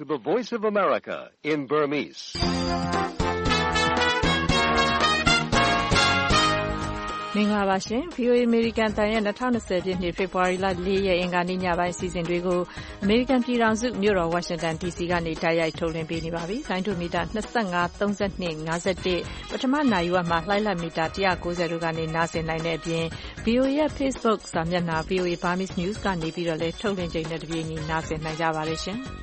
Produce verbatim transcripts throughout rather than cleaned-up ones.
to the Voice of America in Burmese. မင်္ဂလာပါရှင် ဗွီအိုအေ American တန်ရဲ့၂၀၂၀ပြည့်နှစ်ဖေဖော်ဝါရီလ၄ရက်အင်္ဂါနေ့ညပိုင်းအစီအစဉ်တွေကို American ပြည်ထောင်စုမြို့တော် Washington ဒီ စီ ကနေတိုက်ရိုက်ထုတ်လွှင့်ပေးနေပါပြီ။ဆိုင်းဒိုမီတာ၂၅ ၃၂ ၅၁ပထမနာရီဝက်မှာလှိုင်းလက်မီတာ၁၉၀တို့ကနေနားဆင်နိုင်တဲ့အပြင် ဗွီအိုအေ ရဲ့ Facebook စာမျက်နှာ ဗွီအိုအေ Burmese News ကနေပြီးတော့လည်းထုတ်လွှင့်ချိန်နဲ့တပြေးညီနားဆင်နိုင်ကြပါတယ်ရှင်။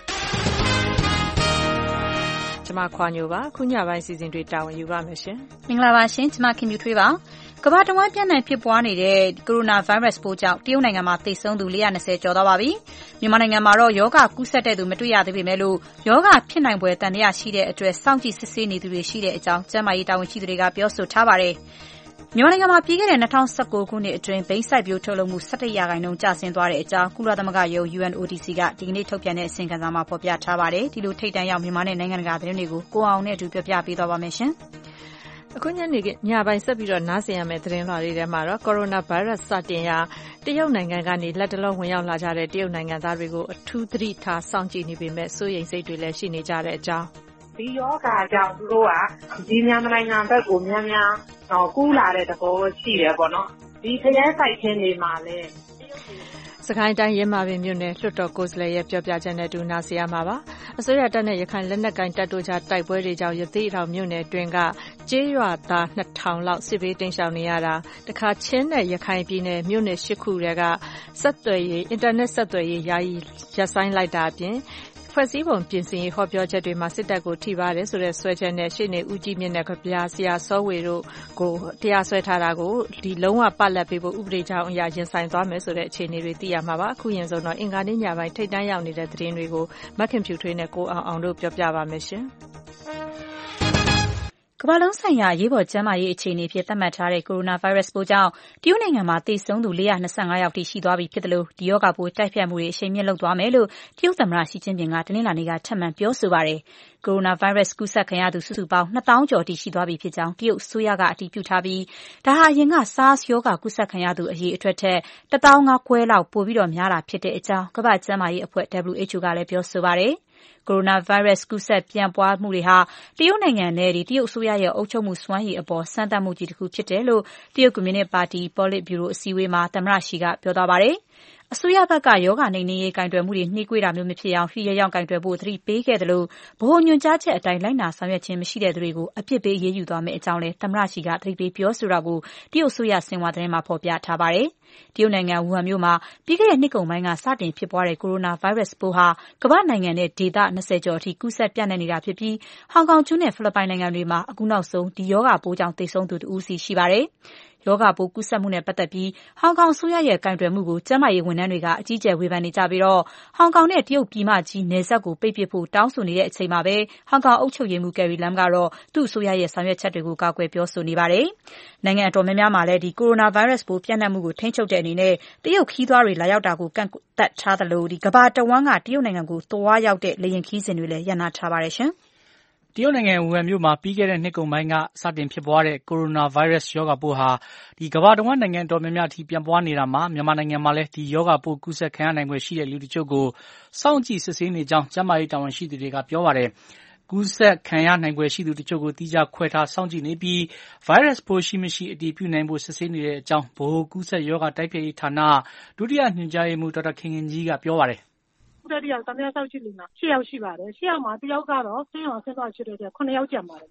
ကျွန်မခွာညိုပါခုညပိုင်းအစီအစဉ်တွေတာဝန်ယူပါမယ်ရှင်။မင်္ဂလာပါရှင်ကျွန်မခင်မြူထွေးပါ။ကမ္ဘာတဝန်းပြန့်နှံ့ဖြစ်ပွားနေတဲ့ကိုရိုနာဗိုင်းရပ်စ်ပိုးကြောင့်တရုတ်နိုင်ငံမှာသေဆုံးသူ၄၂၀ကျော်သွားပါပြီ။မြန်မာနိုင်ငံမှာတော့ရောဂါကူးစက်တဲ့သူမတွေ့ရသေးပေမဲ့လို့ရောဂါဖြစ်နိုင်ပွဲတန်တရားရှိတဲ့အတွက်စောင့်ကြည့်စစ်ဆေးနေသူတွေရှိတဲ့အကြောင်းကျန်းမာရေးတာဝန်ရှိသူတွေကပြောဆိုထားပါတယ်။မြန်မာနိုင်ငံမှာပြီးခဲ့တဲ့၂၀၁၉ခုနှစ်အတွင်းဘိန်းစိုက်ပျိုးထုတ်လုပ်မှု၁၁ရာခိုင်နှုန်းကျဆင်းသွားတဲ့အကြောင်းကုလသမဂ္ဂရုံး U N O D C ကဒီကနေ့ထုတ်ပြန်တဲ့အစီရင်ခံစာမှာဖော်ပြထားပါတယ်။ဒီလိုထိပ်တန်းရောက်မြန်မာနဲ့နိုင်ငံတကာသတင်းတွေကိုကိုအောင်နဲ့အတူပြောပြပေးသွားပါမယ်ရှင်။အခုညနေညပိုင်းဆက်ပြီးတော့နားဆင်ရမယ့်သတင်းလွှာတွေထဲမှာတော့ကိုရိုနာဗိုင်းရပ်စ်စတင်ရာတရုတ်နိုင်ငံကနေလက်တလုံးဝင်ရောက်လာကြတဲ့တရုတ်နိုင်ငံသားတွေကိုအထူးသတိထားစောင့်ကြည့်နေပေမဲ့စိုးရိမ်စိတ်တွေလည်းရှိနေကြတဲ့အကြောင်းဒီယောဂါကြောင့်သူတို့ကဒီမြန်မာနိုင်ငံဘက်ကိုများများတော့ကူးလာတဲ့သဘောရှိတယ်ပေါ့နော်ဒီခရဲဆိုင်ချင်းတွေမှာလည်းစကိုင်းတိုင်းရင်းမာပင်မြို့နယ်လွှတ်တော်ကိုယ်စားလှယ်ရဲ့ပြောပြချက်နဲ့တူနာစီရမှာပါအစိုးရတပ်နဲ့ရခိုင်လက်နက်ကိုင်တပ်တို့ကြားတိုက်ပွဲတွေကြောင့်ရသေးထောင်မြို့နယ်တွင်ကကျေးရွာသား၂ထောင်လောက်စစ်ဘေးတိမ်းရှောင်နေရတာတခါချင်းနဲ့ရခိုင်ပြည်နယ်မြို့နယ်၈ခုတွေကဆက်သွယ်ရေးအင်တာနက်ဆက်သွယ်ရေးယာယီရပ်ဆိုင်းလိုက်တာအပြင်ဖွဲ့စည်းပုံပြင်ဆင်ရေးဟောပြောချက်တွေမှာစစ်တပ်ကိုထိပါတယ်ဆိုတဲ့ဆွဲချက်နဲ့ရှေ့နေဦးကြီးမြင့်နဲ့ကဗျာဆရာစောဝေတို့ကိုတရားစွဲထားတာကိုဒီလုံးဝပတ်လက်ပေးဖို့ဥပဒေကြောင်းအရာရင်ဆိုင်သွားမယ်ဆိုတဲ့အခြေအနေတွေသိရမှာပါအခုရင်ဆုံးတော့အင်္ဂါနေ့ညပိုင်းထိပ်တန်းရောက်နေတဲ့သတင်းတွေကိုမခင်ဖြူထွေးနဲ့ကိုအောင်အောင်တို့ပြောပြပါမယ်ရှင်ကမ္ဘာလုံးဆိုင်ရာအရေးပေါ်ကျန်းမာရေးအခြေအနေဖြစ်သတ်မှတ်ထားတဲ့ကိုရိုနာဗိုင်းရပ်စ်ပိုးကြောင့်တရုတ်နိုင်ငံမှာသေဆုံးသူ၄၂၅ယောက်ထိရှိသွားပြီဖြစ်တယ်လို့ဒီရောဂါပိုးတိုက်ဖျက်မှုတွေအရှိန်မြင့်လုပ်သွားမယ်လို့တရုတ်သမ္မတရှီကျင်းပင်ကတနင်္လာနေ့ကထပ်မံပြောဆိုပါတယ်။ကိုရိုနာဗိုင်းရပ်စ်ကူးစက်ခံရသူစုစုပေါင်း၂သောင်းကျော်ထိရှိသွားပြီဖြစ်ကြောင်းတရုတ်အစိုးရကအတည်ပြုထားပြီးဒါဟာအရင်က SARS ရောဂါကူးစက်ခံရသူအရေအတွက်ထက်၁သောင်း၅ခွဲလောက်ပိုပြီးများတာဖြစ်တဲ့အကြောင်းကမ္ဘာ့ကျန်းမာရေးအဖွဲ့ W H O ကလည်းပြောဆိုပါတယ်။ကိုရိုနာဗိုင်းရပ်စ်ကူးစက်ပြန့်ပွားမှုတွေဟာတရုတ်နိုင်ငံနဲ့ဒီတရုတ်အစိုးရရဲ့အုပ်ချုပ်မှုစွမ်းရည်အပေါ်စမ်းသပ်မှုကြီးတစ်ခုဖြစ်တယ်လို့တရုတ်ကွန်မြူနစ်ပါတီပေါ်လစ်ဗျူရိုအစည်းအဝေးမှာသမ္မတရှီကပြောသွားပါတယ်။အစိုးရဘက်ကယောဂနှိမ်နင်းရေးကင်တွယ်မှုတွေနှေးကွေးတာမျိုးမဖြစ်အောင်ထိရောက်ကင်တွယ်ဖို့သတိပေးခဲ့တယ်လို့ဗဟိုညွှန်ကြားချက်အတိုင်းလိုက်နာဆောင်ရွက်ခြင်းမရှိတဲ့သူတွေကိုအပြစ်ပေးရေးယူသွားမယ့်အကြောင်းလည်းသမ္မတရှီကသတိပေးပြောဆိုတာကိုတရုတ်အစိုးရဆင်ဟွာသတင်းမှာဖော်ပြထားပါတယ်။တရုတ်နိုင်ငံဝူဟန်မြို့မှာပြီးခဲ့တဲ့နှစ်ကုန်ပိုင်းကစတင်ဖြစ်ပွားတဲ့ကိုရိုနာဗိုင်းရပ်စ်ပိုးဟာကမ္ဘာ့နိုင်ငံနဲ့ဒေသ၂၀ကျော်အထိကူးစက်ပြန့်နှံ့နေတာဖြစ်ပြီးဟောင်ကောင်ကျွန်းနဲ့ဖိလစ်ပိုင်နိုင်ငံတွေမှာအခုနောက်ဆုံးဒီရောဂါပိုးကြောင့်သေဆုံးသူတဦးစီရှိပါတယ်။ရောဂါပိုးကူးစက်မှုနဲ့ပတ်သက်ပြီးဟောင်ကောင်အစိုးရရဲ့ကင်တွယ်မှုကိုကျန်းမာရေးဝန်ထမ်းတွေကအကြီးအကျယ်ဝေဖန်နေကြပြီးတော့ဟောင်ကောင်နဲ့တရုတ်ပြည်မကြီးနယ်စပ်ကိုပိတ်ပစ်ဖို့တောင်းဆိုနေတဲ့အချိန်မှာပဲဟောင်ကောင်အုပ်ချုပ်ရေးမှူးကယ်ရီလမ်ကတော့သူ့အစိုးရရဲ့ဆောင်ရွက်ချက်တွေကိုကာကွယ်ပြောဆိုနေပါတယ်။နိုင်ငံအတော်များများမှာလည်းဒီကိုရိုနာဗိုင်းရပ်စ်ပိုးပြန့်နှံ့မှုကိုထိန်းချုပ်တဲ့အနေနဲ့တရုတ်ခီးသွားတွေလာရောက်တာကိုကန့်သတ်ထားသလိုဒီကမ္ဘာတဝန်းကတရုတ်နိုင်ငံကိုသွားရောက်တဲ့လေယာဉ်ခီးစဉ်တွေလည်းရပ်နားထားပါတယ်ရှင်။တရုတ်နိုင်ငံဝူဟန်မြို့မှာပြီးခဲ့တဲ့နှစ်ကုန်ပိုင်းကစတင်ဖြစ်ပွားတဲ့ကိုရိုနာဗိုင်းရပ်စ်ရောဂါပိုးဟာဒီကမ္ဘာတဝန်းနိုင်ငံတော်များများအထိပြန့်ပွားနေတာမှာမြန်မာနိုင်ငံမှာလည်းဒီရောဂါပိုးကူးစက်ခံရနိုင်ွယ်ရှိတဲ့လူတချို့ကိုစောင့်ကြည့်စစ်ဆေးနေကြောင်းကျန်းမာရေးတာဝန်ရှိသူတွေကပြောပါတယ်။ကူးစက်ခံရနိုင်ွယ်ရှိသူတချို့ကိုတိကျခွဲထားစောင့်ကြည့်နေပြီးဗိုင်းရပ်စ်ပိုးရှိမရှိအတည်ပြုနိုင်ဖို့စစ်ဆေးနေတဲ့အကြောင်းဗဟိုကူးစက်ရောဂါတိုက်ဖျက်ရေးဌာနဒုတိယညွှန်ကြားရေးမှူးဒေါက်တာခင်ခင်ကြီးကပြောပါတယ်။တတိယသံဃာဆောက်ကြည့်နေတာ၈ယောက်ရှိပါတယ်၈ယောက်မှာတယောက်ကတော့ဆင်းအောင်ဆင်းသွားဖြစ်တဲ့အတွက်9ယောက်ကျန်ပါတယ်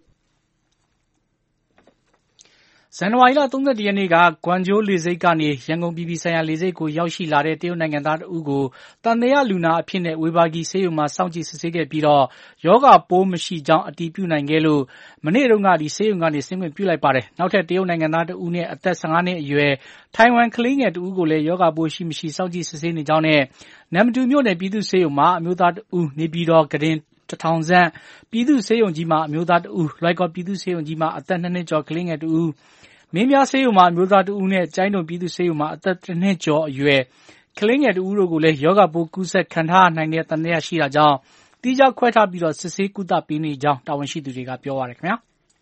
ဇန်နဝါရီလ၃၁ရက်နေ့ကကွမ်ကျိုးလေဆိပ်ကနေရန်ကုန်ပြည်ပြည်ဆိုင်ရာလေဆိပ်ကိုရောက်ရှိလာတဲ့တရုတ်နိုင်ငံသားတဦးကိုတန်တရားလူနာအဖြစ်နဲ့ဝေဘာဂီဆေးရုံမှာစောင့်ကြည့်စစ်ဆေးခဲ့ပြီးတော့ယောဂပိုးမရှိကြောင်းအတည်ပြုနိုင်ခဲ့လို့မနေ့တုန်းကဒီဆေးရုံကနေဆင်းခွင့်ပြုလိုက်ပါတယ်။နောက်ထပ်တရုတ်နိုင်ငံသားတဦးနဲ့အသက်၁၅နှစ်အရွယ်ထိုင်ဝမ်ကလေးငယ်တဦးကိုလည်းယောဂပိုးရှိမရှိစောင့်ကြည့်စစ်ဆေးနေကြောင်းနဲ့နမ်မတူမြို့နယ်ပြည်သူ့ဆေးရုံမှာအမျိုးသားတဦးနေပြည်တော်ကရင်တထောင်ဆန့်ပြည်သူ့ဆေးရုံကြီးမှာအမျိုးသားတဦးလွိုက်ကော်ပြည်သူ့ဆေးရုံကြီးမှာအသက်၂နှစ်ကျော်ကလေးငယ်တဦးမင်းပြားဆေးရုံမှာအမျိုးသားတဦးနဲ့ကျိုင်းတုံပြည်သူ့ဆေးရုံမှာအသက်တစ်နှစ်ကျော်အရွယ်ကလေးငယ်တဦးတို့ကိုလည်းယောဂပိုးကူးစက်ခံထားနိုင်တဲ့သံသယရှိတာကြောင့်တိကျခွဲထားပြီးတော့စစ်ဆေးကုသပေးနေကြောင်းတာဝန်ရှိသူတွေကပြောပါရခင်ဗျာအ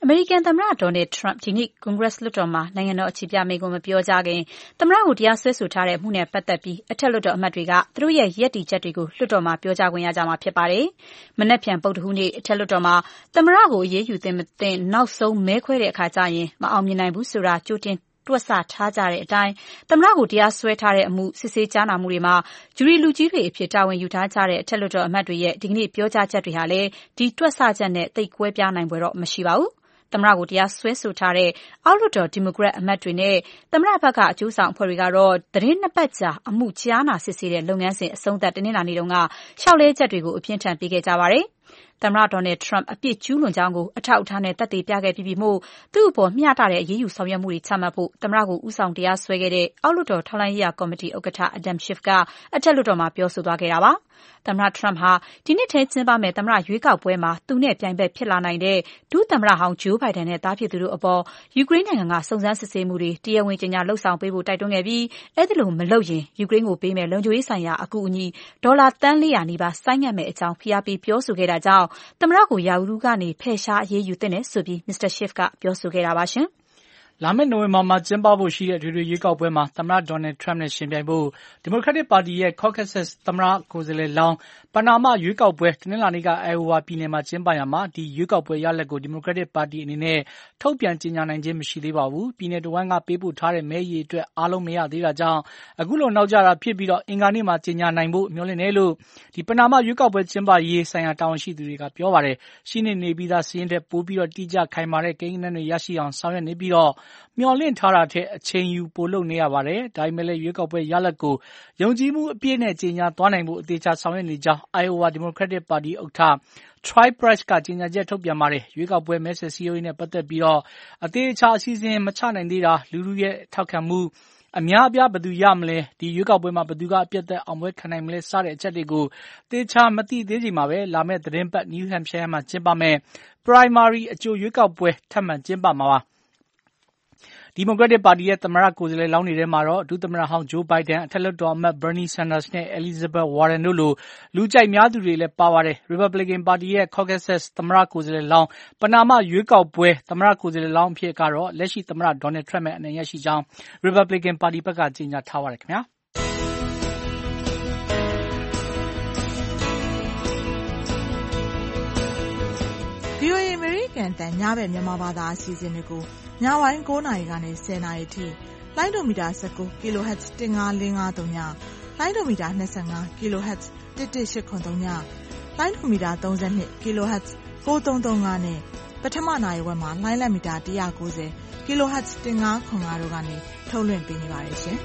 မေရိကန်သမ္မတဒေါ်နယ်ထရမ့်ဒီနေ့ကွန်ဂရက်လွှတ်တော်မှာနိုင်ငံတော်အခြေပြမိန့်ခွန်းမပြောကြခင်သမ္မတကိုတရားစွဲဆိုထားတဲ့မှုနဲ့ပတ်သက်ပြီးအထက်လွှတ်တော်အမတ်တွေကသူတို့ရဲ့ရည်တည်ချက်တွေကိုလွှတ်တော်မှာပြောကြားခွင့်ရကြမှာဖြစ်ပါတယ်။မနက်ဖြန်ပုဒ်တခုနေ့အထက်လွှတ်တော်မှာသမ္မတကိုအရေးယူသင့်မသင့်နောက်ဆုံးမဲခွဲတဲ့အခါကျရင်မအောင်မြင်နိုင်ဘူးဆိုတာကြိုတင်တွက်ဆထားကြတဲ့အတိုင်းသမ္မတကိုတရားစွဲထားတဲ့အမှုစစ်ဆေးကြားနာမှုတွေမှာဂျူရီလူကြီးတွေအဖြစ်တာဝန်ယူထားကြတဲ့အထက်လွှတ်တော်အမတ်တွေရဲ့ဒီကနေ့ပြောကြားချက်တွေဟာလည်းဒီတွက်ဆချက်နဲ့သိပ်ကွဲပြားနိုင်ပွဲတော့မရှိပါဘူး။သမ္မတကိုတရားစွဲဆိုထားတဲ့အောက်လွှတ်တော်ဒီမိုကရက်အမတ်တွေနဲ့သမ္မတဘက်ကအကျိုးဆောင်အဖွဲ့တွေကတော့သတင်းနှစ်ပတ်ကြာအမှုကြားနာစစ်ဆေးတဲ့လုပ်ငန်းစဉ်အဆုံးသတ်တနင်္လာနေ့တုန်းကရှောက်လဲချက်တွေကိုအပြင်းထန်ပေးခဲ့ကြပါတယ်။သမ္မတဒေါ်နယ်ထရမ့်အပြစ်ကျူးလွန်ကြောင်းကိုအထောက်အထားနဲ့သက်သေပြခဲ့ပြီးပြီမို့သူ့အပေါ်မျှတတဲ့အရေးယူဆောင်ရွက်မှုတွေချမှတ်ဖို့သမ္မတကိုဦးဆောင်တရားစွဲခဲ့တဲ့အောက်လွှတ်တော်ထောက်လှမ်းရေးရာကော်မတီဥက္ကဋ္ဌအဒမ်ရှစ်ဖ်ကအထက်လွှတ်တော်မှာပြောဆိုသွားခဲ့တာပါ။သမ္မတထရမ့်ဟာဒီနှစ်ထဲကျင်းပမယ့်သမ္မတရွေးကောက်ပွဲမှာသူနဲ့ပြိုင်ဘက်ဖြစ်လာနိုင်တဲ့ဒုသမ္မတဟောင်းဂျိုးဘိုင်ဒန်နဲ့တားဖြစ်သူတို့အပေါ်ယူကရိန်းနိုင်ငံကစုံစမ်းစစ်ဆေးမှုတွေတရားဝင်ကြေညာလှုပ်ဆောင်ပေးဖို့တိုက်တွန်းခဲ့ပြီးအဲ့ဒီလိုမလုပ်ရင်ယူကရိန်းကိုပေးမယ့်လုံခြုံရေးဆိုင်ရာအကူအညီဒေါ်လာတန်းလေးရာနီးပါးဆိုင်းငံ့မယ့်အကြောင်းဖိအားပေးပြောဆိုခဲ့တာကြောင့်သမ္မတကိုရာထူးကနေဖယ်ရှားအရေးယူသင့်တယ်ဆိုပြီးမစ္စတာရှစ်ဖ်ကပြောဆိုခဲ့တာပါရှင်။လာမယ့်နိုဝင်ဘာမှာကျင်းပဖို့ရှိတဲ့အထွေထွေရွေးကောက်ပွဲမှာသမ္မတဒေါ်နယ်ထရမ့်နဲ့ရှင်ပြိုင်ဖို့ဒီမိုကရက်တစ်ပါတီရဲ့ Caucasus သမ္မတကိုယ်စားလှယ်လောင်းပနာမရွေးကောက်ပွဲတနင်္လာနေ့ကအိုင်အိုဝါပြည်နယ်မှာကျင်းပရာမှာဒီရွေးကောက်ပွဲရလဒ်ကိုဒီမိုကရက်တစ်ပါတီအနေနဲ့ထုတ်ပြန်ကြေညာနိုင်ခြင်းမရှိသေးပါဘူး။ပြည်နယ်တဝန်းကပေးပို့ထားတဲ့မဲရည်အတွက်အားလုံးမရသေးတာကြောင့်အခုလိုနောက်ကျတာဖြစ်ပြီးတော့အင်္ဂါနေ့မှာကြေညာနိုင်ဖို့မျှော်လင့်တယ်လို့ဒီပနာမရွေးကောက်ပွဲကျင်းပရေးဆိုင်ရာတာဝန်ရှိသူတွေကပြောပါတယ်။ရှိနေနေပြီးသားစီးရင်တဲ့ပိုးပြီးတော့တိကျခိုင်မာတဲ့ကိန်းဂဏန်းတွေရရှိအောင်ဆောင်ရွက်နေပြီးတော့မျှော်လင့်ထားတာထက်အချိန်ယူပိုလုပ်နေရပါတယ်။ဒါပေမဲ့လည်းရွေးကောက်ပွဲရလဒ်ကိုယုံကြည်မှုအပြည့်နဲ့ကြေညာသွားနိုင်ဖို့အသေးချာဆောင်ရွက်နေကြောင်း Iowa Democratic Party ဥက္ကဋ္ဌ Troy Price ကကြေညာချက်ထုတ်ပြန်ပါတယ်။ရွေးကောက်ပွဲမဲဆွယ်စည်းရုံးရေးနဲ့ပတ်သက်ပြီးတော့အသေးချာအစီအစဉ်မချနိုင်သေးတာလူလူရဲ့ထောက်ခံမှုအများအပြားဘယ်သူရမလဲဒီရွေးကောက်ပွဲမှာဘယ်သူကအပြတ်သက်အောင်ပွဲခံနိုင်မလဲစတဲ့အချက်တွေကိုသေချာမသိသေးချိန်မှာပဲလာမယ့်သတင်းပတ် New Hampshire မှာကျင်းပမယ့် primary အကြိုရွေးကောက်ပွဲထပ်မံကျင်းပမှာပါ။ဒီမိုကရက်တစ်ပါတီရဲ့သမ္မတကိုယ်စားလှယ်လောင်းတွေထဲမှာတော့ဒုသမ္မတဟောင်းဂျိုးဘိုင်ဒန်အထက်လွှတ်တော်အမတ် Bernie Sanders နဲ့ Elizabeth Warren တို့လိုလူကြိုက်များသူတွေလည်းပါပါတယ်။ Republican ပါတီရဲ့ Caucasus သမ္မတကိုယ်စားလှယ်လောင်းပနာမရွေးကောက်ပွဲသမ္မတကိုယ်စားလှယ်လောင်းအဖြစ်ကတော့လက်ရှိသမ္မတဒေါ်နယ်ထရမ့်ရဲ့အနိုင်ရရှိကြောင်း Republican ပါတီဘက်ကကြေညာထားပါတယ်ခင်ဗျာ။ဗွီအိုအေ American တန်ညဘက်မြန်မာဘာသာအစီအစဉ်တွေကိုညပိုင်း၉နာရီကနေ၁၀နာရီထိလိုင်းဒိုမီတာ၁၉ kilohertz ၁၅၄၅၃ညလိုင်းဒိုမီတာ၂၅ kilohertz ၁၁၈၇၃ညလိုင်းဒိုမီတာ၃၂ kilohertz ၉၃၃၅နဲ့ပထမနာရီဝက်မှာလိုင်းလက်မီတာ၁၉၀ kilohertz ၁၅၇၅တို့ကနေထုတ်လွှင့်ပေးနေပါတယ်ရှင်။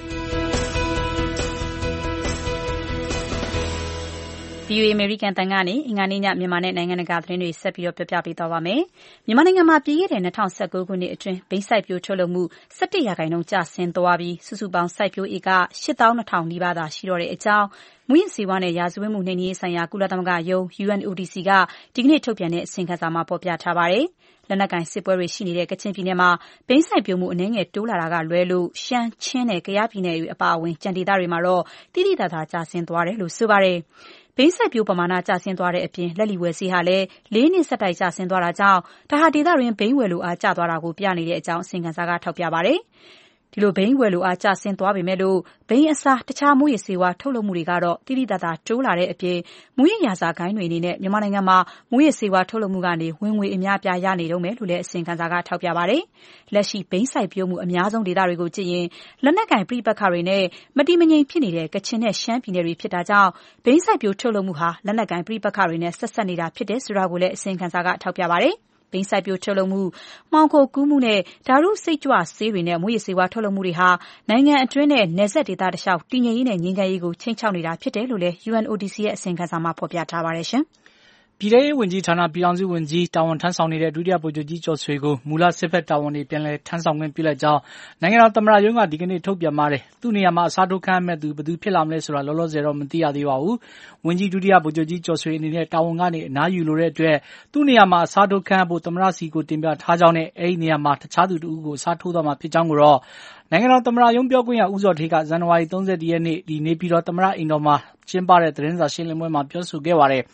ဗွီအိုအေ American တန်ကနေအင်္ဂါနေ့ညမြန်မာနဲ့နိုင်ငံတကာသတင်းတွေဆက်ပြီးတော့ပြပြပေးသွားပါမယ်။မြန်မာနိုင်ငံမှာပြည်ခဲ့တဲ့၂၀၁၉ခုနှစ်အတွင်းဘိန်းစိုက်ပျိုးထုတ်လုပ်မှု၁၁ရာခိုင်နှုန်းကျဆင်းသွားပြီးစုစုပေါင်းစိုက်ပျိုးဧက၈သောင်း၂ထောင်နီးပါးသာရှိတော့တဲ့အကြောင်းမူးယစ်ဆေးဝါးနဲ့ရာဇဝတ်မှုနှိမ်နင်းရေးဆိုင်ရာကုလသမဂ္ဂရုံး U N O D C ကဒီကနေ့ထုတ်ပြန်တဲ့အစီရင်ခံစာမှာဖော်ပြထားပါတယ်။လက်နက်ကိုင်စစ်ပွဲတွေရှိနေတဲ့ကချင်ပြည်နယ်မှာဘိန်းစိုက်ပျိုးမှုအနည်းငယ်တိုးလာတာကလွဲလို့ရှမ်းချင်းနဲ့ကယားပြည်နယ်တွေအပါအဝင်ကြံဒေသတွေမှာတော့တိတိကျကျကျဆင်းသွားတယ်လို့ဆိုပါတယ်။ဘိန်းစိုက်ပျိုးပမာဏကျဆင်းသွားတဲ့အပြင်လက်လီဝယ်ဆေးဟာလည်းလေးနှစ်ဆက်တိုက်ကျဆင်းသွားတာကြောင့်ဒါဟာဒေသတွင်းဘိန်းဝယ်လိုအားကျသွားတာကိုပြနေတဲ့အကြောင်းအစီရင်ခံစာကထောက်ပြပါတယ်။ဒီလိုဘိန်းဝယ်လိုအားကျဆင်းသွားပေမဲ့လို့ဘိန်းအစားတခြားမူးယစ်ဆေးဝါးထုတ်လုပ်မှုတွေကတော့တိတိကျကျတိုးလာတဲ့အပြင်မူးယစ်ရာဇာဂိုဏ်းတွေအနေနဲ့မြန်မာနိုင်ငံမှာမူးယစ်ဆေးဝါးထုတ်လုပ်မှုကနေဝင်ငွေအများပြားရနေတော့မယ်လို့လည်းအစီရင်ခံစာကထောက်ပြပါတယ်။လက်ရှိဘိန်းစိုက်ပျိုးမှုအများဆုံးဒေသတွေကိုကြည့်ရင်လက်နက်ကင်ပြိပက္ခတွေနဲ့မတည်မငြိမ်ဖြစ်နေတဲ့ကချင်နဲ့ရှမ်းပြည်နယ်တွေဖြစ်တာကြောင့်ဘိန်းစိုက်ပျိုးထုတ်လုပ်မှုဟာလက်နက်ကင်ပြိပက္ခတွေနဲ့ဆက်ဆက်နေတာဖြစ်တယ်ဆိုတာကိုလည်းအစီရင်ခံစာကထောက်ပြပါတယ်။ဘိန်းစိုက်ပျိုးထုတ်လုပ်မှုမှောင်ခိုကူးမှုနဲ့ဓာတုစိတ်ကြွဆေးတွေနဲ့မူးယစ်ဆေးဝါးထုတ်လုပ်မှုတွေဟာနိုင်ငံအတွင်းနဲ့နယ်စပ်ဒေသတလျှောက်တည်ငြိမ်ရေးနဲ့ငြိမ်းချမ်းရေးကိုခြိမ်းခြောက်နေတာဖြစ်တယ်လို့လည်း U N O D C ရဲ့အစီရင်ခံစာမှာဖော်ပြထားပါတယ်ရှင်။ပြည်ထောင်ရေးဝန်ကြီးဌာနပြည်ထောင်စုဝန်ကြီးတာဝန်ထမ်းဆောင်နေတဲ့ဒုတိယဗိုလ်ချုပ်ကြီးကျော်ဆွေကိုမူလစစ်ဘက်တာဝန်တွေပြန်လည်ထမ်းဆောင်ခွင့်ပြုလိုက်ကြောင်းနိုင်ငံတော်သမ္မတရုံးကဒီကနေ့ထုတ်ပြန်ပါတယ်။သူ့နေရာမှာအစားထိုးခန့်အပ်မဲ့သူဘယ်သူဖြစ်လာမလဲဆိုတာလောလောဆယ်တော့မသိရသေးပါဘူး။ဝန်ကြီးဒုတိယဗိုလ်ချုပ်ကြီးကျော်ဆွေအနေနဲ့တာဝန်ကနေအနားယူလိုတဲ့အတွက်သူ့နေရာမှာအစားထိုးခန့်အပ်ဖို့သမ္မတစီကိုတင်ပြထားကြောင်းနဲ့အဲဒီနေရာမှာတခြားသူတဦးကိုအစားထိုးသွားမှာဖြစ်ကြောင်းကိုတော့နိုင်ငံတော်သမ္မတရုံးပြောခွင့်ရဦးဇော်ဌေးကဇန်နဝါရီ၃၁ရက်နေ့ဒီနေပြည်တော်သမ္မတအိမ်တော်မှာကျင်းပတဲ့သတင်းစာရှင်းလင်းပွဲမှာပြောဆိုခဲ့ပါတယ်။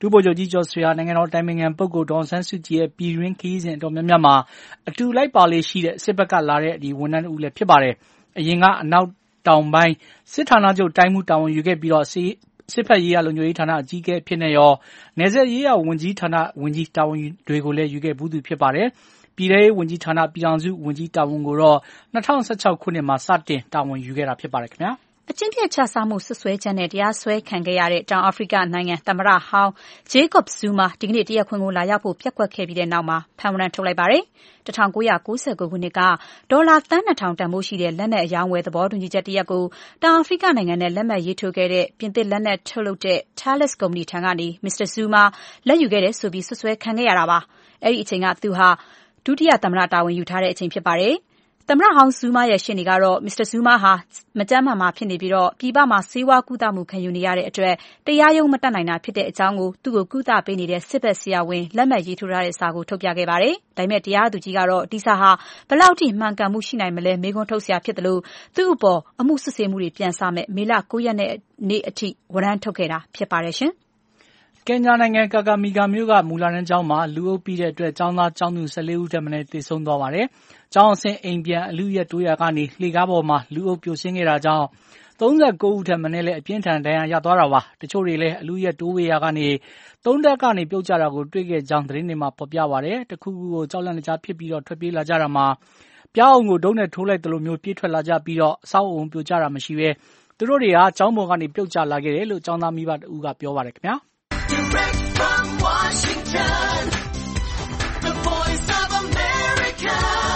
ဒုဗိုလ်ချုပ်ကြီးကျော်ဆွေဟာနိုင်ငံတော်တိုင်ပင်ခံပုဂ္ဂိုလ်ဒေါ်အောင်ဆန်းစုကြည်ရဲ့ပြည်တွင်းခရီးစဉ်အတော်များများမှာအတူလိုက်ပါလေးရှိတဲ့စစ်ဘက်ကလာတဲ့ဒီဝန်ထမ်းဦးလည်းဖြစ်ပါတယ်။အရင်ကအနောက်တောင်ပိုင်းစစ်ဌာနချုပ်တိုင်းမှုတာဝန်ယူခဲ့ပြီးတော့စစ်ဖက်ရေးရလုံခြုံရေးဌာနအကြီးအကဲဖြစ်နေရောနယ်စပ်ရေးရဝန်ကြီးဌာနဝန်ကြီးတာဝန်တွေကိုလည်းယူခဲ့ဘူးသူဖြစ်ပါတယ်။ပြည်ထောင်ဝန်ကြီးဌာနပြည်ထောင်စုဝန်ကြီးတာဝန်ကိုတော့၂၀၁၆ခုနှစ်မှာစတင်တာဝန်ယူခဲ့တာဖြစ်ပါတယ်ခင်ဗျာ။အကျင့်ပျက်ခြစားမှုစွပ်စွဲချက်နဲ့တရားစွဲခံခဲ့ရတဲ့တောင်အာဖရိကနိုင်ငံသမ္မတဟောင်း Jacob Zuma ဒီကနေ့တရားခွင်ကိုလာရောက်ဖို့ပျက်ကွက်ခဲ့ပြီးတဲ့နောက်မှာဖမ်းဝရမ်းထုတ်လိုက်ပါတယ်။၁၉၉၉ခုနှစ်ကဒေါ်လာသန်းနှစ်ထောင်တန်ဖိုးရှိတဲ့လက်နက်အရောင်းဝယ်သဘောတူညီချက်တရပ်ကိုတောင်အာဖရိကနိုင်ငံနဲ့လက်မှတ်ရေးထိုးခဲ့တဲ့ပြင်သစ်လက်နက်ထုတ်လုပ်တဲ့ Thales ကုမ္ပဏီထံကနေ မစ္စတာ Zuma လက်ယူခဲ့တယ်ဆိုပြီးစွပ်စွဲခံခဲ့ရတာပါ။အဲဒီအချိန်ကသူဟာဒုတိယသမ္မတတာဝန်ယူထားတဲ့အချိန်ဖြစ်ပါတယ်။သမ္မတဟောင်း Zuma ရဲ့ရှေ့နေကတော့မစ္စတာ Zuma ဟာမကျန်းမာမှာဖြစ်နေပြီးတော့ပြည်ပမှာဆေးဝါးကုသမှုခံယူနေရတဲ့အတွက်တရားရုံးမတက်နိုင်တာဖြစ်တဲ့အကြောင်းကိုသူ့ကိုကုသပေးနေတဲ့စစ်ဘက်ဆရာဝန်လက်မှတ်ရေးထိုးထားတဲ့စာကိုထုတ်ပြခဲ့ပါတယ်။ဒါပေမဲ့တရားသူကြီးကတော့ဒီစာဟာဘယ်လောက်ထိမှန်ကန်မှုရှိနိုင်မလဲမေးခွန်းထုတ်စရာဖြစ်တယ်လို့သူ့အပေါ်အမှုစစ်ဆေးမှုတွေပြန်စမဲ့မေလ၉ရက်နေ့အထိဝရမ်းထုတ်ခဲ့တာဖြစ်ပါတယ်ရှင်။ကင်ညာနိုင်ငံကာကာမီဂါမြို့ကမူလတန်းကျောင်းမှာလူအုပ်ပြီးတဲ့အတွက်ကျောင်းသားကျောင်းသူ၁၄ဦးထက်မနည်းသေဆုံးသွားပါတယ်။ကျောင်းအဆင့်အိမ်ပြန်အလူရက်တိုးရာကနေလှေကားပေါ်မှာလူအုပ်ပြိုဆင်းခဲ့တာကြောင့်၃၉ဦးထက်မနည်းလည်းအပြင်းထန်ဒဏ်ရာရသွားတာပါ။တချို့တွေလည်းအလူရက်တိုးဝေရာကနေသုံးတက်ကနေပြုတ်ကျတာကိုတွေ့ခဲ့ကြောင်းသတင်းတွေမှာဖော်ပြပါတယ်။တခုခုကိုကြောက်လန့်တကြားဖြစ်ပြီးတော့ထွက်ပြေးလာကြတာမှာပြောင်းအောင်ကိုဒုံးနဲ့ထိုးလိုက်တယ်လို့မျိုးပြေးထွက်လာကြပြီးတော့အဆောက်အုံပြိုကျတာမရှိဘဲသူတို့တွေကကျောင်းပေါ်ကနေပြုတ်ကျလာခဲ့တယ်လို့ကျောင်းသားမိဘတဦးကပြောပါတယ်ခင်ဗျာ။ Direct from Washington, the voice of America,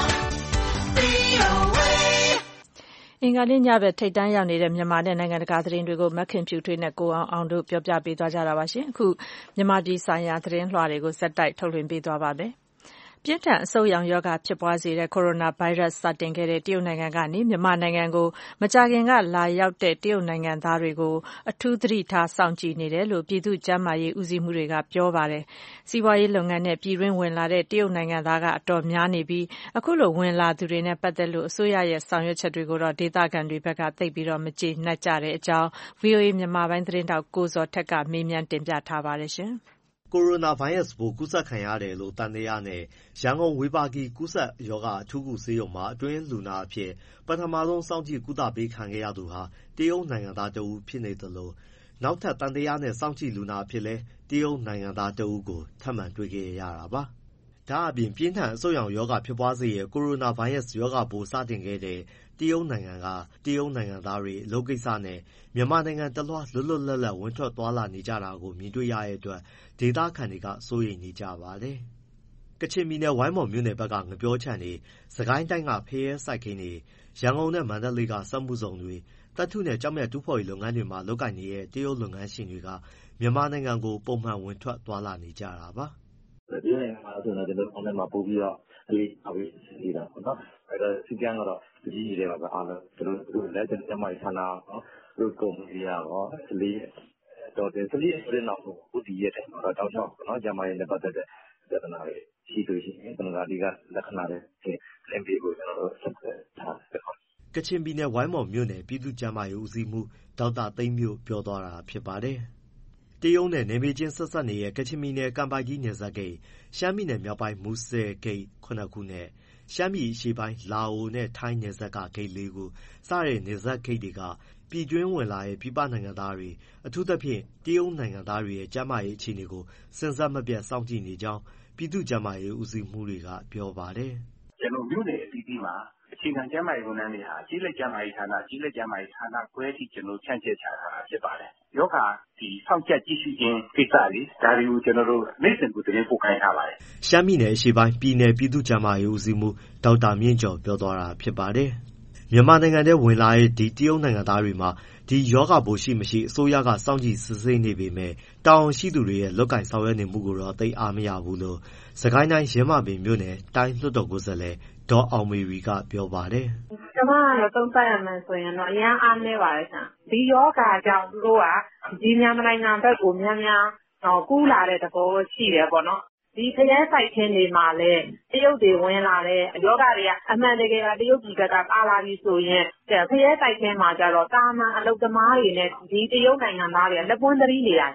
အင်္ဂါနေ့ညဘက်ထိပ်တန်းရောက်နေတဲ့မြန်မာနဲ့နိုင်ငံတကာသတင်းတွေကိုမခင်ဖြူထွေးနဲ့ကိုအောင်အောင်တို့ပြောပြပေးသွားကြတာပါရှင်။အခုမြန်မာပြည်ဆိုင်ရာသတင်းလွှာတွေကိုဆက်တိုက်ထုတ်လွှင့်ပေးသွားပါမယ်။ပြင်းထန်အဆုတ်ရောင်ရောဂါဖြစ်ပွားစေတဲ့ကိုရိုနာဗိုင်းရပ်စ်စတင်ခဲ့တဲ့တရုတ်နိုင်ငံကနေမြန်မာနိုင်ငံကိုမကြာခင်ကလာရောက်တဲ့တရုတ်နိုင်ငံသားတွေကိုအထူးသတိထားစောင့်ကြည့်နေတယ်လို့ပြည်သူ့ကျန်းမာရေးဦးစီးမှုတွေကပြောပါတယ်။စီးပွားရေးလုပ်ငန်းနဲ့ပြည်တွင်းဝင်လာတဲ့တရုတ်နိုင်ငံသားကအတော်များနေပြီးအခုလိုဝင်လာသူတွေနဲ့ပတ်သက်လို့အစိုးရရဲ့ဆောင်ရွက်ချက်တွေကိုတော့ဒေသခံတွေဘက်ကသိပြီးတော့မကျေနပ်ကြတဲ့အကြောင်း ဗွီအိုအေ မြန်မာပိုင်းသတင်းတောက်ကိုဇော်ထက်ကမေးမြန်းတင်ပြထားပါတယ်ရှင်။ကိုရိုနာဗိုင်းရပ်စ်ပိုးကူးစက်ခံရတယ်လို့သံသယနဲ့ရန်ကုန်ဝေဘာဂီကူးစက်ရောဂါအထူးကုဆေးရုံမှာအတွင်းလူနာအဖြစ်ပထမဆုံးစောင့်ကြည့်ကုသပေးခံခဲ့ရသူဟာတရုတ်နိုင်ငံသားတဦးဖြစ်နေသလိုနောက်ထပ်သံသယနဲ့စောင့်ကြည့်လူနာအဖြစ်လဲတရုတ်နိုင်ငံသားတဦးကိုထပ်မံတွေ့ခဲ့ရတာပါ။ဒါအပြင်ပြင်းထန်အဆုတ်ရောင်ရောဂါဖြစ်ပွားစေတဲ့ကိုရိုနာဗိုင်းရပ်စ်ရောဂါပိုးစတင်ခဲ့တဲ့တရုတ်နိုင်ငံကတရုတ်နိုင်ငံသားတွေအလုပ်ကိစ္စနဲ့မြန်မာနိုင်ငံတလွှားလွတ်လွတ်လပ်လပ်ဝင်ထွက်သွားလာနေကြတာကိုမြင်တွေ့ရတဲ့အတွက်ဒေသခံတွေကစိုးရိမ်နေကြပါတယ်။ကချင်ပြည်နယ်ဝိုင်းမော်မြို့နယ်ဘက်ကငပြောခြံတွေစကိုင်းတိုင်းကဖရဲစိုက်ခင်းတွေရန်ကုန်နဲ့မန္တလေးကစက်မှုဇုံတွေတပ်ထုနဲ့ကျောက်မြတ်တူးဖော်ရေးလုပ်ငန်းတွေမှာလုပ်ကိုင်နေတဲ့တရုတ်လုပ်ငန်းရှင်တွေကမြန်မာနိုင်ငံကိုပုံမှန်ဝင်ထွက်သွားလာနေကြတာပါ။တရုတ်နိုင်ငံမှာဆိုတော့ကျွန်တော်အောင်းလိုက်မှာပို့ပြီးတော့အလေးအဝေးစီးတာပေါ့နော်။အဲဒါစီကံကတော့ဒီကြီးတွေမှာပဲအားလုံးတို့တို့လက်ကျန်ကျမကြီးဌာနနော်တို့ကုမ္ပဏီရောအလေးတော့ဒီစလီအရင်နောက်ကိုဒီရက်တယ်တော့တောက်ချောင်းနော်ကျမကြီးနဲ့ပတ်သက်တဲ့ပြဿနာတွေရှိလို့ရှိရင်ကျွန်တော်ဒီကလက္ခဏာတွေသင်ပေးဖို့ကျွန်တော်တို့ဆက်ထားတယ်ကချင်ပြည်နယ်ဝိုင်းမော်မြို့နယ်ပြည်သူ့ကျန်းမာရေးဦးစီးမှုဒေါက်တာသိန်းမျိုးပြောသွားတာဖြစ်ပါတယ်။တရုတ်နဲ့နယ်မြေချင်းဆက်ဆက်နေတဲ့ကချင်ပြည်နယ်ကံပိုင်ကြီးနယ်စပ်ဂိတ်ရှမ်းပြည်နယ်မြောက်ပိုင်းမူဆယ်ဂိတ်ခုနှစ်ခုနဲ့ရှမ်းပြည်အရှေ့ပိုင်းလာအိုနဲ့ထိုင်းနယ်စပ်ကဂိတ်လေးခုစတဲ့နယ်စပ်ဂိတ်တွေကပြည်တွင်းဝင်လာတဲ့ပြည်ပနိုင်ငံသားတွေအထူးသဖြင့်တရုတ်နိုင်ငံသားတွေရဲ့ကျန်းမာရေးအခြေအနေကိုစဉ်ဆက်မပြတ်စောင့်ကြည့်နေကြောင်းပြည်သူ့ကျန်းမာရေးဦးစီးမှုတွေကပြောပါတယ်။ကျွန်တော်မြို့နယ်အသီးသီးမှာအခြေခံကျန်းမာရေးဝန်ထမ်းတွေဟာကြီးလက်ကျန်းမာရေးဌာနကြီးလက်ကျန်းမာရေးဌာနခွဲအထိကျွန်တော်ဖြန့်ကျက်ချထားတာဖြစ်ပါတယ်။ယောဂဒီစောင့်ကြပ်ကြည့်ရှုခြင်းကိစ္စတွေဒါတွေကိုကျွန်တော်တို့နေ့စဉ်ကိုသတင်းပို့ခိုင်းထားပါတယ်။ရှမ်းပြည်နယ်အရှေ့ပိုင်းပြည်နယ်ပြည်သူ့ကျန်းမာရေးဦးစီးမှုဒေါက်တာမြင့်ကျော်ပြောသွားတာဖြစ်ပါတယ်။မြန်မာနိုင်ငံထဲဝင်လာတဲ့ဒီတရုတ်နိုင်ငံသားတွေမှာဒီယောဂပိုးရှိမရှိအစိုးရကစောင့်ကြည့်စစ်ဆေးနေပေမဲ့တောင်ရှိသူတွေရဲ့လုပ်ကင်ဆောင်ရွက်နေမှုကိုတော့သိအားမရဘူးလို့စကိုင်းတိုင်းရင်းမာပင်မြို့နယ်တိုင်းလွှတ်တော်ကိုယ်စားလှယ်ဒေါ်အောင်မေရီကပြောပါတယ်။ကျွန်မကတော့သုံးသပ်ရမယ်ဆိုရင်တော့အများအားနည်းပါတယ်ဆရာ။ဒီယောဂကြောင့်သူတို့ကဒီမြန်မာနိုင်ငံဘက်ကိုများများတော့ကူးလာတဲ့သဘောရှိတယ်ပေါ့နော်။ဒီဖရဲစိုက်ခင်းတွေမှာလည်းတရုတ်တွေဝင်လာတဲ့ယောဂတွေကအမှန်တကယ်ကတရုတ်ပြည်ကပါလာပြီဆိုရင်ဖရဲစိုက်ခင်းမှာကျတော့တာမန်အလုပ်သမားတွေနဲ့ဒီတရုတ်နိုင်ငံသားတွေကလက်ပွန်းသတိနေတာရှင်မ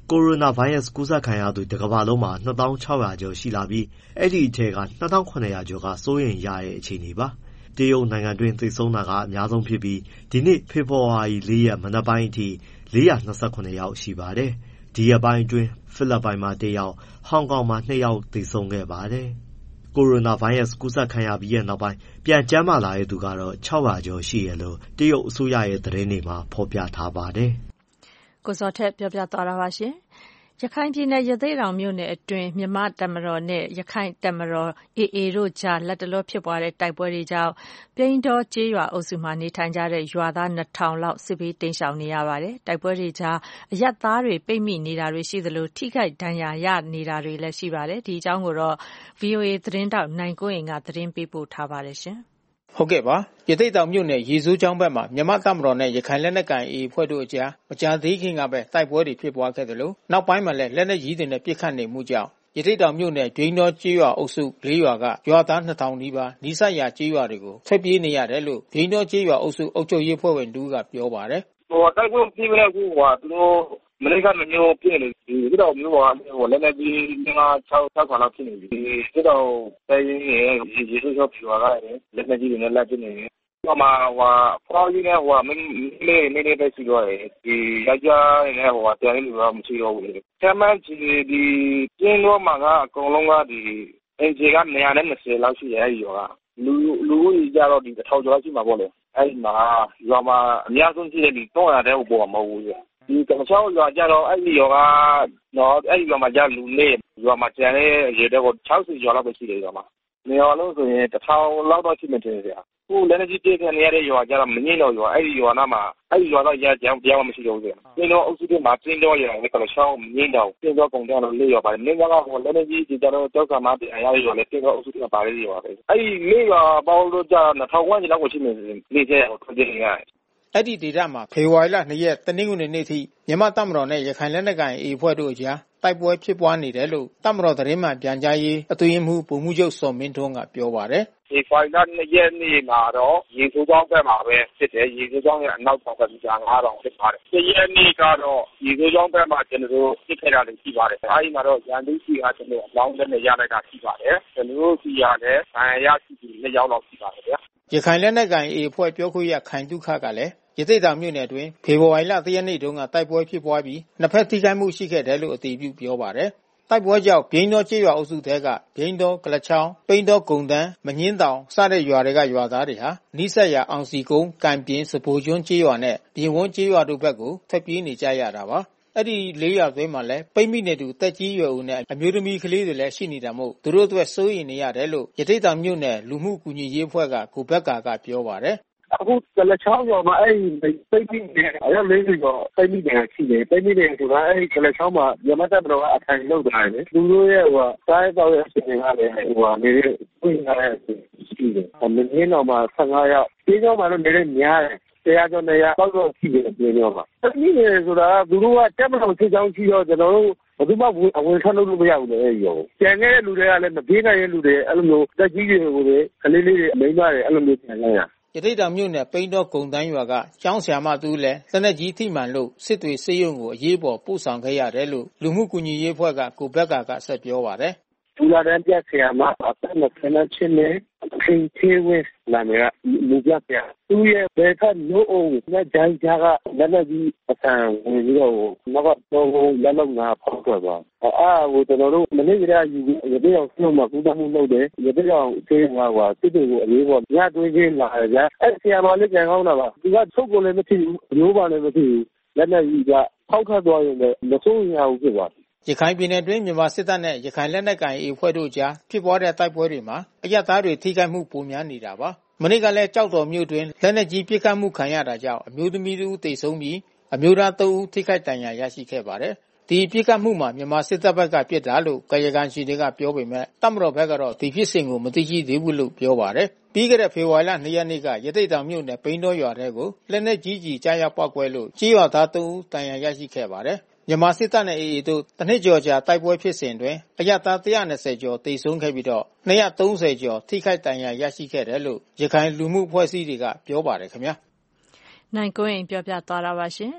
ကိုရိုနာဗိုင်းရပ်စ်ကူးစက်ခံရသူတစ်ကမ္ဘာလုံးမှာနှစ်သောင်းခြောက်ရာကျော်ရှိလာပြီးအဲ့ဒီအထက်ကနှစ်သောင်းခုနှစ်ရာကျော်ကစိုးရိမ်ရတဲ့အခြေအနေပါတရုတ်နိုင်ငံတွင်းသေဆုံးတာကအများဆုံးဖြစ်ပြီးဒီနေ့ဖေဖော်ဝါရီလရက်မနက်ပိုင်းအထိလေးရာနှစ်ဆယ့်ခုနှစ်ယောက်ရှိပါတယ်ဒီရက်ပိုင်းအတွင်းဖိလစ်ပိုင်မှာတစ်ယောက်ဟောင်ကောင်မှာနှစ်ယောက်သေဆုံးခဲ့ပါတယ်ကိုရိုနာဗိုင်းရပ်စ်ကူးစက်ခံရပြီးတဲ့နောက်ပိုင်းပြန်ကျန်းမာလာတဲ့သူကတော့ခြောက်ရာကျော်ရှိရလို့တရုတ်အစိုးရရဲ့သတင်းတွေမှာဖော်ပြထားပါတယ်ကိုစောထက်ပြောပြသွားတာပါရှင်ရခိုင်ပြည်နယ်ရသေ့တောင်မြို့နယ်အတွင်းမြန်မာတပ်မတော်နဲ့ရခိုင်တပ်မတော် အေအေ တို့ကြားလက်တလောဖြစ်ပွားတဲ့တိုက်ပွဲတွေကြောင့်ပြိန်းတောကျေးရွာအုပ်စုမှာနေထိုင်ကြတဲ့ရွာသားနှစ်ထောင်လောက်စစ်ဘေးတိမ်းရှောင်နေရပါတယ်။တိုက်ပွဲတွေကြားအရပ်သားတွေပိတ်မိနေတာတွေရှိသလိုထိခိုက်ဒဏ်ရာရနေတာတွေလည်းရှိပါတယ်။ဒီအကြောင်းကိုတော့ ဗွီအိုအေ သတင်းထောက်နိုင်ကွန်းအိန်ကသတင်းပေးပို့ထားပါတယ်ရှင်။ဟုတ်ကဲ့ပါရသေ့တောင်မြို့နယ်ရေစိုးချောင်းဘက်မှာမြန်မာတပ်မတော်နဲ့ရခိုင်လက်နက်ကိုင် အေအေ အဖွဲ့တို့အကြားမကြာသေးခင်ကပဲတိုက်ပွဲတွေဖြစ်ပွားခဲ့တယ်လို့နောက်ပိုင်းမှာလည်းလက်နက်ကြီးတွေနဲ့ပစ်ခတ်နေမှုကြောင့်ရသေ့တောင်မြို့နယ်ဒွိန်းတော်ကျေးရွာအုပ်စုလေးရွာကရွာသားနှစ်ထောင်နီးပါးနီးစပ်ရာကျေးရွာတွေကိုထွက်ပြေးနေရတယ်လို့ဒွိန်းတော်ကျေးရွာအုပ်စုအုပ်ချုပ်ရေးအဖွဲ့ဝင်တူကပြောပါတယ်ဟိုတိုက်ပွဲပြေးမလဲကူဟိုသူတို့မနေ့ကမျိုးပြည့်နေဒီတော့မျိုးကဟိုလက်နက်ကြီးငါး၆၆ခါလောက်ဖြစ်နေပြီဒီတော့တိုင်းရင်းရဲ့ရေစိုးချောင်းပြွာကလည်းလက်နက်ကြီးတွေနဲ့လက်ကျနေတယ်ဟိုမှာဟိုဖော်ရင်းနဲ့ဟိုမင်းလေးနေနေပဲရှိတော့တယ်ဒီရကြနဲ့ဟိုတရားလေးတွေကမရှိတော့ဘူးဆမ်းမကြီးဒီကျင်းတော့မှာကအကုန်လုံးကဒီအင်ဂျီကနေရာနဲ့၂၀လောက်ရှိတယ်အဲဒီရောကလူလူကြီးကြတော့ဒီတစ်ထောင်ကျော်လောက်ရှိမှာပေါ့လေအဲဒီမှာရွာမှာအများဆုံးရှိတဲ့ဒီ၃ရာတဲ့ဟိုပေါ်မှာမဟုတ်ဘူးဒီကမ္ဘာချောင်းရွာကြတော့အဲဒီရောကတော့အဲဒီရွာမှာကြလူနေရွာမှာကျန်တဲ့ရေတဲ့ကို၆၀ကျော်လောက်ပဲရှိတယ်ရွာမှာနေရာလုံးဆိုရင်တစ်ထောင်လောက်တော့ရှိမှတင်တယ်ခုလက်နက်ကြီးပြေးခံနေရတဲ့ရွာကြတော့မငိမ့်တော့ရွာအဲ့ဒီရွာနာမှာအဲ့ဒီရွာတော့ရကြအောင်တရားမရှိတော့ဘူး။ကျင်းတော့အုပ်စုတွေမှာကျင်းတော့ရွာနဲ့ကလရှောင်းမငိမ့်တော့ကျင်းတော့ကုန်တယ်လို့လေးရွာပါတယ်။မင်းကဟိုလက်နက်ကြီးကြတော့ကြောက်စာမတရားရရွာနဲ့ကျင်းတော့အုပ်စုတွေပါလေရွာပဲ။အဲ့ဒီလေးရွာပေါင်းလို့ကြတော့နှစ်ထောင်ဝန်းကျင်လောက်ကိုရှိနေတယ်လေးကျဲဟိုထွက်ပြေးနေရတယ်။အဲ့ဒီဒေသမှာဖေဖော်ဝါရီလ၂ရက်တနင်္ဂနွေနေ့ထိမြန်မာတပ်မတော်နဲ့ရခိုင်လက်နက်ကိုင် အေအေ အဖွဲ့တို့အကြားတိုက်ပွဲဖြစ်ပွားနေတယ်လို့တပ်မတော်သတင်းမှန်ပြန်ကြားရေးအတွင်းမှုဗိုလ်မှူးချုပ်စောမင်းထွန်းကပြောပါတယ်။ဒီဖိုင်လာ၂ရက်နေ့မှာတော့ရေစိုးချောင်းဘက်မှာပဲဖြစ်တယ်ရေစိုးချောင်းရဲ့အနောက်ဘက်ကြီးကငါးတောင်ဖြစ်ပါတယ်။ဒီရက်နေ့ကတော့ရေစိုးချောင်းဘက်မှာကျွန်တော်တို့ဖြစ်ခဲ့တာတွေရှိပါတယ်။အဲဒီမှာတော့ရန်သူစီကကျွန်တော်အလောင်းလက်နဲ့ရလိုက်တာရှိပါတယ်။ကျွန်တော်တို့စီရလည်းဗန်ရရှိပြီးနှစ်ယောက်လောက်ရှိပါတယ်ဗျာ။ရခိုင်လက်နက်ကိုင် အေအေ အဖွဲ့ပြောခွင့်ရခိုင်တုခကလည်းရသေ့တောင်မြို့နယ်အတွင်းဖေဖော်ဝါရီလ၁ရက်နေ့တုန်းကတိုက်ပွဲဖြစ်ပွားပြီးနှစ်ဖက်ထိခိုက်မှုရှိခဲ့တယ်လို့အတည်ပြုပြောပါတယ်။တိုက်ပွဲကြောင့်ပြိန်းတော်ကျေးရွာအုပ်စုထဲကပြိန်းတော်ကလချောင်းပိန်းတော်ဂုံတန်းမညင်းတောင်စတဲ့ရွာတွေကရွာသားတွေဟာနီးစပ်ရာအောင်စီကုန်းကံပြင်းစပိုကျွန်းကျေးရွာနဲ့ပြင်ဝန်းကျေးရွာတို့ဘက်ကိုထွက်ပြေးနေကြရတာပါ။အဲ့ဒီလေးရွာသွင်းမှာလည်းပိတ်မိနေသူတက်ကြီးရွယ်ဦးနဲ့အမျိုးသမီးကလေးတွေလည်းရှိနေတာမို့သူတို့အတွက်စိုးရိမ်နေရတယ်လို့ရသေ့တောင်မြို့နယ်လူမှုကူညီရေးအဖွဲ့ကကိုဘက်ကကပြောပါတယ်အခုကလချောင်းရောမှာအဲ့ဒီပိတ်ပြီးနေအရလေးတွေကပိတ်ပြီးနေရှိတယ်ပိတ်ပြီးနေဆိုတာအဲ့ဒီကလချောင်းမှာရမတ်တပ်တော်ကအထိုင်လုပ်တာလေသူတို့ရဲ့ဟိုစားတော့ရဲ့အစီအစဉ်ကလည်းဟိုကနေပြင်ရတဲ့ရှိတယ်အမင်းင်းတော့မှာ၁၅ရောက်ပြီးတော့မှတော့နေနေများတယ်တရားကျော်နေရတော့တော့ရှိတယ်ပြင်ရောမှာအဲ့ဒီနေဆိုတာသူတို့ကတက်မလို့စစ်ကြောင်းရှိတော့ကျွန်တော်တို့ဘယ်သူမှအဝင်ထွက်လို့မရဘူးလေအဲ့ရောကျန်ခဲ့တဲ့လူတွေကလည်းမပြေးနိုင်တဲ့လူတွေအဲ့လိုမျိုးတက်ကြီးတွေကိုလေကလေးလေးတွေအမိန်းမတွေအဲ့လိုမျိုးပြန်လာရရသေ့တောင်မြို့နယ်ပိန်းတော်ဂုံတန်းရွာကကျောင်းဆရာမတူလည်းလက်နက်ကြီးထိမှန်လို့စစ်တွေစေယုံကိုအရေးပေါ်ပို့ဆောင်ခဲ့ရတယ်လို့လူမှုကူညီရေးအဖွဲ့ကကိုဘက်ကကဆက်ပြောပါတယ်။ဒူလာတန်းပြဆရာမအသက်၂၀ချင်းနဲ့ခင်သေးဝဲနာမည်ကလူပြဆရာသူရဲ့ဘယ်ကလို့အောင်လက်ကြိုင်ကြကလက်လက်ကြီးအဆန်ဝင်ပြီးတော့နောက်တော့လက်လုံးငါဖောက်ထွက်သွားအာဟိုကျွန်တော်တို့မနေ့ကယူရတဲ့အောင်ဆုံးမှာကုသမှုလုပ်တယ်ရတဲ့အောင်သေးငါကစစ်တွေကိုအရေးပေါ်ညသွင်းချင်းလာကြအဲ့ဆရာမလေးကြံကောင်းတာပါသူကထုတ်ကိုလည်းမဖြစ်ဘူးအမျိုးပါလည်းမဖြစ်ဘူးလက်လက်ကြီးကဖောက်ထွက်သွားရင်လည်းမစိုးရဘူးဖြစ်သွားရခိုင်ပြည်နယ်တွင်းမြန်မာစစ်တပ်နဲ့ရခိုင်လက်နက်ကိုင် အေအေ အဖွဲ့တို့ကြားဖြစ်ပွားတဲ့တိုက်ပွဲတွေမှာအရပ်သားတွေထိခိုက်မှုပိုများနေတာပါ။မနေ့ကလည်းကြောက်တော်မြို့တွင်လက်နက်ကြီးပစ်ခတ်မှုခံရတာကြောင့်အမျိုးသမီးတို့သေဆုံးပြီးအမျိုးသားသုံးဦးထိခိုက်ဒဏ်ရာရရှိခဲ့ပါတယ်။ဒီပစ်ခတ်မှုမှာမြန်မာစစ်တပ်ဘက်ကပစ်တာလို့ကာယကံရှင်တွေကပြောပေမဲ့တပ်မတော်ဘက်ကတော့ဒီဖြစ်စဉ်ကိုမသိရှိသေးဘူးလို့ပြောပါတယ်။ပြီးခဲ့တဲ့ဖေဖော်ဝါရီလ၂ရက်နေ့ကရသေ့တောင်မြို့နယ်ပိန်းတော်ရွာထဲကိုလက်နက်ကြီးကြီးကြားရောက်ပောက်ကွဲလို့ကြေးရွာသားသုံးဦးဒဏ်ရာရရှိခဲ့ပါတယ်။မြန်မာစစ်တပ်နဲ့ အေအေ တို့တနှစ်ကျော်ကြာတိုက်ပွဲဖြစ်စဉ်တွင်အရပ်သား၁၂၀ကျော်သေဆုံးခဲ့ပြီးတော့၂၃၀ကျော်ထိခိုက်ဒဏ်ရာရရှိခဲ့တယ်လို့ရခိုင်လူမှုအဖွဲ့အစည်းတွေကပြောပါတယ်ခင်ဗျာ။နိုင်ကွင်းပြောပြသွားတာပါရှင်။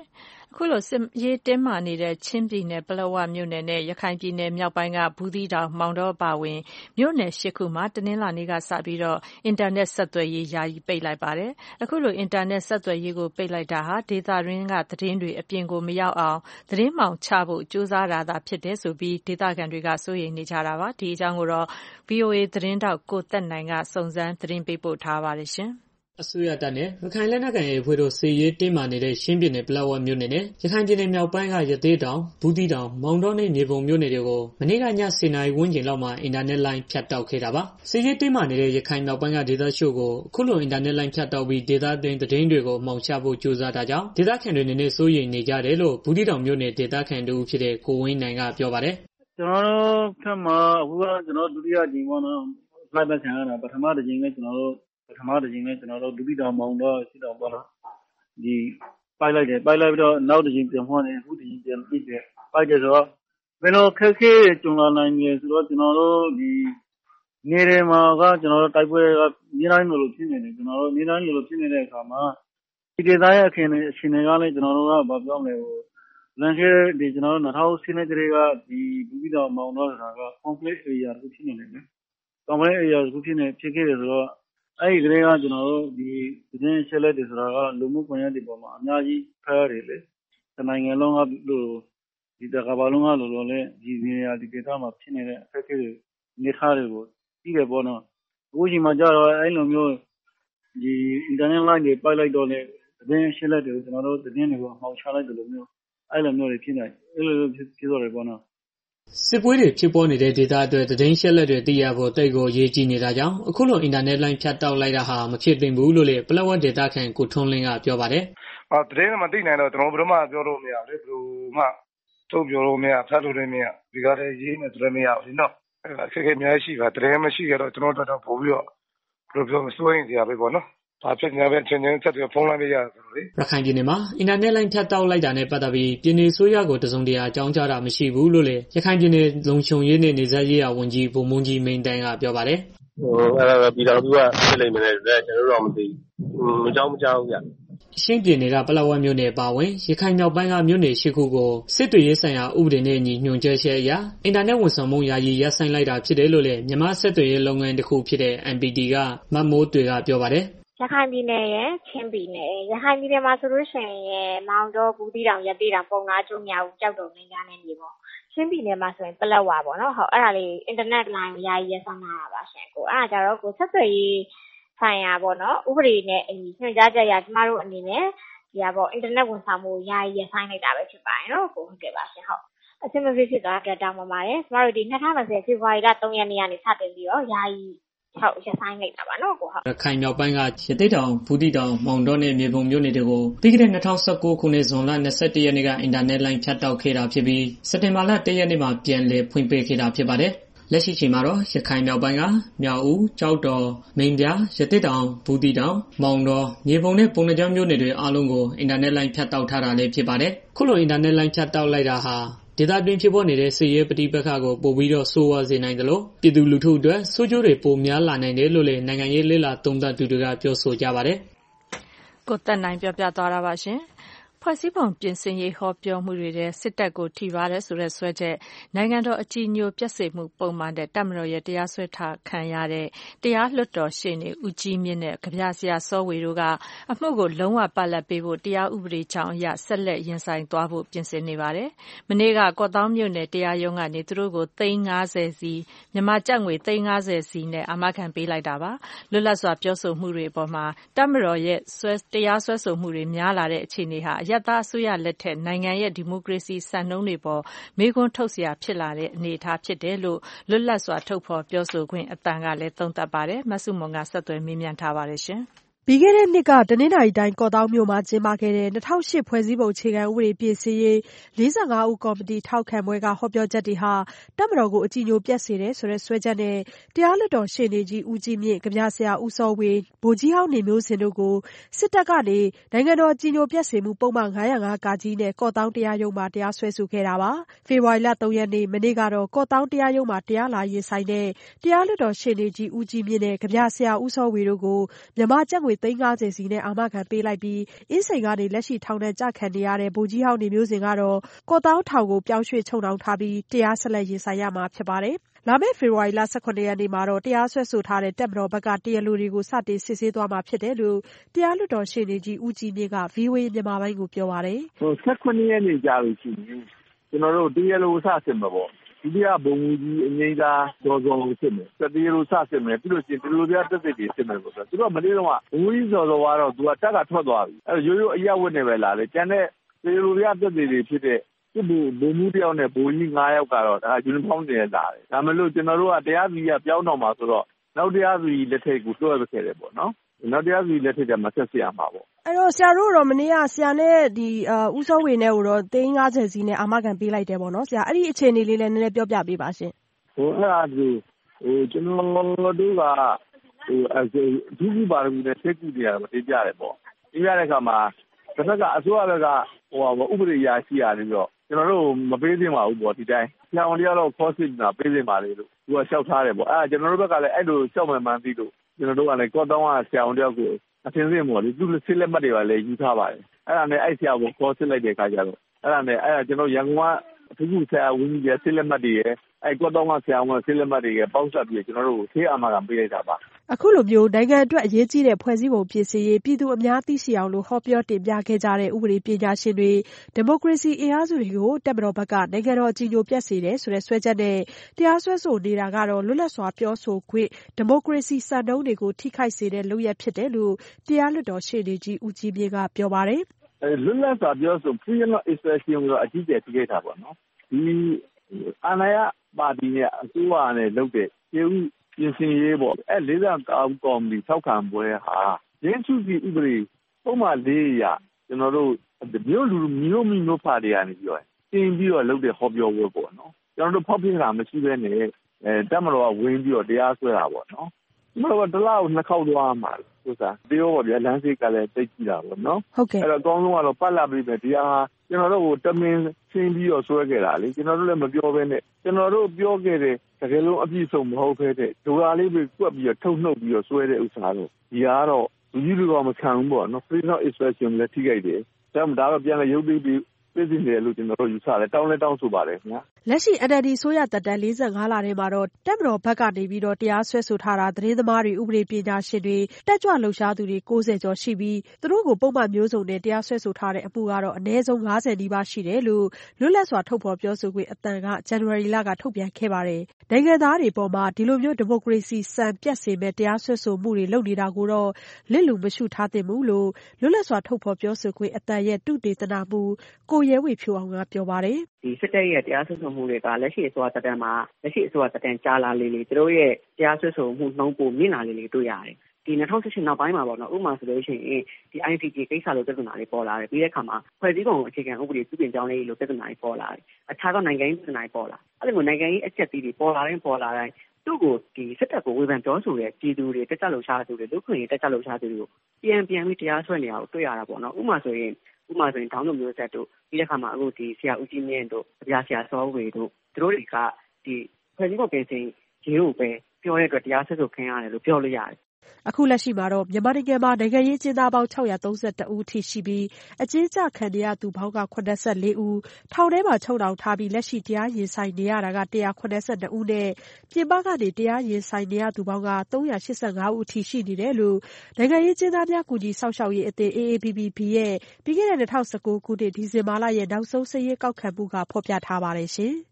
အခုလိုစစ်ရေးတင်းမာနေတဲ့ချင်းပြည်နယ်ပလက်ဝမြို့နယ်နဲ့ရခိုင်ပြည်နယ်မြောက်ပိုင်းကဘူးသီးတောင်မောင်တောအပါအဝင်မြို့နယ်ရှစ်ခုမှာတနင်္လာနေ့ကစပြီးတော့အင်တာနက်ဆက်သွယ်ရေးယာယီပိတ်လိုက်ပါတယ်။အခုလိုအင်တာနက်ဆက်သွယ်ရေးကိုပိတ်လိုက်တာဟာဒေသတွင်းကသတင်းတွေအပြင်ကိုမရောက်အောင်သတင်းမှောင်ချဖို့ကြိုးစားတာသာဖြစ်တယ်ဆိုပြီးဒေသခံတွေကစိုးရိမ်နေကြတာပါ။ဒီအကြောင်းကိုတော့ ဗွီအိုအေသတင်းတောက်ကိုသက်နိုင်ကစုံစမ်းသတင်းပေးပို့ထားပါတယ်ရှင်။အစိုးရတပ်နဲ့ရခိုင်လက်နက်ကိုင်အဖွဲ့တို့စစ်ရေးတင်းမာနေတဲ့ရှင်းပြည်နယ်ပလက်ဝမြို့နယ်နဲ့ရခိုင်ပြည်နယ်မြောက်ပိုင်းကရသေးတောင်ဘူးသီးတောင်မောင်တောနဲ့မြေပုံမြို့နယ်တွေကိုမနေ့ကညဆယ်နာရီဝန်းကျင်လောက်မှာအင်တာနက်လိုင်းဖြတ်တောက်ခဲ့တာပါစစ်ရေးတင်းမာနေတဲ့ရခိုင်မြောက်ပိုင်းကဒေသရှို့ကိုအခုလိုအင်တာနက်လိုင်းဖြတ်တောက်ပြီးဒေသတွင်းသတင်းတွေကိုမှောင်ချဖို့ကြိုးစားတာကြောင့်ဒေသခံတွေနဲ့စိုးရိမ်နေကြတယ်လို့ဘူးသီးတောင်မြို့နယ်ဒေသခံတို့ဖြစ်တဲ့ကိုဝင်းနိုင်ကပြောပါတယ်ကျွန်တော်တို့ဖက်မှာအခုကကျွန်တော်ဒုတိယကြိမ်ပေါ့နော်လိုက်ပတ်ခံရတာပထမတစ်ကြိမ်နဲ့ကျွန်တော်တို့ပထမတစ်ကြိမ်နဲ့ကျွန်တော်တို့ဒုတိယမောင်တော့ရှိတော့ပေါ့နော်ဒီပိုက်လိုက်တယ်ပိုက်လိုက်ပြီးတော့နောက်တစ်ကြိမ်ပြန်ဖွင့်တယ်အခုတစ်ကြိမ်ပြန်ပြစ်တယ်ပိုက်တယ်ဆိုတော့ဘယ်လိုခက်ခဲကြုံလာနိုင်လဲဆိုတော့ကျွန်တော်တို့ဒီနေရာမှာကကျွန်တော်တို့တိုက်ပွဲကနေတိုင်းလိုဖြစ်နေတယ်ကျွန်တော်တို့နေတိုင်းလိုဖြစ်နေတဲ့အခါမှာဒီဒေသရဲ့အခင်းအရှင်တွေကလည်းကျွန်တော်တို့ကဘာပြောမလဲဟိုလမ်းခဲဒီကျွန်တော်တို့နှစ်ထောင်ဆင်းနေတဲ့ကဒီဘူးပြီးတော့မောင်တော့ဆိုတာက conflict area ကိုဖြစ်နေတယ်နော် conflict area ကိုဖြစ်နေဖြစ်ခဲ့တယ်ဆိုတော့အဲ့ဒီကလေးကကျွန်တော်တို့ဒီသတင်းရှင်းလက်တွေဆိုတာကလူမှုကွန်ရက်တွေပေါ်မှာအများကြီးဖတ်ရတယ်လေတနိုင်ငံလုံးကလို့ဒီတကဘာလုံးကလို့လို့လေဒီနေရာဒီဒေသမှာဖြစ်နေတဲ့အခက်အခဲတွေနေထားတွေကိုပြီးတယ်ပေါ့နော်အခုချိန်မှာကျတော့အဲ့လိုမျိုးဒီ internet line တွေပိုက်လိုက်တော့လေသတင်းရှင်းလက်တွေကိုကျွန်တော်တို့သတင်းတွေကိုမှောင်ချလိုက်တယ်လို့မျိုးအဲ့လိုမျိုးတွေဖြစ်နေအဲ့လိုမျိုးဖြစ်တော့တယ်ပေါ့နော်စစ်ပွဲတွေဖြစ်ပေါ်နေတဲ့ဒေသအတွက်သတင်းရှင်းလက်တွေသိရဖို့တိတ်ကိုရေးကြည့်နေတာကြောင့်အခုလိုအင်တာနက်လိုင်းဖြတ်တောက်လိုက်တာဟာမဖြစ်သင့်ဘူးလို့လေပလက်ဝဒေသခံကိုထွန်းလင်းကပြောပါတယ်။အော်သတင်းမှသိနိုင်တော့ကျွန်တော်ဘယ်တော့မှပြောလို့မရဘူးလေဘယ်လိုမှသုံးပြောလို့မရဖတ်လို့လည်းမရဒီကားလေးရေးနေတယ်မရဘူးနော်အဲ့ဒါအခက်အခဲအများကြီးရှိပါသတင်းမရှိကြတော့ကျွန်တော်တို့တော့ပို့ပြီးတော့ဘယ်လိုပြောမစိုးရင်စရာပဲပေါ့နော်ဘာဖြစ်နေလဲချင်းချင်းဆက်ပြီးဖုန်းလိုက်ရဆိုလို့လေရခိုင်ပြည်နယ်မှာအင်တာနက်လိုင်းဖြတ်တောက်လိုက်တာနဲ့ပတ်သက်ပြီးပြည်내ဆိုးရကိုတစုံတရာအကြောင်းကြားတာမရှိဘူးလို့လေရခိုင်ပြည်နယ်လုံခြုံရေးနဲ့နေဆက်ရေးဝန်ကြီးဗိုလ်မှူးကြီးမိန်တန်းကပြောပါတယ်ဟိုအဲ့ဒါပြည်တော်စုကဖြစ်လိမ့်မယ်လေကျွန်တော်တို့တော့မသိဘူးအကြောင်းမကြောက်ဘူးဗျရှင်းပြည်နယ်ကပလက်ဝမြို့နယ်ပါဝင်ရခိုင်မြောက်ပိုင်းကမြို့နယ်ရှိခုကိုစစ်တွေရေးဆိုင်ရာဥပဒေနဲ့အညီညွှန်ကြားချက်အရအင်တာနက်ဝန်ဆောင်မှုယာယီရပ်ဆိုင်းလိုက်တာဖြစ်တယ်လို့လည်းမြန်မာစစ်တွေရေးလုပ်ငန်းတစ်ခုဖြစ်တဲ့ M P D ကမမိုးတွေကပြောပါတယ်ရခိုင်ပြည်နယ်ရဲ့ချင်းပြည်နယ်ရခိုင်ပြည်နယ်မှာဆိုလို့ရှိရင်မောင်တော်ဘူးတီတောင်ရသေးတောင်ပုံနာကျုံညာဦးကြောက်တော်မင်းများနဲ့နေပေါ့ချင်းပြည်နယ်မှာဆိုရင်ပလက်ဝါပေါ့နော်ဟုတ်အဲ့ဒါလေးအင်တာနက်လိုင်းယာယီရပ်ဆိုင်းတာပါရှင်ကိုအဲ့ဒါကြတော့ကိုဆက်သွယ်ရေးဆိုင်ရာပေါ့နော်ဥပဒေနဲ့အညီညွှန်ကြားချက်အရကျမတို့အနေနဲ့ဒီဟာပေါ့အင်တာနက်ဝန်ဆောင်မှုယာယီရပ်ဆိုင်းလိုက်တာပဲဖြစ်ပါတယ်နော်ကိုဟုတ်ကဲ့ပါရှင်ဟုတ်အဆင်မပြေဖြစ်သွားကြတောင်းပါပါတယ်ကျမတို့ဒီ၂၀၂၀ဖေဖော်ဝါရီလ၃ရက်နေ့ကနေစတင်ပြီးတော့ယာယီဟုတ်ရဆိုင်နေတာပါနော်ကိုဟုတ်ရခိုင်မြောက်ပိုင်းကရသေးတောင်ဘူးတီတောင်မောင်တော်နဲ့မြေပုံမြို့နယ်တွေကိုပြီးခဲ့တဲ့၂၀၁၉ခုနှစ်ဇွန်လ၂၁ရက်နေ့ကအင်တာနက်လိုင်းဖြတ်တောက်ခဲ့တာဖြစ်ပြီးစက်တင်ဘာလ၁ရက်နေ့မှာပြန်လည်ဖွင့်ပေးခဲ့တာဖြစ်ပါတယ်လက်ရှိချိန်မှာတော့ရခိုင်မြောက်ပိုင်းကမြောက်ဦးကြောက်တော်မင်းပြရသေးတောင်ဘူးတီတောင်မောင်တော်မြေပုံနဲ့ပုံနှကြောင်းမြို့နယ်တွေအားလုံးကိုအင်တာနက်လိုင်းဖြတ်တောက်ထားတာလည်းဖြစ်ပါတယ်ခုလိုအင်တာနက်လိုင်းဖြတ်တောက်လိုက်တာဟာဒေသတွင်းဖြစ်ပေါ်နေတဲ့စစ်ရေးပဋိပက္ခကိုပိုပြီးတော့ဆိုးဝါးစေနိုင်တယ်လို့ပြည်သူလူထုအတွက်ဆိုးကျိုးတွေပိုများလာနိုင်တယ်လို့လည်းနိုင်ငံရေးလှည့်လာသုံးသပ်သူတွေကပြောဆိုကြပါတယ်။ကိုသက်နိုင်ပြောပြသွားတာပါရှင်။ဖွဲ့စည်းပုံပြင်ဆင်ရေးဟောပြောမှုတွေတဲ့စစ်တပ်ကိုထိပါတဲ့ဆိုတဲ့ဆွဲချက်နိုင်ငံတော်အကြီးအကျယ်ပြည့်စုံမှုပုံမှန်တဲ့တပ်မတော်ရဲ့တရားစွဲထားခံရတဲ့တရားလွှတ်တော်ရှေ့နေဦးကြီးမြင့်နဲ့ကြပြဆရာစောဝေတို့ကအမှုကိုလုံးဝပတ်လက်ပေးဖို့တရားဥပဒေကြောင်းအရဆက်လက်ရင်ဆိုင်သွားဖို့ပြင်ဆင်နေပါတယ်။မနေ့ကကော့သောင်းမြို့နယ်တရားရုံးကနေသူတို့ကိုသိန်း၅၀စီမြန်မာကျပ်ငွေသိန်း၅၀စီနဲ့အာမခံပေးလိုက်တာပါ။လွတ်လပ်စွာပြောဆိုမှုတွေအပေါ်မှာတပ်မတော်ရဲ့ဆွဲတရားစွဲဆိုမှုတွေများလာတဲ့အခြေအနေဟာအရပ်သားအစိုးရလက်ထက်နိုင်ငံရဲ့ဒီမိုကရေစီစံနှုန်းတွေပေါ်မေးခွန်းထုတ်เสียဖြစ်လာတဲ့အနေအထားဖြစ်တယ်လို့လွတ်လပ်စွာထုတ်ဖော်ပြောဆိုခွင့်အတန်ကလည်းသုံးသပ်ပါတယ်မဆုမွန်ကဆက်သွယ်မေးမြန်းထားပါတယ်ရှင်ပြီးခဲ့တဲ့နှစ်ကတနင်္သာရီတိုင်းကော့သောင်းမြို့မှာကျင်းပခဲ့တဲ့၂၀၀၈ဖွဲ့စည်းပုံအခြေခံဥပဒေပြင်ဆင်ရေး၄၅ဦးကော်မတီထောက်ခံပွဲကဟောပြောချက်တွေဟာတပ်မတော်ကိုအကြည်ညိုပျက်စေတယ်ဆိုတဲ့စွဲချက်နဲ့တရားလွှတ်တော်ရှေ့နေကြီးဦးကြီးမြင့်၊ကဗျာဆရာဦးစောဝေ၊ဗိုလ်ကြီးဟောင်းနေမျိုးဇင်တို့ကိုစစ်တပ်ကနေနိုင်ငံတော်အကြည်ညိုပျက်စေမှုပုဒ်မ၅၀၅-ကနဲ့ကော့သောင်းတရားရုံးမှာတရားစွဲဆိုခဲ့တာပါ။ဖေဖော်ဝါရီလ၃ရက်နေ့မနေ့ကတော့ကော့သောင်းတရားရုံးမှာတရားလာရင်ဆိုင်တဲ့တရားလွှတ်တော်ရှေ့နေကြီးဦးကြီးမြင့်နဲ့ကဗျာဆရာဦးစောဝေတို့ကိုမြန်မာကျပ်ငွေသိန်းငါးဆယ်စီနဲ့အာမခံပေးလိုက်ပြီးအင်းစိန်ကနေလက်ရှိထောင်ဒဏ်ကျခံနေရတဲ့ဗိုလ်ကြီးဟောင်းနေမျိုးစင်ကတော့ကော့သောင်းထောင်ကိုပြောင်းရွှေ့ချုပ်နှောင်ထားပြီးတရားဆက်လက်ရင်ဆိုင်ရမှာဖြစ်ပါတယ်။လာမယ့်ဖေဖော်ဝါရီလ၁၇ရက်နေ့မှာတော့တရားစွဲဆိုထားတဲ့တပ်မတော်ဘက်ကတရားလိုတွေကိုစတင်စစ်ဆေးသွားမှာဖြစ်တယ်လို့တရားလွှတ်တော်ရှေ့နေကြီးဦးကြီးမြင့်က ဗွီအိုအေမြန်မာပိုင်းကိုပြောပါတယ်။၁၇ရက်နေ့ကြာလို့ရှိရင်ကျွန်တော်တို့တရားလိုစစစ်မှာပေါ့။ဒီကဘုံကြီးအငိမ့်သားဒေါ်စောစစ်မယ်။တရားလိုစစစ်မယ်ပြီးလို့ရှိရင်ဒီလိုပြတက်စစ်တွေစစ်မယ်ပေါ့။သူတို့မလေးတော့ကဘုံကြီးစောစောကတော့သူကတက်ကထွက်သွားပြီ။အဲရိုးရိုးအရက်ဝတ်နေပဲလာလေ။ကျန်တဲ့တရားလိုပြတက်စစ်တွေဖြစ်တဲ့ဒီဘုံမှုတယောက်နဲ့ဘိုးကြီး၅ယောက်ကတော့ဒါယူနီဖောင်းတွေလာတယ်။ဒါမှလို့ကျွန်တော်တို့ကတရားစီကပြောင်းတော့မှာဆိုတော့နောက်တရားစီလက်ထက်ကိုတွဲခဲ့တယ်ပေါ့နော်။နောက်တရားစီလက်ထက်ကမှဆက်ဆက်ရမှာပေါ့။အဲ့တော့ဆရာတို့တော့မနေ့ကဆရာနဲ့ဒီဦးစောဝေနဲ့ကိုတော့သိန်းငါးဆယ်စီနဲ့အာမခံပေးလိုက်တယ်ပေါ့နော်။ဆရာအဲ့ဒီအခြေအနေလေးလည်းနည်းနည်းပြောပြပေးပါရှင်။ဟိုအဲ့ဒါဒီဟိုကျွန်တော်တို့ကဟိုအဒုတိယပါရမီနဲ့ဆက်ကူတရားမတင်ကြရတယ်ပေါ့။ဒီရတဲ့အခါမှာတစ်ခါကအစိုးရဘက်ကဟိုဥပဒေအရာရှိရတယ်ပြီးတော့ကျွန်တော်တို့မပေးသင့်ပါဘူးပေါ့ဒီတိုင်းဆရာဝန်တရားတော့ခေါ်စစ်နေတာပေးသင့်ပါလေလို့သူကလျှောက်ထားတယ်ပေါ့အဲကျွန်တော်တို့ဘက်ကလည်းအဲ့လိုလျှောက်မှန်မှန်သိလို့ကျွန်တော်တို့ကလည်းကော့တောင်းကဆရာဝန်တရားကိုအသင်းစင်းပေါ့လေသူစစ်လက်မှတ်တွေကလည်းယူထားပါတယ်အဲ့ဒါနဲ့အဲ့ဆရာကိုခေါ်စစ်လိုက်တဲ့အခါကျတော့အဲ့ဒါနဲ့အဲ့ဒါကျွန်တော်ရန်ကုန်ကအထူးဆရာဝန်ကြီးရဲ့စစ်လက်မှတ်တွေရဲ့အဲ့ကော့တောင်းကဆရာဝန်စစ်လက်မှတ်တွေရဲ့ပေါင်းစပ်ပြီးကျွန်တော်တို့ဆေးအာမခံပေးလိုက်တာပါအခုလိုမျိုးနိုင်ငံအတွက်အရေးကြီးတဲ့ဖွဲ့စည်းပုံပြင်ဆင်ရေးပြည်သူအများသိရှိအောင်လို့ဟောပြောတင်ပြခဲ့ကြတဲ့ဥပဒေပညာရှင်တွေဒီမိုကရေစီအင်အားစုတွေကိုတပ်မတော်ဘက်ကနိုင်ငံတော်အကြီးအကျယ်ပြတ်စေတယ်ဆိုတဲ့ဆွဲချက်နဲ့တရားစွဲဆိုနေတာကတော့လွတ်လပ်စွာပြောဆိုခွင့်ဒီမိုကရေစီစံနှုန်းတွေကိုထိခိုက်စေတဲ့လုပ်ရပ်ဖြစ်တယ်လို့တရားလွှတ်တော်ရှေ့နေကြီးဦးကြီးမြင့်ကပြောပါတယ်။လွတ်လပ်စွာပြောဆို freedom of expression ကိုအကြီးအကျယ်ထိခိုက်တာပေါ့နော်။ဒီအာဏာရပါတီနဲ့အစိုးရနဲ့လုပ်တဲ့ကျေဥပြင်ဆင်ရေးပေါ့အဲလေးစားကော်မတီထောက်ခံပွဲဟာရင်းစုစီဥပဒေပုံမှန်လေးရကျွန်တော်တို့မြို့လူမျိုးမျိုးပါတီကနေပြောတင်ပြီးတော့လုပ်တဲ့ဟောပြောပွဲပေါ့နော်ကျွန်တော်တို့ဖောက်ပြတာမရှိဘဲနဲ့အဲတက်မတော်ကဝင်ပြီးတော့တရားစွဲတာပေါ့နော်ကျွန်တော်တို့တလားကိုနှစ်ခေါက်သွားမှာဥစားဒီရောပေါ့ဗျာလမ်းစိတ်ကလည်းတိတ်ကြည့်တာပေါ့နော်ဟုတ်ကဲ့အဲ့တော့အကောင်းဆုံးကတော့ပတ်လာပြီးပဲတရားကျွန်တော်တို့ကိုတမင်ဆင်းပြီးတော့ဆွဲခဲ့တာလေကျွန်တော်တို့လည်းမပြောဘဲနဲ့ကျွန်တော်တို့ပြောခဲ့တဲ့တကယ်လို့အပြည့်စုံမဟုတ်ခဲ့တဲ့ဒုရာလေးပဲကွက်ပြီးတော့ထုတ်နှုတ်ပြီးတော့ဆွဲတဲ့ဥစ္စာတော့ဒီကတော့လူကြီးလူတော်မခံဘူးပေါ့နော် freedom of expression လည်းထိခိုက်တယ်ဒါမှဒါတော့ပြန်လည်းရုပ်သိမ်းပြီးပြည်စင်တယ်လို့ကျွန်တော်တို့ယူဆတယ်တောင်းလဲတောင်းဆိုပါတယ်ခင်ဗျာလက်ရှိ N L D ဆိုရတပ်တန်း၄၅လထဲမှာတော့တပ်မတော်ဘက်ကနေပြီးတော့တရားစွဲဆိုထားတာသတင်းသမားတွေဥပဒေပညာရှင်တွေတက်ကြွလှုပ်ရှားသူတွေကိုးဆယ်ကျော်ရှိပြီးသူတို့ကိုပုံမှန်မျိုးစုံနဲ့တရားစွဲဆိုထားတဲ့အမှုကတော့အနည်းဆုံး၅၀နီးပါးရှိတယ်လို့လွတ်လပ်စွာထုတ်ဖော်ပြောဆိုခွင့်အတန်ကဇန်နဝါရီလကထုတ်ပြန်ခဲ့ပါတယ်နိုင်ငံသားတွေပေါ်မှာဒီလိုမျိုးဒီမိုကရေစီစံပြတ်စေမဲ့တရားစွဲဆိုမှုတွေလုပ်နေတာကိုတော့လစ်လူမရှုထားသင့်ဘူးလို့လွတ်လပ်စွာထုတ်ဖော်ပြောဆိုခွင့်အတန်ရဲ့တုတေသနာမှုကိုရဲဝေဖြိုအောင်ကပြောပါတယ်ဒီစစ်တပ်ရဲ့တရားစွဲဆိုမှုတွေကလက်ရှိအစိုးရတပ်တန်းမှာလက်ရှိအစိုးရတပ်တန်းကြားလာလေလေသူတို့ရဲ့တရားစွဲဆိုမှုနှုန်းပိုမြင့်လာလေလေတွေ့ရတယ်ဒီ၂၀၁၈နောက်ပိုင်းမှာပေါ့နော်ဥပမာဆိုလို့ရှိရင်ဒီ I C J ကိစ္စလိုပြဿနာတွေပေါ်လာတယ်ပြီးတဲ့အခါမှာဖွဲ့စည်းပုံအခြေခံဥပဒေပြုပြင်ပြောင်းလဲရေးလိုပြဿနာတွေပေါ်လာတယ်အခြားသောနိုင်ငံရေးပြဿနာတွေပေါ်လာအဲ့လိုမျိုးနိုင်ငံရေးအချက်အသီးတွေပေါ်လာတိုင်းပေါ်လာတိုင်းသူ့ကိုဒီစစ်တပ်ကိုဝေဖန်ပြောဆိုတဲ့ပြည်သူတွေတက်ကြလှုပ်ရှားသူတွေလူခွင့်ရေးတက်ကြလှုပ်ရှားသူတွေကိုပြန်ပြန်ပြီးတရားစွဲနေတာကိုတွေ့ရတာပေါ့နော်ဥပမာဆိုရင်ဥပမာဆိုရင်တောင်းတမျိုးဆက်တို့ပြီးတဲ့အခါမှာအခုဒီဆရာဦးကြီးမြင့်တို့အပြာဆရာစောဝေတို့သူတို့တွေကဒီဖွဲ့စည်းပုံပြင်ဆင်ရေးကိုပဲပြောတဲ့အတွက်တရားစွဲဆိုခံရတယ်လို့ပြောလို့ရတယ်အခုလက်ရှိမှာတော့မြန်မာနိုင်ငံမှာနိုင်ငံရေးအကျဉ်းသားပေါင်း၆၃၁ဦးထိရှိပြီးအကျဉ်းချခံနေရသူပေါင်းက၇၄ဦးထောင်ထဲမှာချုပ်နှောင်ထားပြီးလက်ရှိတရားရင်ဆိုင်နေရတာက၁၇၂ဦးနဲ့ပြင်ပကနေတရားရင်ဆိုင်နေရသူပေါင်းက၃၈၅ဦးထိရှိနေတယ်လို့နိုင်ငံရေးအကျဉ်းသားများကူညီစောင့်ရှောက်ရေးအသင်း A A P P B ရဲ့ပြီးခဲ့တဲ့၂၀၁၉ခုနှစ်ဒီဇင်ဘာလရဲ့နောက်ဆုံးစာရင်းကောက်ခံမှုကဖော်ပြထားပါတယ်ရှင်။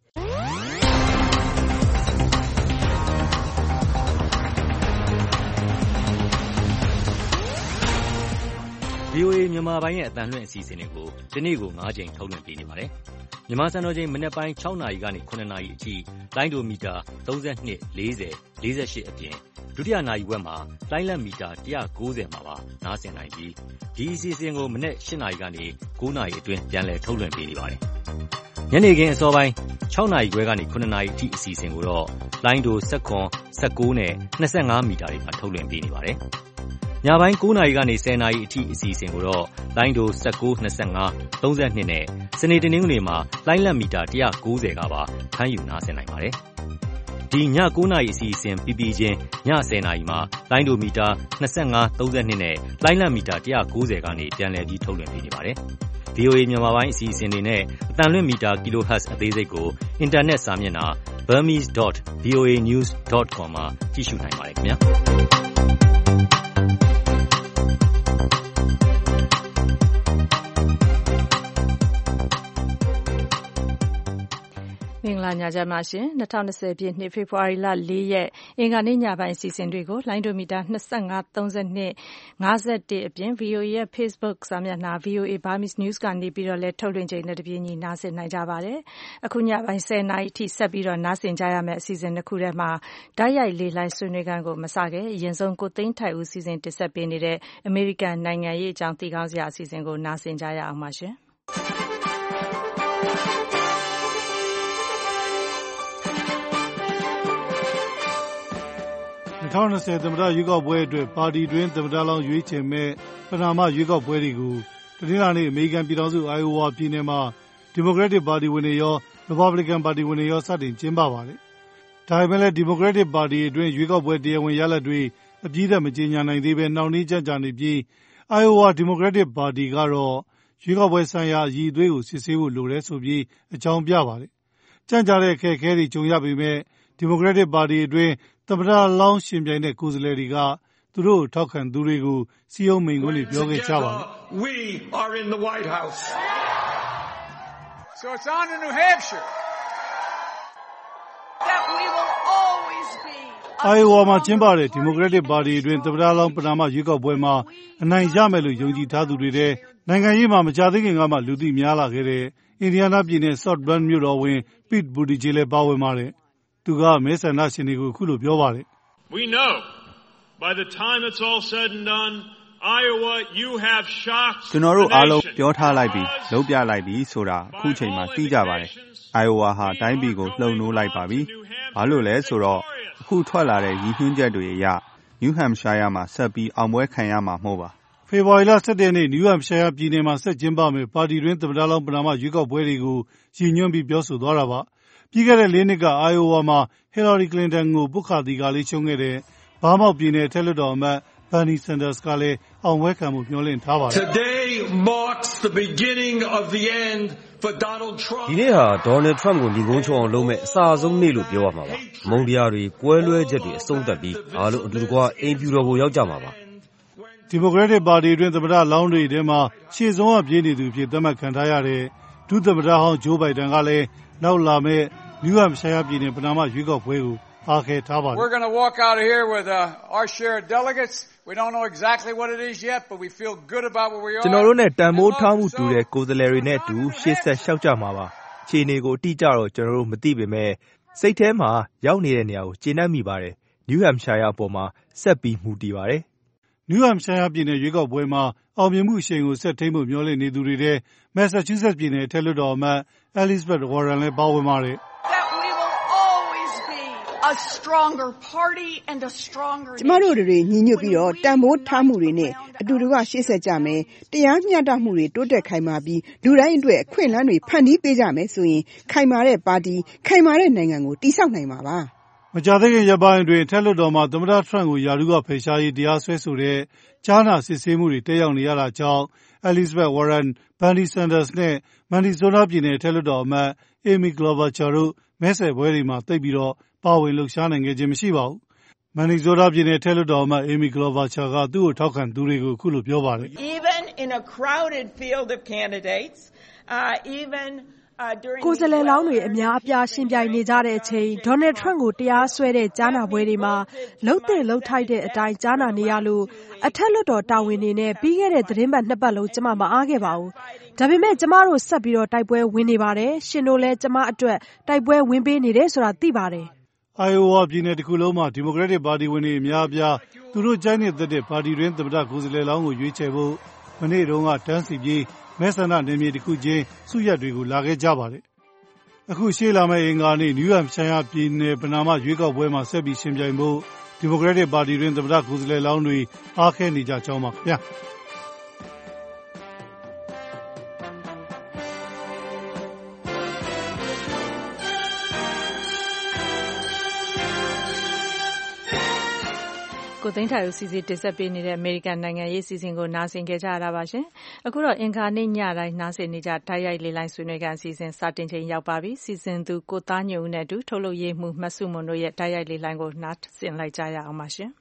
V O A မြန်မာပိုင်းရဲ့အသံလွှင့်အစီအစဉ်တွေကိုဒီနေ့ကို၅ကြိမ်ထုတ်လွှင့်ပေးနေပါတယ်။မြန်မာစံတော်ချိန်မနက်ပိုင်း၆နာရီကနေ၇နာရီအထိလိုင်းဒိုမီတာ၃၂ ၄၀ ၄၈အပြင်ဒုတိယနာရီဝက်မှာလိုင်းလက်မီတာ၁၉၀မှာပါနားဆင်နိုင်ပြီးဒီအစီအစဉ်ကိုမနက်၈နာရီကနေ၉နာရီအတွင်းပြန်လည်ထုတ်လွှင့်ပေးနေပါတယ်။ညနေခင်းအစောပိုင်း၆နာရီခွဲကနေ၇နာရီအထိအစီအစဉ်ကိုတော့လိုင်းဒို၁၇ ၁၉နဲ့၂၅မီတာတွေမှာထုတ်လွှင့်ပေးနေပါတယ်။ညပိုင်း၉နာရီကနေ၁၀နာရီအထိအစီအစဉ်ကိုတော့လိုင်းဒို၁၉ ၂၅ ၃၂နဲ့စနေတနင်္ဂနွေမှာလိုင်းလက်မီတာ၁၉၀ကပါဖမ်းယူနားဆင်နိုင်ပါတယ်။ဒီညကိုးနာရီအစီအစဉ်ပြီးပြီးချင်းညဆယ်နာရီမှာလိုင်းဒိုမီတာနှစ်၅ သုံး၂နဲ့လိုင်းလံမီတာတစ်ရာ၉၀ကနေပြန်လည်ပြီးထုတ်လွှင့်ပေးနေပါတယ်။ ဗွီအိုအေ မြန်မာပိုင်းအစီအစဉ်တွေနဲ့အသံလွှင့်မီတာ kilohertz အသေးစိတ်ကိုအင်တာနက်စာမျက်နှာ burmese dot voa news dot com မှာကြည့်ရှုနိုင်ပါတယ်ခင်ဗျာ။မင်္ဂလာညချမ်းပါရှင်။၂၀၂၀ပြည့်နှစ်ဖေဖော်ဝါရီလ၄ရက်အင်္ဂါနေ့ညပိုင်းအစီအစဉ်တွေကိုလိုင်းဒိုမီတာ၂၅ သုံး၂ ၅၁အပြင် ဗွီအိုအေရဲ့ Facebook စာမျက်နှာ ဗွီအိုအေ Burmese News ကနေပြီးတော့လည်းထုတ်လွှင့်ချိန်နဲ့တပြေးညီနားဆင်နိုင်ကြပါတယ်။အခုညပိုင်းဆယ်နာရီထိဆက်ပြီးတော့နားဆင်ကြရမယ့်အစီအစဉ်တစ်ခုထဲမှာတိုက်ရိုက်လေလှိုင်းဆွေးနွေးခန်းကိုမစခင်အရင်ဆုံးကိုသိန်းထိုက်ဦးစီစဉ်တင်ဆက်ပေးနေတဲ့အမေရိကန်နိုင်ငံရေးအကြောင်းသိကောင်းစရာအစီအစဉ်ကိုနားဆင်ကြရအောင်ပါရှင်။၂၀၂၀သမ္မတရွေးကောက်ပွဲအတွက်ပါတီတွင်းသမ္မတလောင်းရွေးချယ်မဲ့ပဏာမရွေးကောက်ပွဲတွေကိုတနင်္လာနေ့အမေရိကန်ပြည်ထောင်စုအိုင်အိုဝါပြည်နယ်မှာဒီမိုကရက်တစ်ပါတီဝင်တွေရောရီပတ်ဘလစ်ကန်ပါတီဝင်တွေရောစတင်ကျင်းပပါတယ်။ဒါပေမဲ့လည်းဒီမိုကရက်တစ်ပါတီအတွင်းရွေးကောက်ပွဲတရားဝင်ရလဒ်တွေအပြည့်အစုံမကြေညာနိုင်သေးဘဲနှောင့်နှေးကြန့်ကြာနေပြီးအိုင်အိုဝါဒီမိုကရက်တစ်ပါတီကတော့ရွေးကောက်ပွဲဆိုင်ရာအရည်အသွေးကိုစစ်ဆေးဖို့လိုတယ်ဆိုပြီးအကြောင်းပြပါတယ်။ကြန့်ကြာတဲ့အခက်အခဲတွေကြုံရပေမဲ့ဒီမိုကရက်တစ်ပါတီအတွင်းသမ္မတလောင်းရှင်ပြိုင်တဲ့ကိုယ်စားလှယ်တွေကသူတို့ထောက်ခံသူတွေကိုစီယုံမိန်ခွန်းတွေပြောခဲ့ကြပါတယ်။ We are in the White House. So it's on to New Hampshire. That we will always be. အိုင်အိုဝါမှာကျင်းပတဲ့ဒီမိုကရက်တစ်ပါတီအတွင်းသမ္မတလောင်းပဏာမရွေးကောက်ပွဲမှာအနိုင်ရမယ်လို့ယုံကြည်ထားသူတွေတဲ့နိုင်ငံရေးမှာမကြာသေးခင်ကမှလူသိများလာခဲ့တဲ့အင်ဒီယားနားပြည်နယ် South Bend မြို့တော်ဝင် Pete Buttigieg လည်းပါဝင်ပါတယ်။သူကမဲဆန္ဒရှင်တွေကိုအခုလိုပြောပါတယ်။ We know by the time it's all said and done Iowa you have shocked ကျွန်တော်တို့အားလုံးပြောထားလိုက်ပြီလုပ်ပြလိုက်ပြီဆိုတာအခုချိန်မှာသိကြပါတယ်။ Iowa ဟာတိုင်းပြည်ကိုလှုံနိုးလိုက်ပါပြီ။ဘာလို့လဲဆိုတော့အခုထွက်လာတဲ့ရည်ညွှန်းချက်တွေအရ New Hampshire မှာဆက်ပြီးအောင်ပွဲခံရမှာမဟုတ်ပါ။ဖေဖော်ဝါရီလ၁၁ရက်နေ့ New Hampshire ပြည်နယ်မှာဆက်ကျင်းပမယ်ပါတီတွင်းသမ္မတလောင်းပဏာမရွေးကောက်ပွဲတွေကိုရည်ညွှန်းပြီးပြောဆိုသွားတာပါ။ပြီးခဲ့တဲ့လေးနှစ်က Iowa မှာ Hillary Clinton ကိုပွတ်ခါသီကာလေးရှုံးခဲ့တဲ့ဘားမောက်ပြည်နယ်အထက်လွှတ်တော်အမတ် Bernie Sanders ကလည်းအောင်ပွဲခံမှုမျှော်လင့်ထားပါတယ်။ Today marks the beginning of the end for Donald Trump. ဒီနေ့ဟာ Donald Trump ကိုညီကုန်းချုံအောင်လုပ်မဲ့အစအဆုံးနေ့လို့ပြောရမှာပါ။အမုန်းတရားတွေကွဲလွဲချက်တွေအဆုံးသတ်ပြီးအားလုံးအတူတကွအိမ်ဖြူတော်ကိုရောက်ကြမှာပါ။ဒီမိုကရက်တစ်ပါတီအတွင်းသမ္မတလောင်းတွေထဲမှာရှေ့ဆုံးကပြေးနေသူဖြစ်သတ်မှတ်ခံထားရတဲ့ဒုသမ္မတဟောင်းဂျိုးဘိုင်ဒန်ကလည်းနောက်လာမဲ့New Hampshire ပြည်နယ်ပဏာမရွေးကောက်ပွဲကိုအားခဲထားပါတယ်။ We're going to walk out of here with uh, our share of delegates. We don't know exactly what it is yet, but we feel good about where we are. ကျွန်တော်တို့နဲ့တန်ဖိုးထားမှုတူတဲ့ကိုယ်စားလှယ်တွေနဲ့အတူရှေ့ဆက်လျှောက်ကြမှာပါ။အခြေအနေကိုအတိအကျတော့ကျွန်တော်တို့မသိပေမဲ့စိတ်ထဲမှာရောက်နေတဲ့နေရာကိုကျေနပ်မိပါတယ်။ New Hampshire အပေါ်မှာဆက်ပြီးမူတည်ပါတယ်။ New Hampshire ပြည်နယ်ရွေးကောက်ပွဲမှာအောင်မြင်မှုအရှိန်ကိုဆက်ထိန်းဖို့မျှော်လင့်နေသူတွေထဲ Massachusetts ပြည်နယ်အထက်လွှတ်တော်အမတ် Elizabeth Warren လည်းပါဝင်ပါတယ်။ A stronger party and a stronger ကျမတို့တွေညီညွတ်ပြီးတော့တန်ဖိုးထားမှုတွေနဲ့အတူတူကရှေ့ဆက်ကြမယ်တရားမျှတမှုတွေတိုးတက်ခိုင်မာပြီးလူတိုင်းအတွက်အခွင့်အလမ်းတွေဖန်တီးပေးကြမယ်ဆိုရင်ခိုင်မာတဲ့ပါတီခိုင်မာတဲ့နိုင်ငံကိုတည်ဆောက်နိုင်မှာပါမကြာသေးခင်ရက်ပိုင်းတွင်ထက်လွှတ်တော်မှာသမ္မတထရန့်ကိုယာရုကဖယ်ရှားရေးတရားစွဲဆိုတဲ့ကြားနာစစ်ဆေးမှုတွေတက်ရောက်နေရတာကြောင့် Elizabeth Warren, Bernie Sanders နဲ့ Minnesota ပြည်နယ်ထက်လွှတ်တော်အမတ် Amy Klobuchar တို့မဲဆွယ်ပွဲတွေမှာသိပ်ပြီးတော့ပါဝင်လှုပ်ရှားနိုင်ခဲ့ခြင်းမရှိပါဘူး။ Minnesota ပြည်နယ်ထက်လွှတ်တော်အမတ် Amy Klobuchar ကသူ့ကိုထောက်ခံသူတွေကိုအခုလိုပြောပါတယ်။ Even in a crowded field of candidates, uh, even ကိုယ်စားလှယ်လောင်းတွေအများအပြားရှင်ပြိုင်နေကြတဲ့အချိန်ဒေါ်နယ်ထရန့်ကိုတရားစွဲတဲ့ကြားနာပွဲတွေမှာလှုပ်တဲ့လှုပ်ထိုက်တဲ့အတိုင်းကြားနာနေရလို့အထက်လွှတ်တော်တာဝန်တွေနဲ့ပြီးခဲ့တဲ့သတင်းပတ်နှစ်ပတ်လုံးကျမမအားခဲ့ပါဘူး။ဒါပေမဲ့ကျမတို့ဆက်ပြီးတော့တိုက်ပွဲဝင်နေပါတယ်။ရှင်တို့လည်းကျမအတွက်တိုက်ပွဲဝင်ပေးနေတယ်ဆိုတာသိပါတယ်။ Iowa ပြည်နယ်တစ်ခုလုံးမှာဒီမိုကရက်တစ်ပါတီဝင်တွေအများအပြားသူတို့ကြိုက်နေတဲ့ပါတီတွင်းသမ္မတကိုယ်စားလှယ်လောင်းကိုရွေးချယ်ဖို့မနေ့တုန်းကတန်းစီပြီးမဲဆန္ဒနယ်မြေတစ်ခုချင်းစုရပ်တွေကိုလာခဲ့ကြပါတယ်။အခုရှေ့လာမယ့်အင်္ဂါနေ့ New Hampshire ပြည်နယ်ပဏာမရွေးကောက်ပွဲမှာဆက်ပြီးရှင်ပြိုင်ဖို့ဒီမိုကရက်တစ်ပါတီတွင်သမ္မတကိုယ်စားလှယ်လောင်းတွေအားခဲနေကြကြောင်းပါခင်ဗျာ။ကိုသိန်းထိုင်ဦးစီစီတင်ဆက်ပေးနေတဲ့အမေရိကန်နိုင်ငံရေးအစီအစဉ်ကိုနားဆင်ကြကြရတာပါရှင်။အခုတော့အင်္ဂါနေ့ညတိုင်းနားဆင်နေကြဓာတ်ရိုက်လေလိုင်းဆွေးနွေးကန်အစီအစဉ်စတင်ချိန်ရောက်ပါပြီ။စီစဉ်သူကိုသားညွန့်ဦးနဲ့အတူထုတ်လုပ်ရေးမှူးမဆုမွန်တို့ရဲ့ဓာတ်ရိုက်လေလိုင်းကိုနားဆင်လိုက်ကြရအောင်ပါရှင်။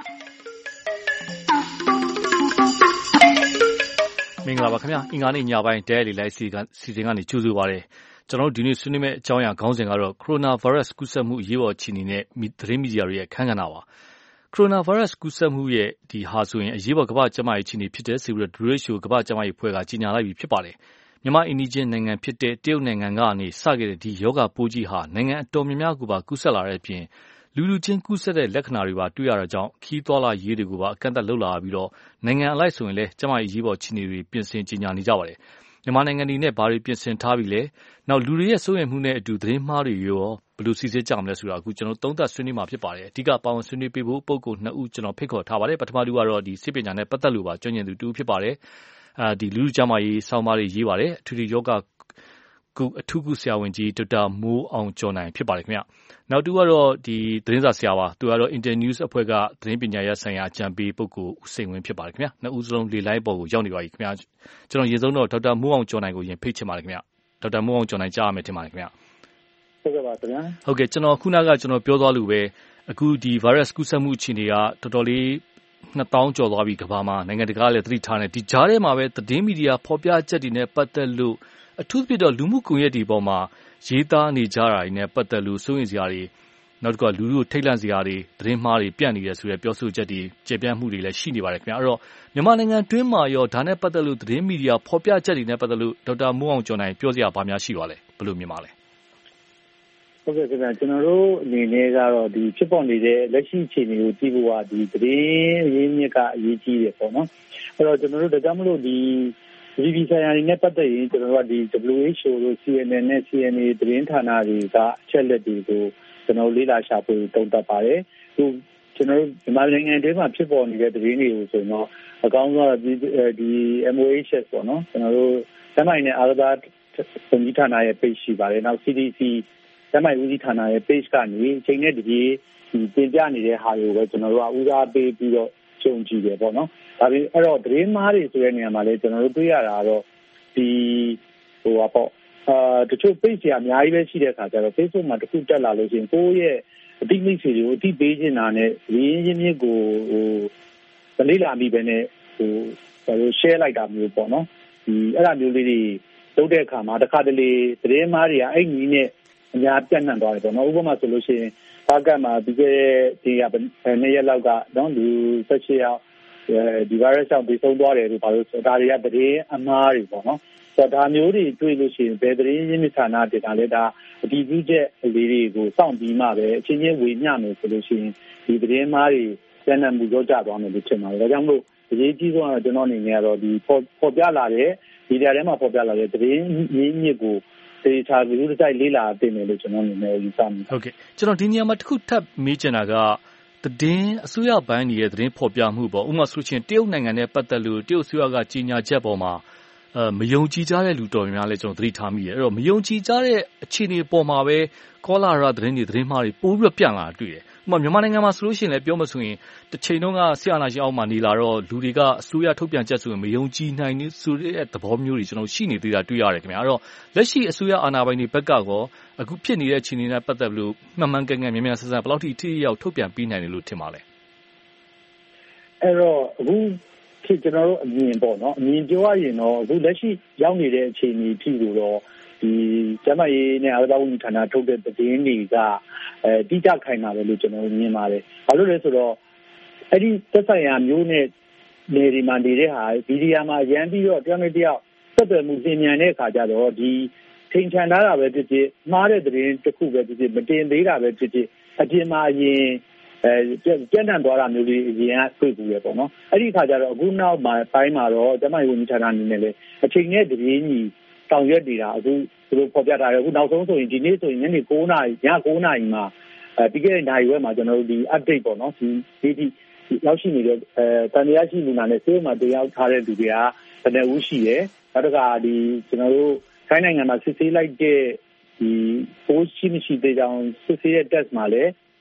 မင်္ဂလာပါခင်ဗျာအင်္ဂါနေ့ညပိုင်းဓာတ်ရိုက်လေလိုင်းစီစဉ်ကနေကြိုဆိုပါရစေ။ကျွန်တော်တို့ဒီနေ့ဆွေးနွေးမယ့်အကြောင်းအရာခေါင်းစဉ်ကတော့ကိုရိုနာဗိုင်းရပ်စ်ကူးစက်မှုအရေးပေါ်အခြေအနေနဲ့သတင်းမီဒီယာတွေရဲ့အခန်းကဏ္ဍပါ။ကိုရိုနာဗိုင်းရပ်စ်ကူးစက်မှုရဲ့ဒီဟာဆိုရင်အရေးပေါ်ကမ္ဘာ့ကျန်းမာရေးအခြေအနေဖြစ်တဲ့ဆိုပြီးတော့ W H O ကမ္ဘာ့ကျန်းမာရေးအဖွဲ့ကကြေညာလိုက်ပြီဖြစ်ပါတယ်။မြန်မာအိန္ဒိချင်းနိုင်ငံဖြစ်တဲ့တရုတ်နိုင်ငံကနေစခဲ့တဲ့ဒီရောဂါပိုးကြီးဟာနိုင်ငံအတော်များများကိုပါကူးစက်လာတဲ့အပြင်လူလူချင်းကူးစက်တဲ့လက္ခဏာတွေပါတွေ့ရတာကြောင့်ခီးသွွာလာရေးတွေကိုပါအကန့်အသတ်လုပ်လာပြီးတော့နိုင်ငံအလိုက်ဆိုရင်လည်းကျန်းမာရေးအရေးပေါ်အခြေအနေတွေပြင်ဆင်ကြေညာနေကြပါတယ်။မြန်မာနိုင်ငံဒီနဲ့ဘာတွေပြင်ဆင်ထားပြီလဲ။နောက်လူတွေရဲ့စိုးရိမ်မှုနဲ့အတူသတင်းမှားတွေရောဘယ်လိုစီစစ်ကြမလဲဆိုတာအခုကျွန်တော်သုံးသပ်ဆွေးနွေးမှာဖြစ်ပါတယ်။အဓိကပါဝင်ဆွေးနွေးပေးဖို့ပုဂ္ဂိုလ်နှစ်ဦးကျွန်တော်ဖိတ်ခေါ်ထားပါတယ်။ပထမလူကတော့ဒီစစ်ပညာနဲ့ပတ်သက်လို့ပါကျွမ်းကျင်သူတူဖြစ်ပါတယ်။အဲဒီလူလူကျန်းမာရေးဆောင်းပါးတွေရေးပါတယ်။အထူးယောဂကုအထူးကုဆရာဝန်ကြီးဒေါက်တာမိုးအောင်ကျော်နိုင်ဖြစ်ပါတယ်ခင်ဗျ။နောက်တူကတော့ဒီသတင်းစာဆရာပါသူကတော့ Internews အဖွဲ့ကသတင်းပညာရေးဆိုင်ရာအကြံပေးပုဂ္ဂိုလ်ဦးစိန်ဝင်းဖြစ်ပါတယ်ခင်ဗျ။နှစ်ဦးစလုံးလေလိုင်းပေါ်ကိုရောက်နေပါပြီခင်ဗျ။ကျွန်တော်ရေဆုံးတော့ဒေါက်တာမိုးအောင်ကျော်နိုင်ကိုရင်ဖိတ်ချင်ပါတယ်ခင်ဗျ။ဒေါက်တာမိုးအောင်ကျော်နိုင်ကြားရမယ်ထင်ပါတယ်ခင်ဗျ။ဟုတ်ကဲ့ပါခင်ဗျာ။ဟုတ်ကဲ့ကျွန်တော်ခုနကကျွန်တော်ပြောသွားလို့ပဲအခုဒီ virus ကူးစက်မှုအခြေအနေကတော်တော်လေးနှစ်သောင်းကျော်သွားပြီကမ္ဘာမှာနိုင်ငံတကာလည်းသတိထားနေဒီကြားထဲမှာပဲသတင်းမီဒီယာဖော်ပြချက်တွေနဲ့ပတ်သက်လို့အထူးသဖြင့်တော့လူမှုကွန်ရက်တွေပေါ်မှာရေးသားနေကြတာတွေနဲ့ပတ်သက်လို့စိုးရိမ်စရာတွေနောက်တစ်ခါလူလူထိတ်လန့်စရာတွေသတင်းမှားတွေပြန့်နေတယ်ဆိုတဲ့ပြောဆိုချက်တွေကျေပြန့်မှုတွေလည်းရှိနေပါတယ်ခင်ဗျာအဲ့တော့မြန်မာနိုင်ငံတွင်းမှာရောဒါနဲ့ပတ်သက်လို့သတင်းမီဒီယာဖော်ပြချက်တွေနဲ့ပတ်သက်လို့ဒေါက်တာမိုးအောင်ကျော်နိုင်ပြောစရာဘာများရှိပါလဲဘယ်လိုမြင်ပါလဲဟုတ်ကဲ့ခင်ဗျာကျွန်တော်တို့အနေနဲ့ကတော့ဒီဖြစ်ပေါ်နေတဲ့လက်ရှိအခြေအနေကိုကြည့်ဖို့ကဒီသတင်းအရင်းမြစ်ကအရေးကြီးတယ်ပေါ့နော်အဲ့တော့ကျွန်တော်တို့ဒါကြောင့်မလို့ဒီဒီဒီဆိုင်ရာတွေနဲ့ပတ်သက်ရင်ကျွန်တော်တို့ကဒီ W H O တို့ C N N နဲ့ C N A သတင်းဌာနတွေကအချက်လက်တွေကိုကျွန်တော်လေ့လာရှာဖွေသုံးသပ်ပါတယ်။သူကျွန်တော်တို့မြန်မာနိုင်ငံအတွင်းမှာဖြစ်ပေါ်နေတဲ့သတင်းတွေကိုဆိုတော့အကောင်းဆုံးဒီဒီ M O H S ပေါ့နော်ကျွန်တော်တို့စမိုင်းနဲ့အာသာဝန်ကြီးဌာနရဲ့ page ရှိပါတယ်။နောက် C D C စမိုင်းဦးစီးဌာနရဲ့ page ကနေအချိန်နဲ့တပြေးတင်ပြနေတဲ့ဟာတွေကိုပဲကျွန်တော်တို့ကဦးစားပေးပြီးတော့ကြုံကြည့်တယ်ပေါ့နော်ဒါပေမဲ့အဲ့တော့သတင်းမှားတွေဆိုတဲ့နေရာမှာလည်းကျွန်တော်တို့တွေ့ရတာကတော့ဒီဟိုပေါ့အာတချို့ page တွေအများကြီးပဲရှိတဲ့အခါကျတော့ Facebook မှာတစ်ခုတက်လာလို့ရှိရင်ကိုယ့်ရဲ့အတိမိတ်ဆွေတွေကိုအတိပေးချင်တာနဲ့ရင်းရင်းမြစ်ကိုဟိုမလေးလာမိပဲနဲ့ဟိုဘာလို့ share လိုက်တာမျိုးပေါ့နော်ဒီအဲ့ဒါမျိုးလေးတွေလုပ်တဲ့အခါမှာတစ်ခါတလေသတင်းမှားတွေကအဲ့ညီနဲ့အများပြန့်နှံ့သွားတယ်ပေါ့နော်ဥပမာဆိုလို့ရှိရင်ဘာကမှဒီကဒီကနေ့ရက်လောက်ကတော့လူ၁၈ယောက်ဒီ virus ကြောင့်ပြီးဆုံးသွားတယ်လို့ဘာလို့ဒါတွေကသတင်းအမှားတွေပေါ့နော်ဆိုတော့ဒါမျိုးတွေတွေ့လို့ရှိရင်ဘယ်သတင်းရင်းမြစ်ဌာနတင်တာလဲဒါအတည်ပြုချက်လေးတွေကိုစောင့်ပြီးမှပဲအချင်းချင်းဝေမျှမယ်ဆိုလို့ရှိရင်ဒီသတင်းမှားတွေကျန်တဲ့မှုကြောကြသွားမယ်လို့ထင်ပါတယ်ဒါကြောင့်မို့အရေးကြီးဆုံးကတော့ကျွန်တော်အနေနဲ့ကတော့ဒီပေါ်ပြလာတဲ့ဒီနေရာထဲမှာပေါ်ပြလာတဲ့သတင်းရင်းမြစ်ကိုဒေတာဗီဒီယိုတိုက်လေးလာတင်တယ်လို့ကျွန်တော်အနေနဲ့ယူဆမိတယ်ဟုတ်ကဲ့ကျွန်တော်ဒီနေရာမှာတစ်ခုထပ်မေးချင်တာကသတင်းအစိုးရပိုင်းရဲ့သတင်းဖော်ပြမှုပေါ့ဥပမာဆိုရှင်တရုတ်နိုင်ငံနဲ့ပတ်သက်လို့တရုတ်အစိုးရကကြီးညာချက်ပေါ်မှာအဲမယုံကြည်ကြတဲ့လူတော်များများလဲကျွန်တော်သတိထားမိတယ်အဲ့တော့မယုံကြည်ကြတဲ့အခြေအနေပေါ်မှာပဲကောလာရာသတင်းတွေသတင်းမှားတွေပိုးပြီးတော့ပြန့်လာတွေ့တယ်ဥပမာမြန်မာနိုင်ငံမှာဆိုလို့ရှိရင်လည်းပြောမဆိုရင်တစ်ချိန်လုံးကဆီယနာရှင်အောက်မှာနေလာတော့လူတွေကအစိုးရထုတ်ပြန်ချက်ဆိုရင်မယုံကြည်နိုင်ဘူးဆိုတဲ့သဘောမျိုးတွေကျွန်တော်ရှိနေသေးတာတွေ့ရတယ်ခင်ဗျာအဲ့တော့လက်ရှိအစိုးရအာဏာပိုင်တွေဘက်ကကောအခုဖြစ်နေတဲ့အခြေအနေနဲ့ပတ်သက်လို့မှန်မှန်ကန်ကန်မြန်မြန်ဆန်ဆန်ဘယ်လောက်ထိထိရောက်ထုတ်ပြန်ပေးနိုင်တယ်လို့ထင်ပါလဲအဲ့တော့အခုဖြစ်ကျွန်တော်တို့အမြင်ပေါ့နော်အမြင်ပြောရရင်တော့အခုလက်ရှိရောက်နေတဲ့အခြေအနေထိလို့တော့ဒီကျမရေးနဲ့အာသာဝန်ကြီးဌာနထုတ်တဲ့သတင်းတွေကအဲတိကျခိုင်တာပဲလို့ကျွန်တော်မြင်ပါတယ်။ဘာလို့လဲဆိုတော့အဲ့ဒီသက်ဆိုင်ရာမျိုးနဲ့နေဒီမှာနေတဲ့ဟာဗီဒီယိုမှာရမ်းပြီးတော့တယောက်နဲ့တယောက်ဆက်သွယ်မှုပြင်မြန်တဲ့အခါကျတော့ဒီထိန်ချန်ထားတာပဲဖြစ်ဖြစ်မှားတဲ့သတင်းတစ်ခုပဲဖြစ်ဖြစ်မတင်သေးတာပဲဖြစ်ဖြစ်အပြင်မှာအရင်အဲကျန်တန်သွားတာမျိုးလေးအရင်ကတွေ့ဘူးရပေါ့နော်။အဲ့ဒီအခါကျတော့အခုနောက်မှာပိုင်းမှာတော့ကျမရေးဝန်ကြီးဌာနအနေနဲ့လည်းအချိန်နဲ့တပြေးညီဆောင်ရွက်နေတာအခုသူတို့ဖော်ပြထားတယ်အခုနောက်ဆုံးဆိုရင်ဒီနေ့ဆိုရင်ညနေ၉နာရီည၉နာရီမှာအဲပြီးခဲ့တဲ့နိုင်ရွက်မှာကျွန်တော်တို့ဒီ update ပေါ့နော်ဒီဒီရောက်ရှိနေတဲ့အဲတန်တရားရှိလူနာနဲ့ဆေးမှာတရားထားတဲ့လူတွေကဘယ်နှဦးရှိရဲနောက်တစ်ခါဒီကျွန်တော်တို့ခိုင်းနိုင်ငံမှာစစ်ဆေးလိုက်တဲ့ဒီ post ရှိမရှိသေးကြောင်းစစ်ဆေးတဲ့ test မှာလည်း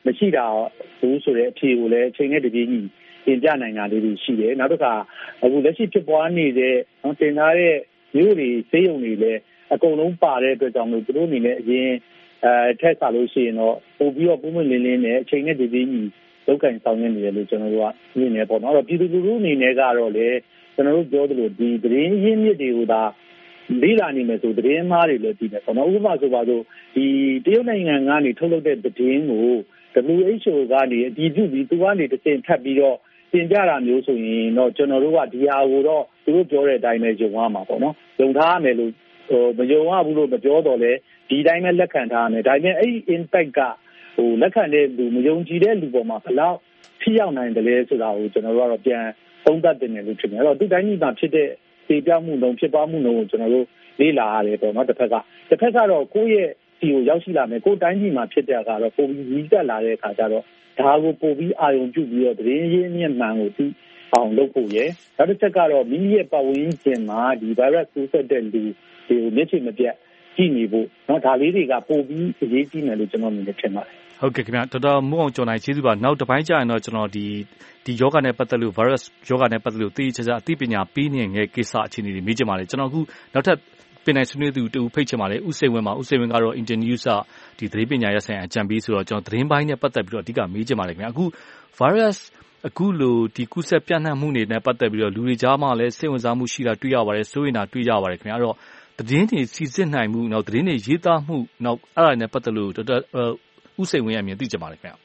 မရှိတာဘူးဆိုတဲ့အဖြေကိုလည်းအချိန်နဲ့တပြေးညီတင်ပြနိုင်တာလေးတွေရှိတယ်နောက်တစ်ခါအခုလက်ရှိဖြစ်ပွားနေတဲ့တင်ထားတဲ့မျိုးတွေစေးရုံတွေလည်းအကုန်လုံးပါတဲ့အတွက်ကြောင့်လို့သူတို့အနေနဲ့အရင်အဲထက်စားလို့ရှိရင်တော့ပို့ပြီးတော့ပုံမှန်လင်းလင်းနဲ့အချိန်နဲ့တပြေးညီလောက်ကင်ဆောင်နေတယ်လို့ကျွန်တော်တို့ကမြင်နေပေါ့နော်အဲ့တော့ပြည်သူလူထုအနေနဲ့ကတော့လေကျွန်တော်တို့ပြောသလိုဒီသတင်းရင်းမြစ်တွေကိုဒါလေးလာနေမယ်ဆိုသတင်းမှားတွေလည်းပြီးတယ်ပေါ့နော်ဥပမာဆိုပါဆိုဒီတရုတ်နိုင်ငံကနေထုတ်လုပ်တဲ့သတင်းကို W H O ကနေအတည်ပြုပြီးသူကနေတစ်ဆင့်ထပ်ပြီးတော့တင်ပြတာမျိုးဆိုရင်တော့ကျွန်တော်တို့ကဒီဟာကိုတော့သူတို့ပြောတဲ့အတိုင်းပဲယုံရမှာပေါ့နော်ယုံထားရမယ်လို့ဟိုမယုံရဘူးလို့မပြောတော့လဲဒီတိုင်းပဲလက်ခံထားရမယ်ဒါပေမဲ့အဲ့ဒီ impact ကဟိုလက်ခံတဲ့လူမယုံကြည်တဲ့လူပေါ်မှာဘယ်လောက်ထိရောက်နိုင်တယ်လဲဆိုတာကိုကျွန်တော်တို့ကတော့ပြန်သုံးသပ်တင်တယ်လို့ထင်တယ်အဲ့တော့ဒီတိုင်းကြီးမှာဖြစ်တဲ့ပေပြောင်းမှုလုံးဖြစ်ပွားမှုလုံးကိုကျွန်တော်တို့လေ့လာရတယ်ပေါ့နော်တစ်ဖက်ကတစ်ဖက်ကတော့ကိုယ့်ရဲ့ဒီကိုရောက်ရှိလာမယ်ကိုယ်တိုင်းပြည်မှာဖြစ်တဲ့အခါတော့ပုံပြီးကြီးတက်လာတဲ့အခါကျတော့ဒါကိုပို့ပြီးအာရုံပြုပြီးတော့သတင်းရင်းမြစ်မှန်ကိုသိအောင်လုပ်ဖို့ရယ်နောက်တစ်ချက်ကတော့မိမိရဲ့ပတ်ဝန်းကျင်မှာဒီ virus ကူးစက်တဲ့လူတွေကိုမျက်ခြေမပြတ်ကြည့်နေဖို့เนาะဒါလေးတွေကပို့ပြီးအရေးကြီးတယ်လို့ကျွန်တော်မြင်နေထင်ပါတယ်ဟုတ်ကဲ့ခင်ဗျာတော်တော်မိုးအောင်ကျော်နိုင်ကျေးဇူးပါနောက်တစ်ပိုင်းကျရင်တော့ကျွန်တော်ဒီဒီယောဂနဲ့ပတ်သက်လို့ virus ယောဂနဲ့ပတ်သက်လို့သိချာချာအသိပညာပေးနေငယ်ကိစ္စအခြေအနေတွေမေးချင်ပါတယ်ကျွန်တော်အခုနောက်ထပ်ပင်နိုင်ဆွေးနွေးသူတူဖိတ်ချင်ပါလေဥစိန်ဝင်းမှာဥစိန်ဝင်းကတော့ Internews ဒီသတင်းပညာရပ်ဆိုင်ရာအကြံပေးဆိုတော့ကျွန်တော်သတင်းပိုင်းနဲ့ပတ်သက်ပြီးတော့အဓိကမေးချင်ပါတယ်ခင်ဗျာအခု virus အခုလိုဒီကုသပြန့်နှံ့မှုတွေနဲ့ပတ်သက်ပြီးတော့လူတွေကြားမှာလည်းစိတ်ဝင်စားမှုရှိတာတွေ့ရပါတယ်စိုးရိမ်တာတွေ့ရပါတယ်ခင်ဗျာအဲ့တော့သတင်းတွေစီစစ်နိုင်မှုနောက်သတင်းတွေရေးသားမှုနောက်အဲ့ဒါနဲ့ပတ်သက်လို့တော်တော်ဥစိန်ဝင်းအမြင်သိချင်ပါတယ်ခင်ဗျာ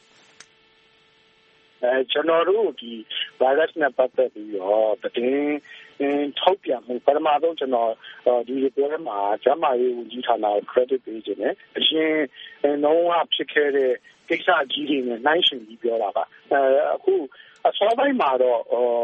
အဲကျွန်တော်တို့ဒီ virus နဲ့ပတ်သက်ပြီးတော့သတင်းထုတ်ပြန်မှုပထမဆုံးကျွန်တော်ဒီပြောရမှာကျန်းမာရေးဝန်ကြီးဌာနကို credit ပေးခြင်းနဲ့အရင်နှုံးဝဖြစ်ခဲ့တဲ့ကိစ္စကြီးတွေနဲ့နှိုင်းယှဉ်ပြီးပြောတာပါအဲအခုအစောပိုင်းမှာတော့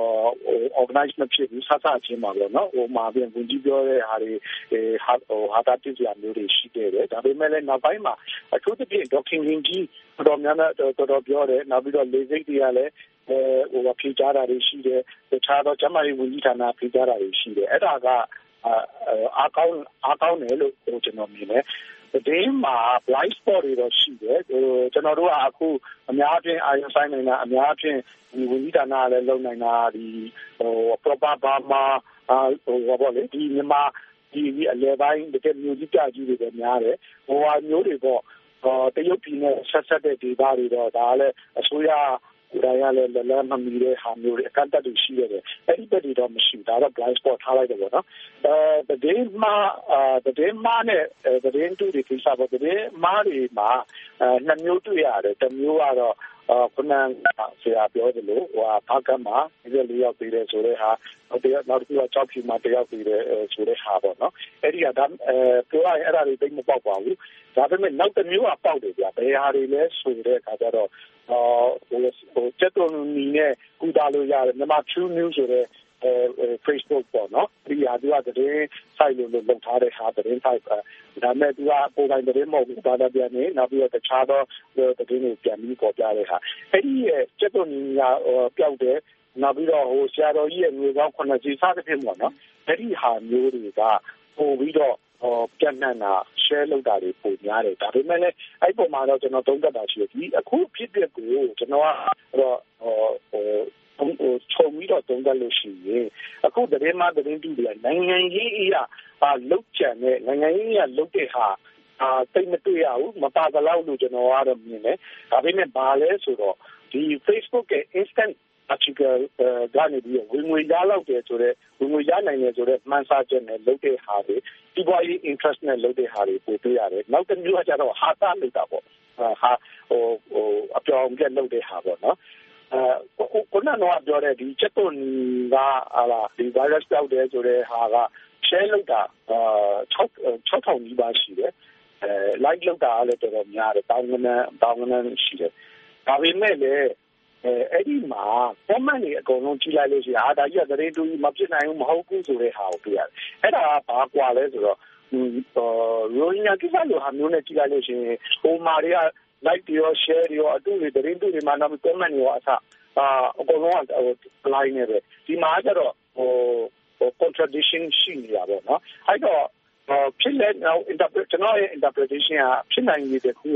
organize မဖြစ်ဘူးဆက်ဆက်ချင်းပါတော့เนาะဟိုမှာပြန်ဝန်ကြီးပြောတဲ့ဟာတွေဟာဟိုဟာတာတိကျမျိုးတွေရှိခဲ့တယ်ဒါပေမဲ့လည်းနောက်ပိုင်းမှာအထူးသဖြင့် document ကြီးတော်များများတော်တော်ပြောတယ်နောက်ပြီးတော့လေစိတ်တွေကလည်းဟိုဖြေကြားတာတွေရှိတယ်တခြားတော့ကျမကြီးဝန်ကြီးဌာနဖြေကြားတာတွေရှိတယ်အဲ့ဒါကအားကောင်းအားကောင်းတယ်လို့ကျွန်တော်မြင်တယ်ဒီမှာ blind spot တွေတော့ရှိတယ်ဟိုကျွန်တော်တို့ကအခုအများအပြားအာရုံစိုက်နေတာအများအပြားဒီဝန်ကြီးဌာနလည်းလုပ်နိုင်တာဒီဟို proper Burma ဟိုဘာလို့လဲဒီမြန်မာဒီအလဲပိုင်းတကယ်မျိုးကြီးကြကြီးတွေပဲများတယ်ဟိုဟာမျိုးတွေပေါ့တရုတ်ပြည်နဲ့ဆက်ဆက်တဲ့ဒေသတွေတော့ဒါလည်းအစိုးရကိုယ်တိုင်ကလည်းလည်းမမီတဲ့ဟာမျိုးတွေအကန့်အသတ်တွေရှိရတယ်အဲ့ဒီပတ်တွေတော့မရှိဘူးဒါတော့ blind spot ထားလိုက်တယ်ပေါ့နော်အဲတည်မှာအဲတည်မှာနဲ့တည်တူတွေကိစ္စပေါ့တည်မှာတွေမှာအဲနှစ်မျိုးတွေ့ရတယ်တစ်မျိုးကတော့ခုနကဆရာပြောသလိုဟိုဘာကမှဒီလိုရောက်ပြီးတဲ့ဆိုတဲ့ဟာတရားနောက်တစ်ခုကကြောက်ဖြူမှာတယောက်ပြီးတဲ့ဆိုတဲ့ဟာပေါ့နော်အဲ့ဒီကဒါအဲပြောရရင်အဲ့ဒါတွေသိမပေါက်ပါဘူးဒါပေမဲ့နောက်တစ်မျိုးကပေါက်တယ်ဗျာဘယ်ဟာတွေလဲဆိုတဲ့အခါကျတော့ဟိုဟိုချက်တော်နီနဲ့ကူတာလို့ရတယ်မြန်မာ True News ဆိုတဲ့အဲ Facebook ပေါ့နော်ဒီဟာသူကတည်း site လို့လုပ်ထားတဲ့ဟာတည်း site ဒါမဲ့သူကပုံတိုင်းတည်းမဟုတ်ဘူးဘာသာပြန်နေနောက်ပြီးတော့တခြားတော့တည်းကိုပြန်ပြီးပေါ်ပြတဲ့ဟာအဲ့ဒီချက်တော်နီကပျောက်တယ်နောက်ပြီးတော့ဟိုဆရာတော်ကြီးရဲ့ငွေကောင်းခုနှစ်စီစားတဲ့ဖြစ်ပေါ့နော်အဲ့ဒီဟာမျိုးတွေကပို့ပြီးတော့ဟိုပြန်နှံ့တာ share လုပ်တာတွေပုံများတယ်ဒါပေမဲ့လည်းအဲ့ပုံမှာတော့ကျွန်တော်သုံးသပ်တာရှိတယ်ဒီအခုဖြစ်တဲ့ကိုကျွန်တော်ကတော့ဟိုဟိုဟိုချုံပြီးတော့သုံးသပ်လို့ရှိရင်အခုတရင်မှတရင်တူတယ်နိုင်ငံရေးအရာလုတ်ကြံတဲ့နိုင်ငံရေးအရာလုတ်တဲ့ဟာအာတိတ်မတွေ့ရဘူးမပါသလောက်လို့ကျွန်တော်ကတော့မြင်တယ်ဒါပေမဲ့ဘာလဲဆိုတော့ဒီ Facebook ရဲ့ instant article ကနေပြီးဝင်ငွေရလောက်တယ်ဆိုတော့ဝင်ငွေရနိုင်တယ်ဆိုတော့မှန်းဆချက်နဲ့လုပ်တဲ့ဟာတွေဒီပွားရေး interest နဲ့လုပ်တဲ့ဟာတွေပို့တွေ့ရတယ်နောက်တစ်မျိုးကကျတော့ဟာတာလုပ်တာပေါ့ဟာဟိုဟိုအပြောင်းပြက်လုပ်တဲ့ဟာပေါ့နော်အဲကိုကတော့ပြောတဲ့ဒီချက်တုန်ကဟာလာဒီ virus ကြောက်တယ်ဆိုတဲ့ဟာက share လုပ်တာအာ၆ထောင်နီးပါးရှိတယ်အဲ like လုပ်တာလည်းတော်တော်များတယ်တောင်းကနန်းတောင်းကနန်းရှိတယ်ဒါပေမဲ့လည်းအဲအဲ့ဒီမှာ comment တွေအကုန်လုံးကြည့်လိုက်လို့ရှိရင်အာဒါကြီးကတရင်တူမဖြစ်နိုင်ဘူးမဟုတ်ဘူးဆိုတဲ့ဟာကိုတွေ့ရတယ်အဲ့ဒါကဘာကွာလဲဆိုတော့ဟိုရိုဟင်ဂျာကိစ္စလိုဟာမျိုးနဲ့ကြည့်လိုက်လို့ရှိရင်ဟိုမာတွေက like တွေရော share တွေရောအတူတွေတရင်တူတွေမှာနောက် comment တွေရောအစအာအကုန်လုံးကဟို line နေပဲဒီမှာကျတော့ဟိုဟို contradiction ရှိနေတာပေါ့နော်အဲ့တော့ဖြစ်လဲ now interpret ကျွန်တော်ရဲ့ interpretation ကဖြစ်နိုင်နေတဲ့ခုက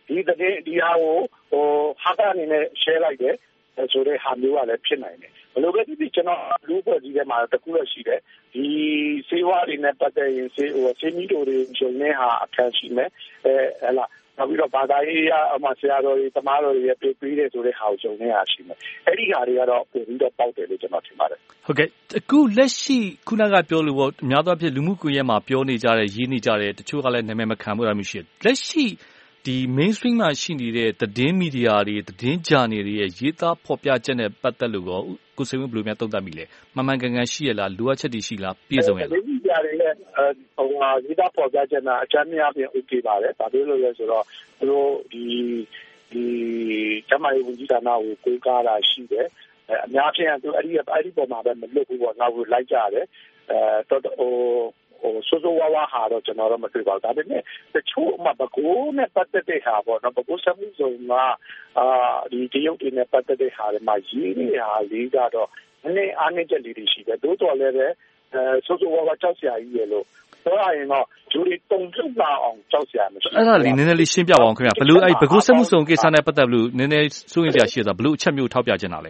ဒီတဲ့ဒီဟာကိုဟိုဟာကအနေနဲ့ share လိုက်တယ်ဆိုတဲ့ဟာမျိုးကလည်းဖြစ်နိုင်တယ်ဘယ်လိုပဲဖြစ်ဖြစ်ကျွန်တော်လူ့ဘက်ကြီးထဲမှာတခုတော့ရှိတယ်ဒီစေဝါတွေနဲ့ပတ်သက်ရင်စေဟိုစေမီတို့တွေဂျုံနေဟာအခန်းရှိမယ်အဲဟလာနောက်ပြီးတော့ဘာသာရေးအမှဆရာတော်တွေတမားတော်တွေပြေးပြီးတဲ့ဆိုတဲ့ဟာကိုဂျုံနေဟာရှိမယ်အဲ့ဒီဟာတွေကတော့ပို့ပြီးတော့ပေါက်တယ်လို့ကျွန်တော်ထင်ပါတယ်ဟုတ်ကဲ့အခုလက်ရှိခုနကပြောလို့ပေါ့အများသောအားဖြင့်လူမှုကွန်ရက်မှာပြောနေကြတဲ့ရေးနေကြတဲ့တချို့ကလည်းနာမည်မခံဘူးတာမျိုးရှိတယ်လက်ရှိဒီ mainstream မှာရှိနေတဲ့သတင်းမီဒီယာတွေသတင်းဂျာနယ်တွေရဲ့ရေးသားဖော်ပြချက်နဲ့ပတ်သက်လို့ရောကိုစိန်ဝင်းဘယ်လိုများသုံးသပ်မိလဲမှန်မှန်ကန်ကန်ရှိရလားလိုအပ်ချက်တွေရှိလားပြည့်စုံရဲ့လားသတင်းမီဒီယာတွေလည်းဟိုဟာရေးသားဖော်ပြချက်နဲ့အချမ်းများပြင် okay ပါတယ်ဒါပြောလို့လဲဆိုတော့သူတို့ဒီဒီကျမရေးဝန်ကြီးဌာနကိုကိုးကားတာရှိတယ်အများဖြင့်သူအဲ့ဒီအဲ့ဒီပုံမှာပဲမလွတ်ဘူးပေါ့နောက်ကိုလိုက်ကြတယ်အဲတော့ဟိုဟိုဆိုဆိုဝါဝါဟာတော့ကျွန်တော်တော့မတွေ့ပါဘူးဒါပေမဲ့တချို့မှာဘကိုးနဲ့ပတ်သက်တဲ့ဟာပေါ့နော်ဘကိုးစမှုစုံကအာဒီတရုတ်တွေနဲ့ပတ်သက်တဲ့ဟာတွေမှာရေးနေတာလေးကတော့နည်းနည်းအားနည်းချက်လေးတွေရှိတယ်တိုးတော်လည်းပဲအဲဆိုဆိုဝါဝါကြောက်စရာကြီးရဲ့လို့ဆိုရရင်တော့ဂျူရီတုံ့ပြန်လာအောင်ကြောက်စရာမရှိအဲ့ဒါလေးနည်းနည်းလေးရှင်းပြပါအောင်ခင်ဗျာဘယ်လိုအဲ့ဘကိုးစမှုစုံကိစ္စနဲ့ပတ်သက်လို့နည်းနည်းစိုးရင်စရာရှိတာဘယ်လိုအချက်မျိုးထောက်ပြချင်တာလဲ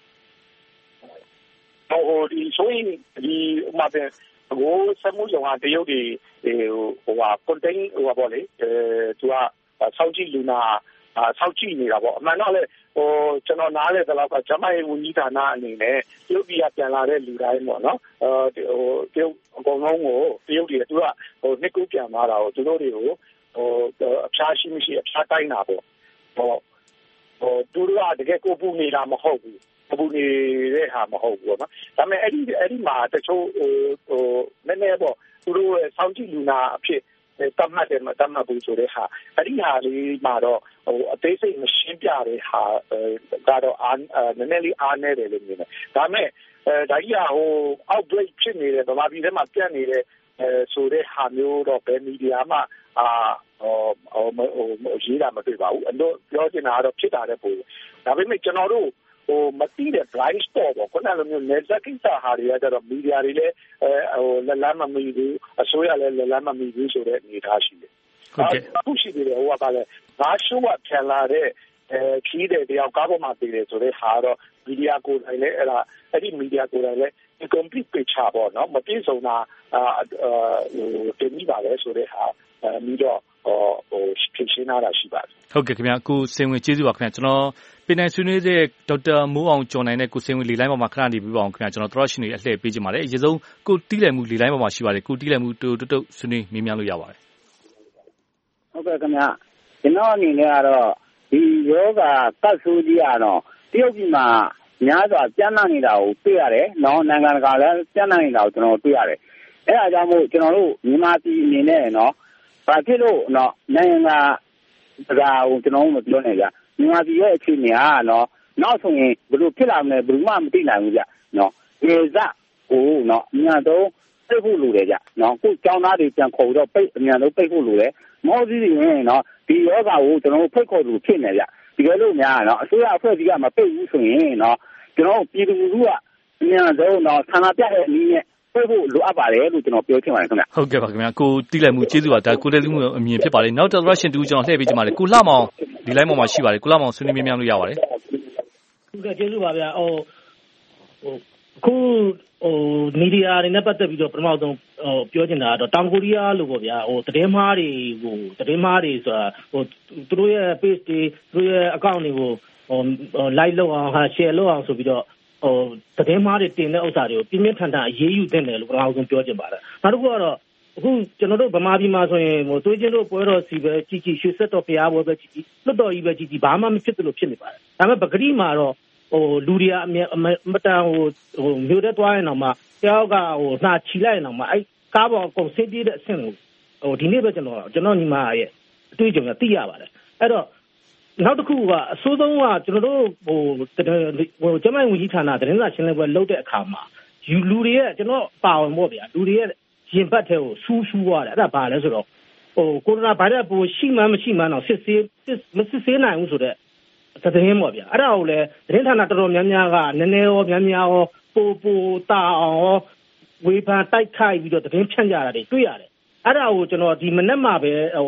ဟိုဒီဆိုရင်ဒီဥမာပဲဘကိုးစမှုစုံကတရုတ်တွေဟိုဟိုဟာ contain ဟိုပါပေါ့လေအဲသူကစောင့်ကြည့်လူနာအာစောင့်ကြည့်နေတာပေါ့အမှန်တော့လေဟိုကျွန်တော်နားလေတဲ့လောက်ကကျမရဲ့ဝန်ကြီးဌာနအနေနဲ့တရုတ်ပြည်ကပြန်လာတဲ့လူတိုင်းပေါ့နော်အဲဟိုတရုတ်အကုန်လုံးကိုတရုတ်တွေသူကဟိုနှစ်ကူပြန်လာတာကိုသူတို့တွေကိုဟိုအဖျားရှိမရှိအဖျားတိုင်းတာပေါ့ဟိုဟိုသူတို့ကတကယ်ကိုပူနေတာမဟုတ်ဘူးပူနေတဲ့ဟာမဟုတ်ဘူးပေါ့နော်ဒါပေမဲ့အဲ့ဒီအဲ့ဒီမှာတချို့ဟိုဟိုနည်းနည်းပေါ့သူတို့ရဲ့စောင့်ကြည့်လူနာအဖြစ်တတ်မှတ်တယ်မတတ်မှတ်ဘူးဆိုတဲ့ဟာအဲ့ဒီဟာလေးမှာတော့ဟိုအသေးစိတ်မရှင်းပြတဲ့ဟာကတော့အာနည်းနည်းလေးအားနည်းတယ်လို့မြင်တယ်ဒါပေမဲ့အဲဒါကြီးကဟို outbreak ဖြစ်နေတယ်ဗမာပြည်ထဲမှာပြန့်နေတဲ့အဲဆိုတဲ့ဟာမျိုးတော့ဘယ်မီဒီယာမှအာဟိုဟိုရေးတာမတွေ့ပါဘူးအဲ့တော့ပြောချင်တာကတော့ဖြစ်တာတဲ့ပုံဒါပေမဲ့ကျွန်တော်တို့ဟိုမတိတဲ့ blind spot ပေါ့ခုနလိုမျိုးနေဇက်ကိစ္စဟာတွေကတော့မီဒီယာတွေလည်းအဲဟိုလက်လန်းမမီဘူးအစိုးရလည်းလက်လန်းမမီဘူးဆိုတဲ့အနေအထားရှိတယ်ဟုတ်ကဲ့အခုရှိသေးတယ်ဟိုကပါလဲငါရှိုးကပြန်လာတဲ့အဲခီးတဲ့တယောက်ကားပေါ်မှာတည်တယ်ဆိုတဲ့ဟာတော့မီဒီယာကိုယ်တိုင်လည်းအဲ့ဒါအဲ့ဒီမီဒီယာကိုယ်တိုင်လည်း complete picture ပေါ့နော်မပြည့်စုံတာအာဟိုတင်ပြီးပါလေဆိုတဲ့ဟာအဲပြီးတော့ဟိုဟိုဖြစ်ရှင်းလာတာရှိပါတယ်ဟုတ်ကဲ့ခင်ဗျာကိုစင်ဝင်ကျေးဇူးပါခင်ဗျာကျွန်တော်ပြည်နယ်ဆွေးနွေးတဲ့ဒေါက်တာမိုးအောင်ကျော်နိုင်နဲ့ကိုစင်ဝင်လေလိုင်းပေါ်မှာခဏနေပြီးပါအောင်ခင်ဗျာကျွန်တော်တို့ရှင်တွေအလှည့်ပေးကြပါမယ်အရင်ဆုံးကိုတီးလည်မှုလေလိုင်းပေါ်မှာရှိပါတယ်ကိုတီးလည်မှုတူတုတ်ဆွေးနွေးမေးမြန်းလို့ရပါတယ်ဟုတ်ကဲ့ခင်ဗျာကျွန်တော်အနေနဲ့ကတော့ဒီယောဂကတ်ဆိုးကြီးကတော့တရုတ်ပြည်မှာများစွာပြန့်နှံ့နေတာကိုတွေ့ရတယ်နော်နိုင်ငံတကာလည်းပြန့်နှံ့နေတာကိုကျွန်တော်တွေ့ရတယ်အဲ့ဒါကြောင့်မို့ကျွန်တော်တို့မြန်မာပြည်အနေနဲ့နော်ဘာဖြစ်လို့နော်နိုင်ငံကဒါကိုကျွန်တော်မပြောနိုင်ကြမြန်မာပြည်ရဲ့အခြေအနေကနော်နောက်ဆိုရင်ဘယ်လိုဖြစ်လာမလဲဘယ်မှမသိနိုင်ဘူးကြနော်ဒီစကိုနော်အများဆုံးပိတ်ဖို့လိုတယ်ကြနော်ခုကျောင်းသားတွေပြန်ခေါ်တော့ပိတ်အများဆုံးပိတ်ဖို့လိုတယ်မဟုတ်သေးရင်နော်ဒီယောဂကိုကျွန်တော်ဖိတ်ခေါ်လို့ဖြစ်နေကြဒီလိုလို့များနော်အစိုးရအဖွဲ့အစည်းကမပိတ်ဘူးဆိုရင်နော်ကျွန်တော်ပြည်သူလူထုကအများဆုံးနော်ဆန္ဒပြတဲ့နည်းနဲ့ပြဖို့လိုအပ်ပါတယ်လို့ကျွန်တော်ပြောချင်ပါတယ်ခင်ဗျဟုတ်ကဲ့ပါခင်ဗျာကိုတီးလိုက်မှုကျေးဇူးပါဒါကိုလည်းလူမှုအမြင်ဖြစ်ပါတယ်နောက်တစ် russian တူကျွန်တော်လှည့်ပေးချင်ပါတယ်ကိုလှမောင်ဒီ line ပေါ်မှာရှိပါတယ်ကိုလှမောင်ဆွေးနွေးမြန်းလို့ရပါတယ်ဟုတ်ကဲ့ကျေးဇူးပါဗျာဟိုဟိုခုဟိုမီဒီယာတွေနဲ့ပတ်သက်ပြီးတော့ပထမဆုံးဟိုပြောချင်တာကတော့တောင်ကိုရီးယားလို့ပေါ့ဗျာဟိုသတင်းမှားတွေကိုသတင်းမှားတွေဆိုတာဟိုသူတို့ရဲ့ page တွေသူတို့ရဲ့ account တွေကိုဟို like လုပ်အောင်ဟာ share လုပ်အောင်ဆိုပြီးတော့ဟိုသတင်းမှားတွေတင်တဲ့ဥစ္စာတွေကိုပြင်းပြထန်ထန်အေးအေးယူတင်တယ်လို့ပထမဆုံးပြောချင်ပါတယ်နောက်တစ်ခုကတော့အခုကျွန်တော်တို့ဗမာပြည်မှာဆိုရင်ဟိုသွေးချင်းတို့ပွဲတော်စီပဲကြီးကြီးရွှေဆက်တော်ဘုရားပွဲပဲကြီးကြီးလွတ်တော်ကြီးပဲကြီးကြီးဘာမှမဖြစ်သလိုဖြစ်နေပါတယ်ဒါပေမဲ့ပဂတိမှာတော့ဟိုလူတွေကအမတန်ဟိုဟိုမြို့ထဲသွားရင်တော့မှတယောက်ကဟိုနှာချီလိုက်ရင်တော့မှအဲကားပေါ်အကုန်ဆင်းပြေးတဲ့အဆင့်ကိုဟိုဒီနေ့ပဲကျွန်တော်ကျွန်တော်ညီမရဲ့အတွေ့အကြုံကသိရပါတယ်အဲ့တော့နောက်တစ်ခုကအစိုးဆုံးကကျွန်တော်တို့ဟိုဟိုကျမဝင်ကြီးဌာနသတင်းစာရှင်းလင်းပွဲလုပ်တဲ့အခါမှာယူလူတွေရဲ့ကျွန်တော်ပါဝင်ပေါ့ဗျာလူတွေရဲ့ရင်ပတ်ထဲကိုဆူးဆူးသွားတယ်အဲ့ဒါဘာလဲဆိုတော့ဟိုကိုရိုနာဗိုင်းရပ်စ်ပိုးရှိမှမရှိမှတော့စစ်ဆေးမစစ်ဆေးနိုင်ဘူးဆိုတော့သတင်းပေါ့ဗျာအဲ့ဒါကိုလည်းသတင်းဌာနတော်တော်များများကနည်းနည်းရောများများရောပိုပိုတာအောင်ရောဝေဖန်တိုက်ခိုက်ပြီးတော့သတင်းဖြန့်ကြတာတွေတွေ့ရတယ်အဲ့ဒါကိုကျွန်တော်ဒီမနေ့မှပဲဟို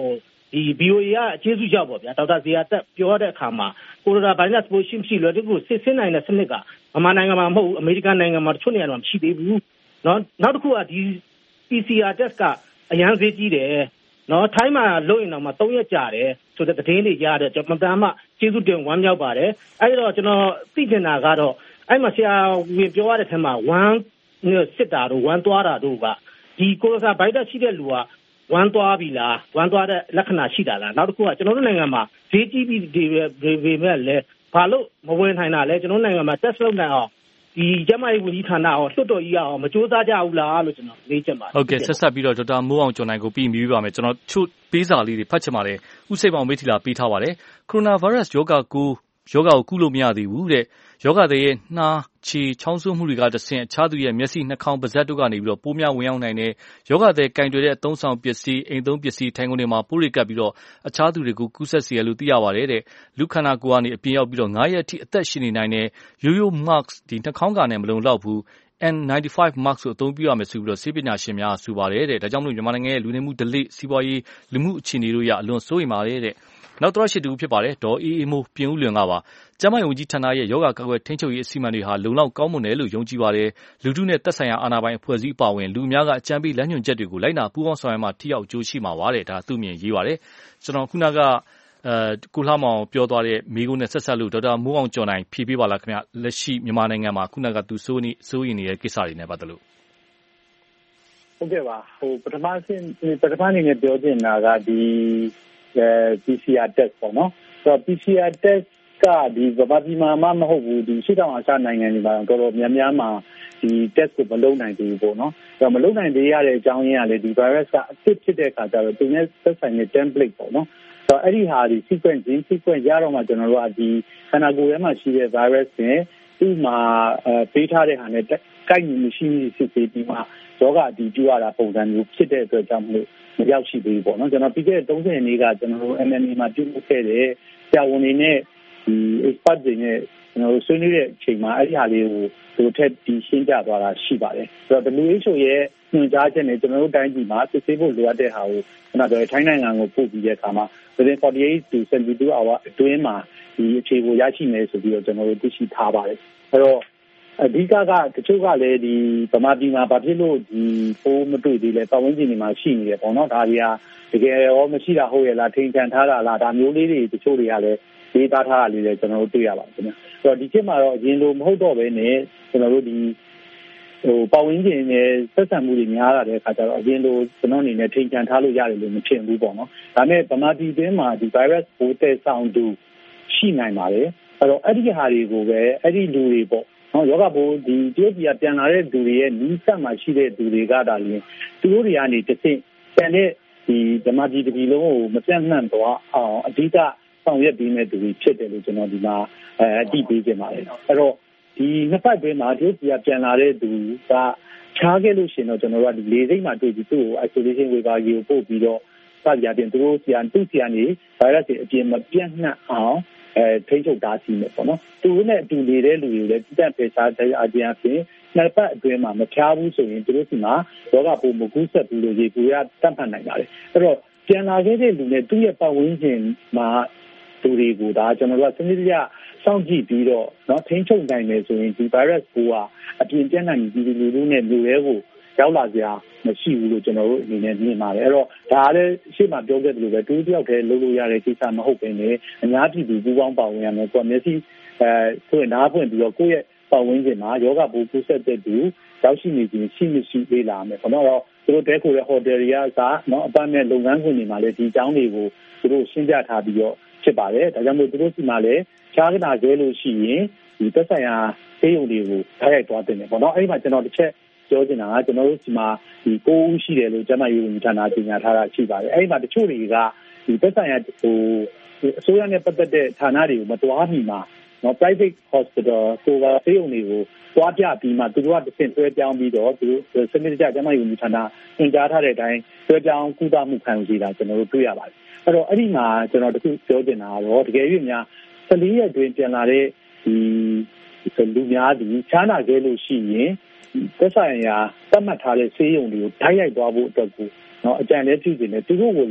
ဒီ ဗီအိုအေ ကကျေးဇူးကြောင့်ပေါ့ဗျာဒေါက်တာဇေယျသက်ပြောတဲ့အခါမှာကိုရိုနာဗိုင်းရပ်စ်ပိုးရှိမရှိလွယ်တကူစစ်ဆေးနိုင်တဲ့စနစ်ကမြန်မာနိုင်ငံမှာမဟုတ်ဘူးအမေရိကန်နိုင်ငံမှာတချို့နေရာမှာမရှိသေးဘူးနော်နောက်တစ်ခုကဒီ ပီ စီ အာ test ကအရန်ဈေးကြီးတယ်နော်ထိုင်းမှာလုပ်ရင်တော့မှသုံးရက်ကြာတယ်ဆိုတဲ့သတင်းတွေကြားတယ်ကျွန်တော်မှန်မှကျေးဇူးတင်ဝမ်းမြောက်ပါတယ်အဲ့တော့ကျွန်တော်သိချင်တာကတော့အဲ့မှာဆရာဝင်ပြောရတဲ့အထက်မှာဝမ်းစစ်တာတို့ဝမ်းသွားတာတို့ကဒီကိုရိုနာဗိုင်းရပ်စ်ရှိတဲ့လူကဝမ်းသွားပြီလားဝမ်းသွားတဲ့လက္ခဏာရှိတာလားနောက်တစ်ခုကကျွန်တော်တို့နိုင်ငံမှာဈေးကြီးပြီးဒီပေမဲ့လည်းဘာလို့မဝင်နိုင်တာလဲကျွန်တော်နိုင်ငံမှာ test လုပ်နိုင်အောင်ဒီကျန်းမာရေးဝန်ကြီးဌာနအောင်လွှတ်တော်ကြီးအောင်မကြိုးစားကြဘူးလားလို့ကျွန်တော်မေးချင်ပါတယ်ဟုတ်ကဲ့ဆက်ဆက်ပြီးတော့ဒေါက်တာမိုးအောင်ကျော်နိုင်ကိုပြီးမြည်ပါမယ်ကျွန်တော်ချို့ပေးစာလေးတွေဖတ်ချင်ပါတယ်ဥစိတ်ပေါင်းမေးထီလာပေးထားပါတယ်ကိုရိုနာဗိုင်းရပ်စ်ယောဂကိုယောဂကိုကုလို့မရသေးဘူးတဲ့ယောဂတဲ့ရဲ့နှာခြေချောင်းဆိုးမှုတွေကတဆင့်အခြားသူရဲ့မျက်စိနှာခေါင်းပါးစပ်တို့ကနေပြီးတော့ပိုးများဝင်ရောက်နိုင်တယ်ယောဂတဲ့ကင်တွေတဲ့အသုံးဆောင်ပစ္စည်းအိမ်သုံးပစ္စည်းထိုင်ကုန်တွေမှာပိုးတွေကပ်ပြီးတော့အခြားသူတွေကိုကူးစက်စေရလို့သိရပါတယ်တဲ့လူခန္ဓာကိုယ်ကနေအပြင်ရောက်ပြီးတော့၅ရက်အထိအသက်ရှင်နေနိုင်တယ်ရိုးရိုး mask ဒီနှာခေါင်းကနေမလုံလောက်ဘူးN ninety-five mask ကိုအသုံးပြုရမယ်ဆိုပြီးတော့ဆေးပညာရှင်များဆိုပါတယ်တဲ့ဒါကြောင့်မလို့မြန်မာနိုင်ငံရဲ့လူနေမှုဒလိစီးပွားရေးလူမှုအခြေအနေတို့ရအလွန်စိုးရိမ်ပါတယ်တဲ့နောက်တော့ရှိတူဖြစ်ပါတယ်ဒေါ်အေးအေးမိုးပြင်ဦးလွင်ကပါကျန်းမာရေးဝန်ကြီးဌာနရဲ့ယောဂကာကွယ်ထိန်းချုပ်ရေးအစီအမံတွေဟာလုံလောက်ကောင်းမွန်တယ်လို့ယုံကြည်ပါတယ်လူထုနဲ့သက်ဆိုင်ရာအာဏာပိုင်အဖွဲ့အစည်းအပါအဝင်လူအများကအကြံပေးလမ်းညွှန်ချက်တွေကိုလိုက်နာပူးပေါင်းဆောင်ရွက်မှထိရောက်အကျိုးရှိမှာပါတဲ့ဒါသူ့မြင်ရေးပါတယ်ကျွန်တော်ခုနကအဲကိုလှမောင်ပြောသွားတဲ့မိကုန်းနဲ့ဆက်ဆက်လို့ဒေါက်တာမိုးအောင်ကျော်နိုင်ဖြေပေးပါလားခင်ဗျလက်ရှိမြန်မာနိုင်ငံမှာခုနကသူစိုးနေစိုးရင်နေတဲ့ကိစ္စတွေနဲ့ပတ်သက်လို့ဟုတ်ကဲ့ပါဟိုပထမဆုံးပထမအနေနဲ့ပြောချင်တာကဒီအဲ ပီ စီ အာ test ပေါ့နော်ဆိုတော့ ပီ စီ အာ test ကဒီဗမာပြည်မှာမှမဟုတ်ဘူးဒီရှေ့တောင်အာရှနိုင်ငံတွေမှာတော်တော်များများမှာဒီ test ကိုမလုပ်နိုင်သေးဘူးပေါ့နော်အဲ့တော့မလုပ်နိုင်သေးရတဲ့အကြောင်းရင်းကလည်းဒီ virus ကအစ်စ်ဖြစ်တဲ့အခါကျတော့သူနဲ့သက်ဆိုင်တဲ့ template ပေါ့နော်ဆိုတော့အဲ့ဒီဟာဒီ sequence sequence ရတော့မှကျွန်တော်တို့ကဒီခန္ဓာကိုယ်ထဲမှာရှိတဲ့ virus နဲ့သူ့မှာအဲပေးထားတဲ့ဟာနဲ့ကိုက်ညီမှုရှိစစ်ဆေးပြီးမှယောဂအတည်ပြုရတာပုံစံမျိုးဖြစ်တဲ့အတွက်ကြောင့်မလို့မရောက်ရှိသေးဘူးပေါ့နော်ကျွန်တော်ပြီးခဲ့တဲ့သုံးဆယ်နှစ်ကကျွန်တော်တို့ M N A မှာပြုလုပ်ခဲ့တဲ့ဆရာဝန်တွေနဲ့ဒီ expert တွေနဲ့ကျွန်တော်တို့ဆွေးနွေးတဲ့အချိန်မှာအဲ့ဒီဟာလေးကိုသူထက်ပြီးရှင်းပြသွားတာရှိပါတယ်ဆိုတော့ W H O ရဲ့ညွှန်ကြားချက်နဲ့ကျွန်တော်တို့တိုင်းပြည်မှာစစ်ဆေးဖို့လိုအပ်တဲ့ဟာကိုခဏတော့ထိုင်းနိုင်ငံကိုပို့ပြီးတဲ့အခါမှာ within forty-eight to seventy-two hour အတွင်းမှာဒီအခြေကိုရရှိမယ်ဆိုပြီးတော့ကျွန်တော်တို့သိရှိထားပါတယ်အဲ့တော့အဓိကကတချို့ကလည်းဒီဗမာပြည်မှာဘာဖြစ်လို့ဒီပိုးမတွေ့သေးလဲပတ်ဝန်းကျင်တွေမှာရှိနေတယ်ပေါ့နော်ဒါတွေကတကယ်ရောမရှိတာဟုတ်ရဲ့လားထိန်ချန်ထားတာလားဒါမျိုးလေးတွေတချို့တွေကလည်းဒေတာထားတာလေးလည်းကျွန်တော်တို့တွေ့ရပါတယ်ခင်ဗျဆိုတော့ဒီခေတ်မှာတော့အရင်လိုမဟုတ်တော့ဘဲနဲ့ကျွန်တော်တို့ဒီဟိုပတ်ဝန်းကျင်နဲ့ဆက်ဆံမှုတွေများလာတဲ့အခါကျတော့အရင်လိုကျွန်တော်အနေနဲ့ထိန်ချန်ထားလို့ရတယ်လို့မထင်ဘူးပေါ့နော်ဒါနဲ့ဗမာပြည်တွင်းမှာဒီ virus ပိုးတဲ့ဆောင်သူရှိနိုင်ပါတယ်အဲ့တော့အဲ့ဒီဟာတွေကိုပဲအဲ့ဒီလူတွေပေါ့နော်ယောဂဘိုးဒီတရုတ်ပြည်ကပြန်လာတဲ့လူတွေရဲ့နီးစပ်မှာရှိတဲ့လူတွေကဒါလည်းသူတို့တွေကနေတစ်ဆင့်ပြန်တဲ့ဒီဓမ္မပြည်ပြည်လုံးကိုမပြတ်နှံ့သွားအောင်အဓိကဆောင်ရွက်ပေးနေသူတွေဖြစ်တယ်လို့ကျွန်တော်ဒီမှာအဲအတိပေးခြင်းပါတယ်အဲ့တော့ဒီနှစ်ပတ်တွင်းမှာတရုတ်ပြည်ကပြန်လာတဲ့သူကခြားခဲ့လို့ရှိရင်တော့ကျွန်တော်တို့ကဒီလေစိတ်မှာတွေ့ပြီးသူ့ကို isolation waiver ကြီးကိုပို့ပြီးတော့စကြပြန်သူတို့ဆီကသူ့ဆီကနေ virus တွေအပြင်မပြတ်နှံ့အောင်အဲထိန်းချုပ်တားဆီးမယ်ပေါ့နော်သူနဲ့အတူနေတဲ့လူတွေလည်းတက်ဖေစားတဲ့အကြံဖြင့်နှစ်ပတ်အတွင်းမှာမဖြားဘူးဆိုရင်သူတို့စီမှာယောဂပိုးမကူးဆက်ဘူးလို့ရေကူရတတ်မှတ်နိုင်ပါတယ်အဲ့တော့ပြန်လာခဲ့တဲ့လူနဲ့သူ့ရဲ့ပတ်ဝန်းကျင်မှာသူတွေကိုဒါကျွန်တော်တို့ကစနစ်တကျစောင့်ကြည့်ပြီးတော့เนาะထိန်းချုပ်နိုင်မယ်ဆိုရင်ဒီ virus ပိုးကအပြင်ပြန့်နှံ့ပြီးဒီလူလူနဲ့လူတွေကိုရောက်လာကြမရှိဘူးလို့ကျွန်တော်တို့အနေနဲ့မြင်ပါတယ်အဲ့တော့ဒါလည်းရှေ့မှာပြောခဲ့သလိုပဲတူတယောက်တည်းလုပ်လို့ရတဲ့ကိစ္စမဟုတ်ဘဲနဲ့အများပြည်သူပူးပေါင်းပါဝင်ရမယ်ကိုယ်မျက်စိအဲဆိုရင်ဓာတ်ပွင့်ပြီးတော့ကိုယ့်ရဲ့ပတ်ဝန်းကျင်မှာယောဂပိုးကူးစက်တဲ့သူရောက်ရှိနေခြင်းရှိမရှိလေးလာမယ်ပေါ့နော်တော့သူတို့တဲခိုတဲ့ဟိုတယ်တွေကအစားเนาะအပတ်မဲ့လုပ်ငန်းခွင်တွေမှာလည်းဒီအကြောင်းတွေကိုသူတို့ရှင်းပြထားပြီးတော့ဖြစ်ပါတယ်ဒါကြောင့်မို့သူတို့စီမှာလည်းခြားကနာကျဲလို့ရှိရင်ဒီသက်ဆိုင်ရာဆေးရုံတွေကိုထားရိုက်သွားတင်တယ်ပေါ့နော်အဲ့ဒီမှာကျွန်တော်တစ်ချက်ပြောချင်တာကကျွန်တော်တို့ဒီမှာဒီကိုဦးရှိတယ်လို့ကျန်းမာရေးဝန်ကြီးဌာနကြေညာထားတာရှိပါတယ်အဲ့ဒီမှာတချို့တွေကဒီသက်ဆိုင်ရာဟိုအစိုးရနဲ့ပတ်သက်တဲ့ဌာနတွေကိုမတွားမိမှာနော် private hospital ကိုကဆေးရုံတွေကိုတွားပြပြီးမှသူတို့ကတစ်ဆင့်ဆွဲပြောင်းပြီးတော့သူတို့စနစ်တကျကျန်းမာရေးဝန်ကြီးဌာနညွှန်ကြားထားတဲ့အတိုင်းဆွဲပြောင်းကုသမှုခံယူကြတာကျွန်တော်တို့တွေ့ရပါတယ်အဲ့တော့အဲ့ဒီမှာကျွန်တော်တခုပြောချင်တာကတော့တကယ်၍များဆယ်လေးရက်တွင်ပြန်လာတဲ့ဒီလူများဒီခြားနာခဲ့လို့ရှိရင်သက်ဆိုင်ရာသတ်မှတ်ထားတဲ့ဆေးရုံတွေကိုဓာတ်ရိုက်သွားဖို့အတွက်ကိုเนาะအကြံလည်းပြုနေတယ်သူတို့ကိုလည်း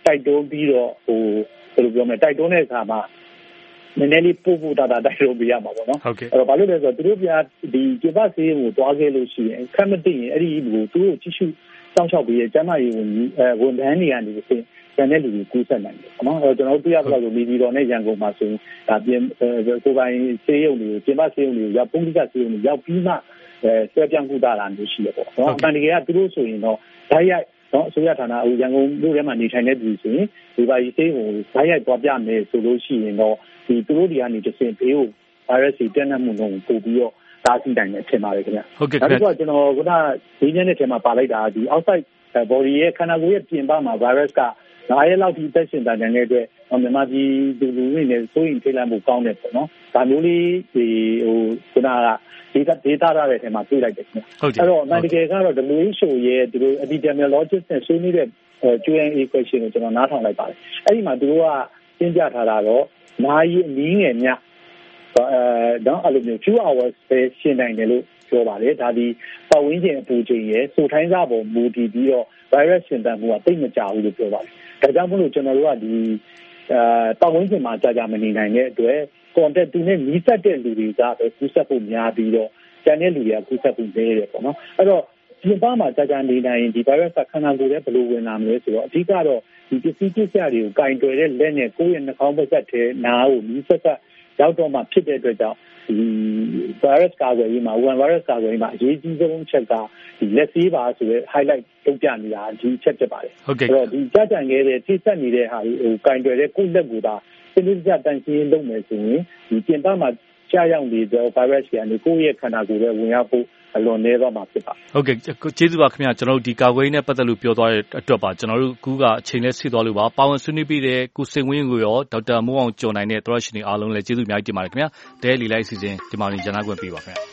တိုက်တွန်းပြီးတော့ဟိုဘယ်လိုပြောမလဲတိုက်တွန်းတဲ့အခါမှာနည်းနည်းလေးပို့ပို့တာတာတိုက်တွန်းပြရမှာပေါ့နော်အဲ့တော့ဘာလို့လဲဆိုတော့သူတို့ပြဒီကျေပဆေးကိုတွားခဲ့လို့ရှိရင်ခက်မသိရင်အဲ့ဒီကိုသူတို့ကြည့်ရှုစောင့်ရှောက်ပြီးကျန်းမာရေးဝန်ကြီးအဲဝန်ထမ်းတွေကနေပြီးကျန်တဲ့လူတွေကူးစက်နိုင်တယ်နော်အဲ့တော့ကျွန်တော်တို့ပြရပြလို့နေပြည်တော်နဲ့ရန်ကုန်မှာဆိုရင်ဒါပြင်ကိုပိုင်ဆေးရုံတွေကိုကျေပဆေးရုံတွေကိုရောက်ပုဂ္ဂလိကဆေးရုံတွေရောက်ပြီးမှအဲဆွဲပြောင်းကူတာလာမျိုးရှိရပေါ့နော်အမှန်တကယ်ကသူတို့ဆိုရင်တော့ဓာတ်ရိုက်နော်အစိုးရဌာနအခုရန်ကုန်မြို့ထဲမှာနေထိုင်တဲ့ပြည်ဆိုရင်ဒီပါကြီးဆေးကိုဓာတ်ရိုက်သွားပြမယ်ဆိုလို့ရှိရင်တော့ဒီသူတို့တွေကနေတစ်ဆင့်ဘေးကို virus တွေတက်နှံ့မှုလုံးပို့ပြီးတော့ဒါစီတိုင်းနဲ့ထင်ပါတယ်ခင်ဗျဟုတ်ကဲ့ခင်ဗျဒါကကျွန်တော်ကဒီညနေထဲမှာပါလိုက်တာဒီ outside body ရဲ့ခန္ဓာကိုယ်ရဲ့ပြင်ပမှာ virus ကငါးရက်လောက်ထိသက်ရှင်တာတဲ့အတွက်မြန်မာပြည်သူလူတွေနဲ့စိုးရင်ထိတ်လန့်မှုကောင်းတယ်ပေါ့နော်ဒါမျိုးလေးဒီဟိုခုနကဒေတာဒေတာရတဲ့အထဲမှာတွေ့လိုက်တယ်ခင်ဗျအဲ့တော့အမှန်တကယ်ကတော့ ဒဘလျူ အိတ်ချ်အို ရဲ့သူတို့ epidemiologist နဲ့ဆွေးနွေးတဲ့ Q and A question ကိုကျွန်တော်နားထောင်လိုက်ပါတယ်အဲ့ဒီမှာသူတို့ကရှင်းပြထားတာတော့နားကြီးအနည်းငယ်မြအဲတော့အဲ့လိုမျိုးtwo hours ပဲရှင်းနိုင်တယ်လို့ပြောပါတယ်ဒါဒီပတ်ဝန်းကျင်အပူချိန်ရဲ့စိုးထိုင်းစားပေါ်မူတည်ပြီးတော့ virus ရှင်သန်မှုကတိတ်မကြဘူးလို့ပြောပါတယ်ဒါကြောင့်မို့လို့ကျွန်တော်တို့ကဒီအဲပတ်ဝန်းကျင်မှာကြာကြာမနေနိုင်တဲ့အတွက် contact သူနဲ့နီးစပ်တဲ့လူတွေကပဲကူးစက်ဖို့များပြီးတော့ကျန်တဲ့လူတွေကကူးစက်ဖို့နည်းတယ်ပေါ့နော်အဲ့တော့ပြင်ပမှာကြာကြာနေနိုင်ဒီ virus ကခန္ဓာကိုယ်ထဲဘယ်လိုဝင်လာမလဲဆိုတော့အဓိကတော့ဒီပစ္စည်းပစ္စယတွေကိုကင်တွယ်တဲ့လက်နဲ့ကိုယ့်ရဲ့နှာခေါင်းပတ်သက်ထဲနားကိုနီးစပ်စပ်ရောက်တော့မှဖြစ်တဲ့အတွက်ကြောင့်ဒီ virus ကာကွယ်ရေးမှာ one virus ကာကွယ်ရေးမှာအရေးကြီးဆုံးချက်ကဒီလက်ဆေးပါဆိုတဲ့ highlight လုပ်ပြနေတာဒီချက်ဖြစ်ပါတယ်ဟုတ်ကဲ့အဲ့တော့ဒီကြာကြံခဲ့တဲ့ထိစက်နေတဲ့ဟာဟိုကင်တွယ်တဲ့ကိုယ့်လက်ကိုသာစနစ်တကျတန်ရှင်းလုပ်မယ်ဆိုရင်ဒီပြင်ပမှာကြာရောက်နေတဲ့ virus ကနေကိုယ့်ရဲ့ခန္ဓာကိုယ်ထဲဝင်ရောက်ဖို့အလွန်နည်းတော့မှာဖြစ်ပါဟုတ်ကဲ့ကျေးဇူးပါခင်ဗျာကျွန်တော်တို့ဒီကာကွယ်ရေးနဲ့ပတ်သက်လို့ပြောသွားတဲ့အတွက်ပါကျွန်တော်တို့ကူကအချိန်နဲ့ဆစ်သွားလို့ပါပါဝင်ဆွေးနွေးပြီးတဲ့ကိုစင်ဝင်းကိုရောဒေါက်တာမိုးအောင်ကျော်နိုင်တဲ့သရရှင်တွေအားလုံးလည်းကျေးဇူးအများကြီးတင်ပါတယ်ခင်ဗျာဒဲလီလိုက်အစီအစဉ်ဒီမှာနေရန်နာခွင့်ပေးပါခင်ဗျာ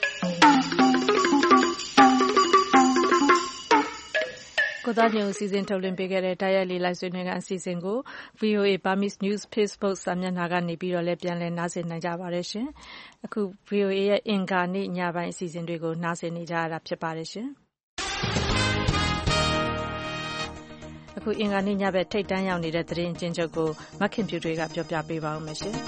ကိုသားညိုစီစဉ်ထုတ်လွှင့်ပေးခဲ့တဲ့တိုက်ရိုက်လေးလိုက်ဆွေးနွေးတဲ့အစီအစဉ်ကို ဗွီအိုအေ Burmese News Facebook စာမျက်နှာကနေပြီးတော့လည်းပြန်လည်နားဆင်နိုင်ကြပါတယ်ရှင်။အခု ဗွီအိုအေ ရဲ့အင်္ဂါနေ့ညပိုင်းအစီအစဉ်တွေကိုနားဆင်နေကြရတာဖြစ်ပါတယ်ရှင်။အခုအင်္ဂါနေ့ညဘက်ထိပ်တန်းရောက်နေတဲ့သတင်းအကျဉ်းချုပ်ကိုမခင်ဖြူတွေကပြောပြပေးပါဦးမယ်ရှင်။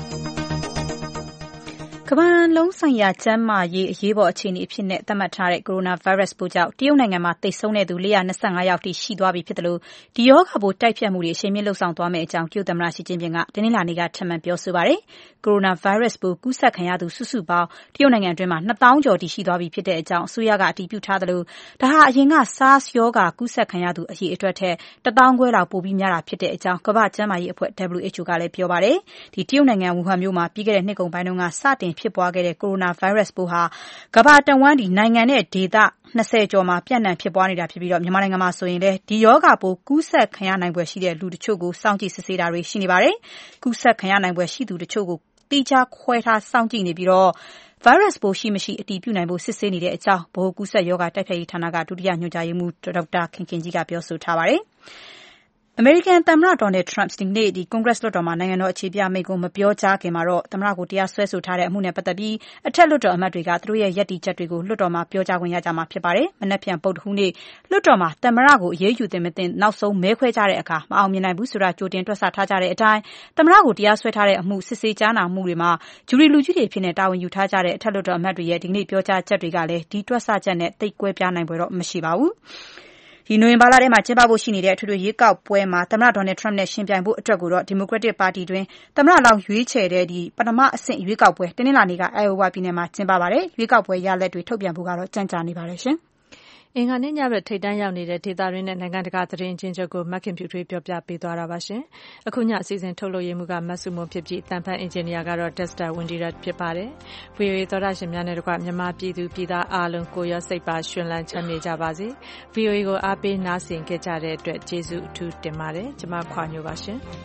ကမ္ဘာလုံးဆိုင်ရာကျန်းမာရေးအရေးပေါ်အခြေအနေအဖြစ်နဲ့သတ်မှတ်ထားတဲ့ကိုရိုနာဗိုင်းရပ်စ်ပိုးကြောင့်တရုတ်နိုင်ငံမှာသေဆုံးတဲ့သူ၄၂၅ယောက်ထိရှိသွားပြီဖြစ်တယ်လို့ဒီရောဂါပိုးတိုက်ဖျက်မှုတွေအရှိန်မြင့်လှုပ်ဆောင်သွားမယ့်အကြောင်းတရုတ်သမ္မတရှီကျင်းပင်ကတနင်္လာနေ့ကထပ်မံပြောဆိုပါတယ်။ကိုရိုနာဗိုင်းရပ်စ်ပိုးကူးစက်ခံရသူစုစုပေါင်းတရုတ်နိုင်ငံအတွင်းမှာနှစ်သောင်းကျော်ထိရှိသွားပြီဖြစ်တဲ့အကြောင်းအစိုးရကအတည်ပြုထားတယ်လို့ဒါဟာအရင်က SARS ရောဂါကူးစက်ခံရသူအရေအတွက်ထက်တစ်သောင်းခွဲလောက်ပိုပြီးများတာဖြစ်တဲ့အကြောင်းကမ္ဘာ့ကျန်းမာရေးအဖွဲ့ W H O ကလည်းပြောပါတယ်။ဒီတရုတ်နိုင်ငံဝူဟန်မြို့မှာပြီးခဲ့တဲ့နှစ်ကုန်ပိုင်းတုန်းကစတင်ဖြစ်ပွားခဲ့တဲ့ကိုရိုနာဗိုင်းရပ်စ်ပိုးဟာကမ္ဘာတဝန်းဒီနိုင်ငံနဲ့ဒေသ၂၀ကျော်မှာပြန့်နှံ့ဖြစ်ပွားနေတာဖြစ်ပြီးတော့မြန်မာနိုင်ငံမှာဆိုရင်လည်းဒီရောဂါပိုးကူးစက်ခံရနိုင်ဖွယ်ရှိတဲ့လူတချို့ကိုစောင့်ကြည့်စစ်ဆေးတာတွေရှိနေပါတယ်။ကူးစက်ခံရနိုင်ဖွယ်ရှိသူတချို့ကိုတိကျခွဲထားစောင့်ကြည့်နေပြီးတော့ဗိုင်းရပ်စ်ပိုးရှိမရှိအတည်ပြုနိုင်ဖို့စစ်ဆေးနေတဲ့အကြောင်းဗဟိုကူးစက်ရောဂါတိုက်ဖျက်ရေးဌာနကဒုတိယညွှန်ကြားရေးမှူးဒေါက်တာခင်ခင်ကြီးကပြောဆိုထားပါတယ်။အမေရိကန်သမ္မတဒေါ်နယ်ထရမ့်ဒီနေ့ဒီကွန်ဂရက်လွှတ်တော်မှာနိုင်ငံတော်အခြေပြမိန့်ခွန်းမပြောကြားခင်မှာတော့သမ္မတကိုတရားစွဲဆိုထားတဲ့အမှုနဲ့ပတ်သက်ပြီးအထက်လွှတ်တော်အမတ်တွေကသူတို့ရဲ့ယက်တီချက်တွေကိုလွှတ်တော်မှာပြောကြားခွင့်ရကြမှာဖြစ်ပါတယ်။မနက်ဖြန်ပုတ်တဟူးနေ့လွှတ်တော်မှာသမ္မတကိုအရေးယူတင်မတင်နောက်ဆုံးမဲခွဲကြတဲ့အခါမအောင်မြင်နိုင်ဘူးဆိုတာကြိုတင်တွက်ဆထားကြတဲ့အတိုင်းသမ္မတကိုတရားစွဲထားတဲ့အမှုစစ်ဆေးကြားနာမှုတွေမှာဂျူရီလူကြီးတွေဖြစ်နေတာဝန်ယူထားကြတဲ့အထက်လွှတ်တော်အမတ်တွေရဲ့ဒီနေ့ပြောကြားချက်တွေကလည်းဒီတွက်ဆချက်နဲ့တိတ်ကွဲပြားနိုင်ပွဲတော့မရှိပါဘူး။ဒီနိုဝင်ဘာလထဲမှာကျင်းပဖို့ရှိနေတဲ့အထွေထွေရွေးကောက်ပွဲမှာသမ္မတဒေါ်နယ်ထရမ့်နဲ့ရှင်ပြိုင်ဖို့အတွက်ကိုတော့ဒီမိုကရက်တစ်ပါတီတွင်သမ္မတလောင်းရွေးချယ်တဲ့ဒီပထမအဆင့်ရွေးကောက်ပွဲတနင်္လာနေ့ကအိုင်အိုဝါပြည်နယ်မှာကျင်းပပါတယ်။ရွေးကောက်ပွဲရလဒ်တွေထုတ်ပြန်ဖို့ကတော့ကြန့်ကြာနေပါတယ်ရှင်။အင်္ဂါနေ့ညဘက်ထိပ်တန်းရောက်နေတဲ့ဒေသတွင်းနဲ့နိုင်ငံတကာသတင်းအကျဉ်းချုပ်ကိုမခင်ဖြူထွေးပြောပြပေးသွားတာပါရှင်။အခုညအစီအစဉ်ထုတ်လို့ရမှုကမတ်စုမွန်ဖြစ်ပြီးတန်ဖန်အင်ဂျင်နီယာကတော့ Dexter Windirat ဖြစ်ပါတယ်။ ဗွီအိုအေသောတာရှင်များနဲ့တကွမြန်မာပြည်သူပြည်သားအားလုံးကိုရောစိတ်ပါရှင်လန်းချမ်းမြေကြပါစေ။ ဗွီအိုအေကိုအားပေးနားဆင်ခဲ့ကြတဲ့အတွက်ကျေးဇူးအထူးတင်ပါတယ်။ကျွန်မခွာညိုပါရှင်။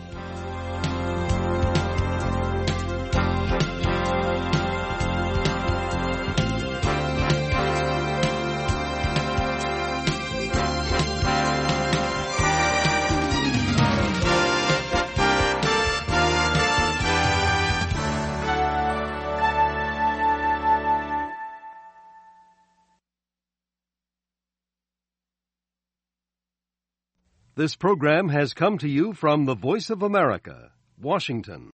This program has come to you from the Voice of America, Washington.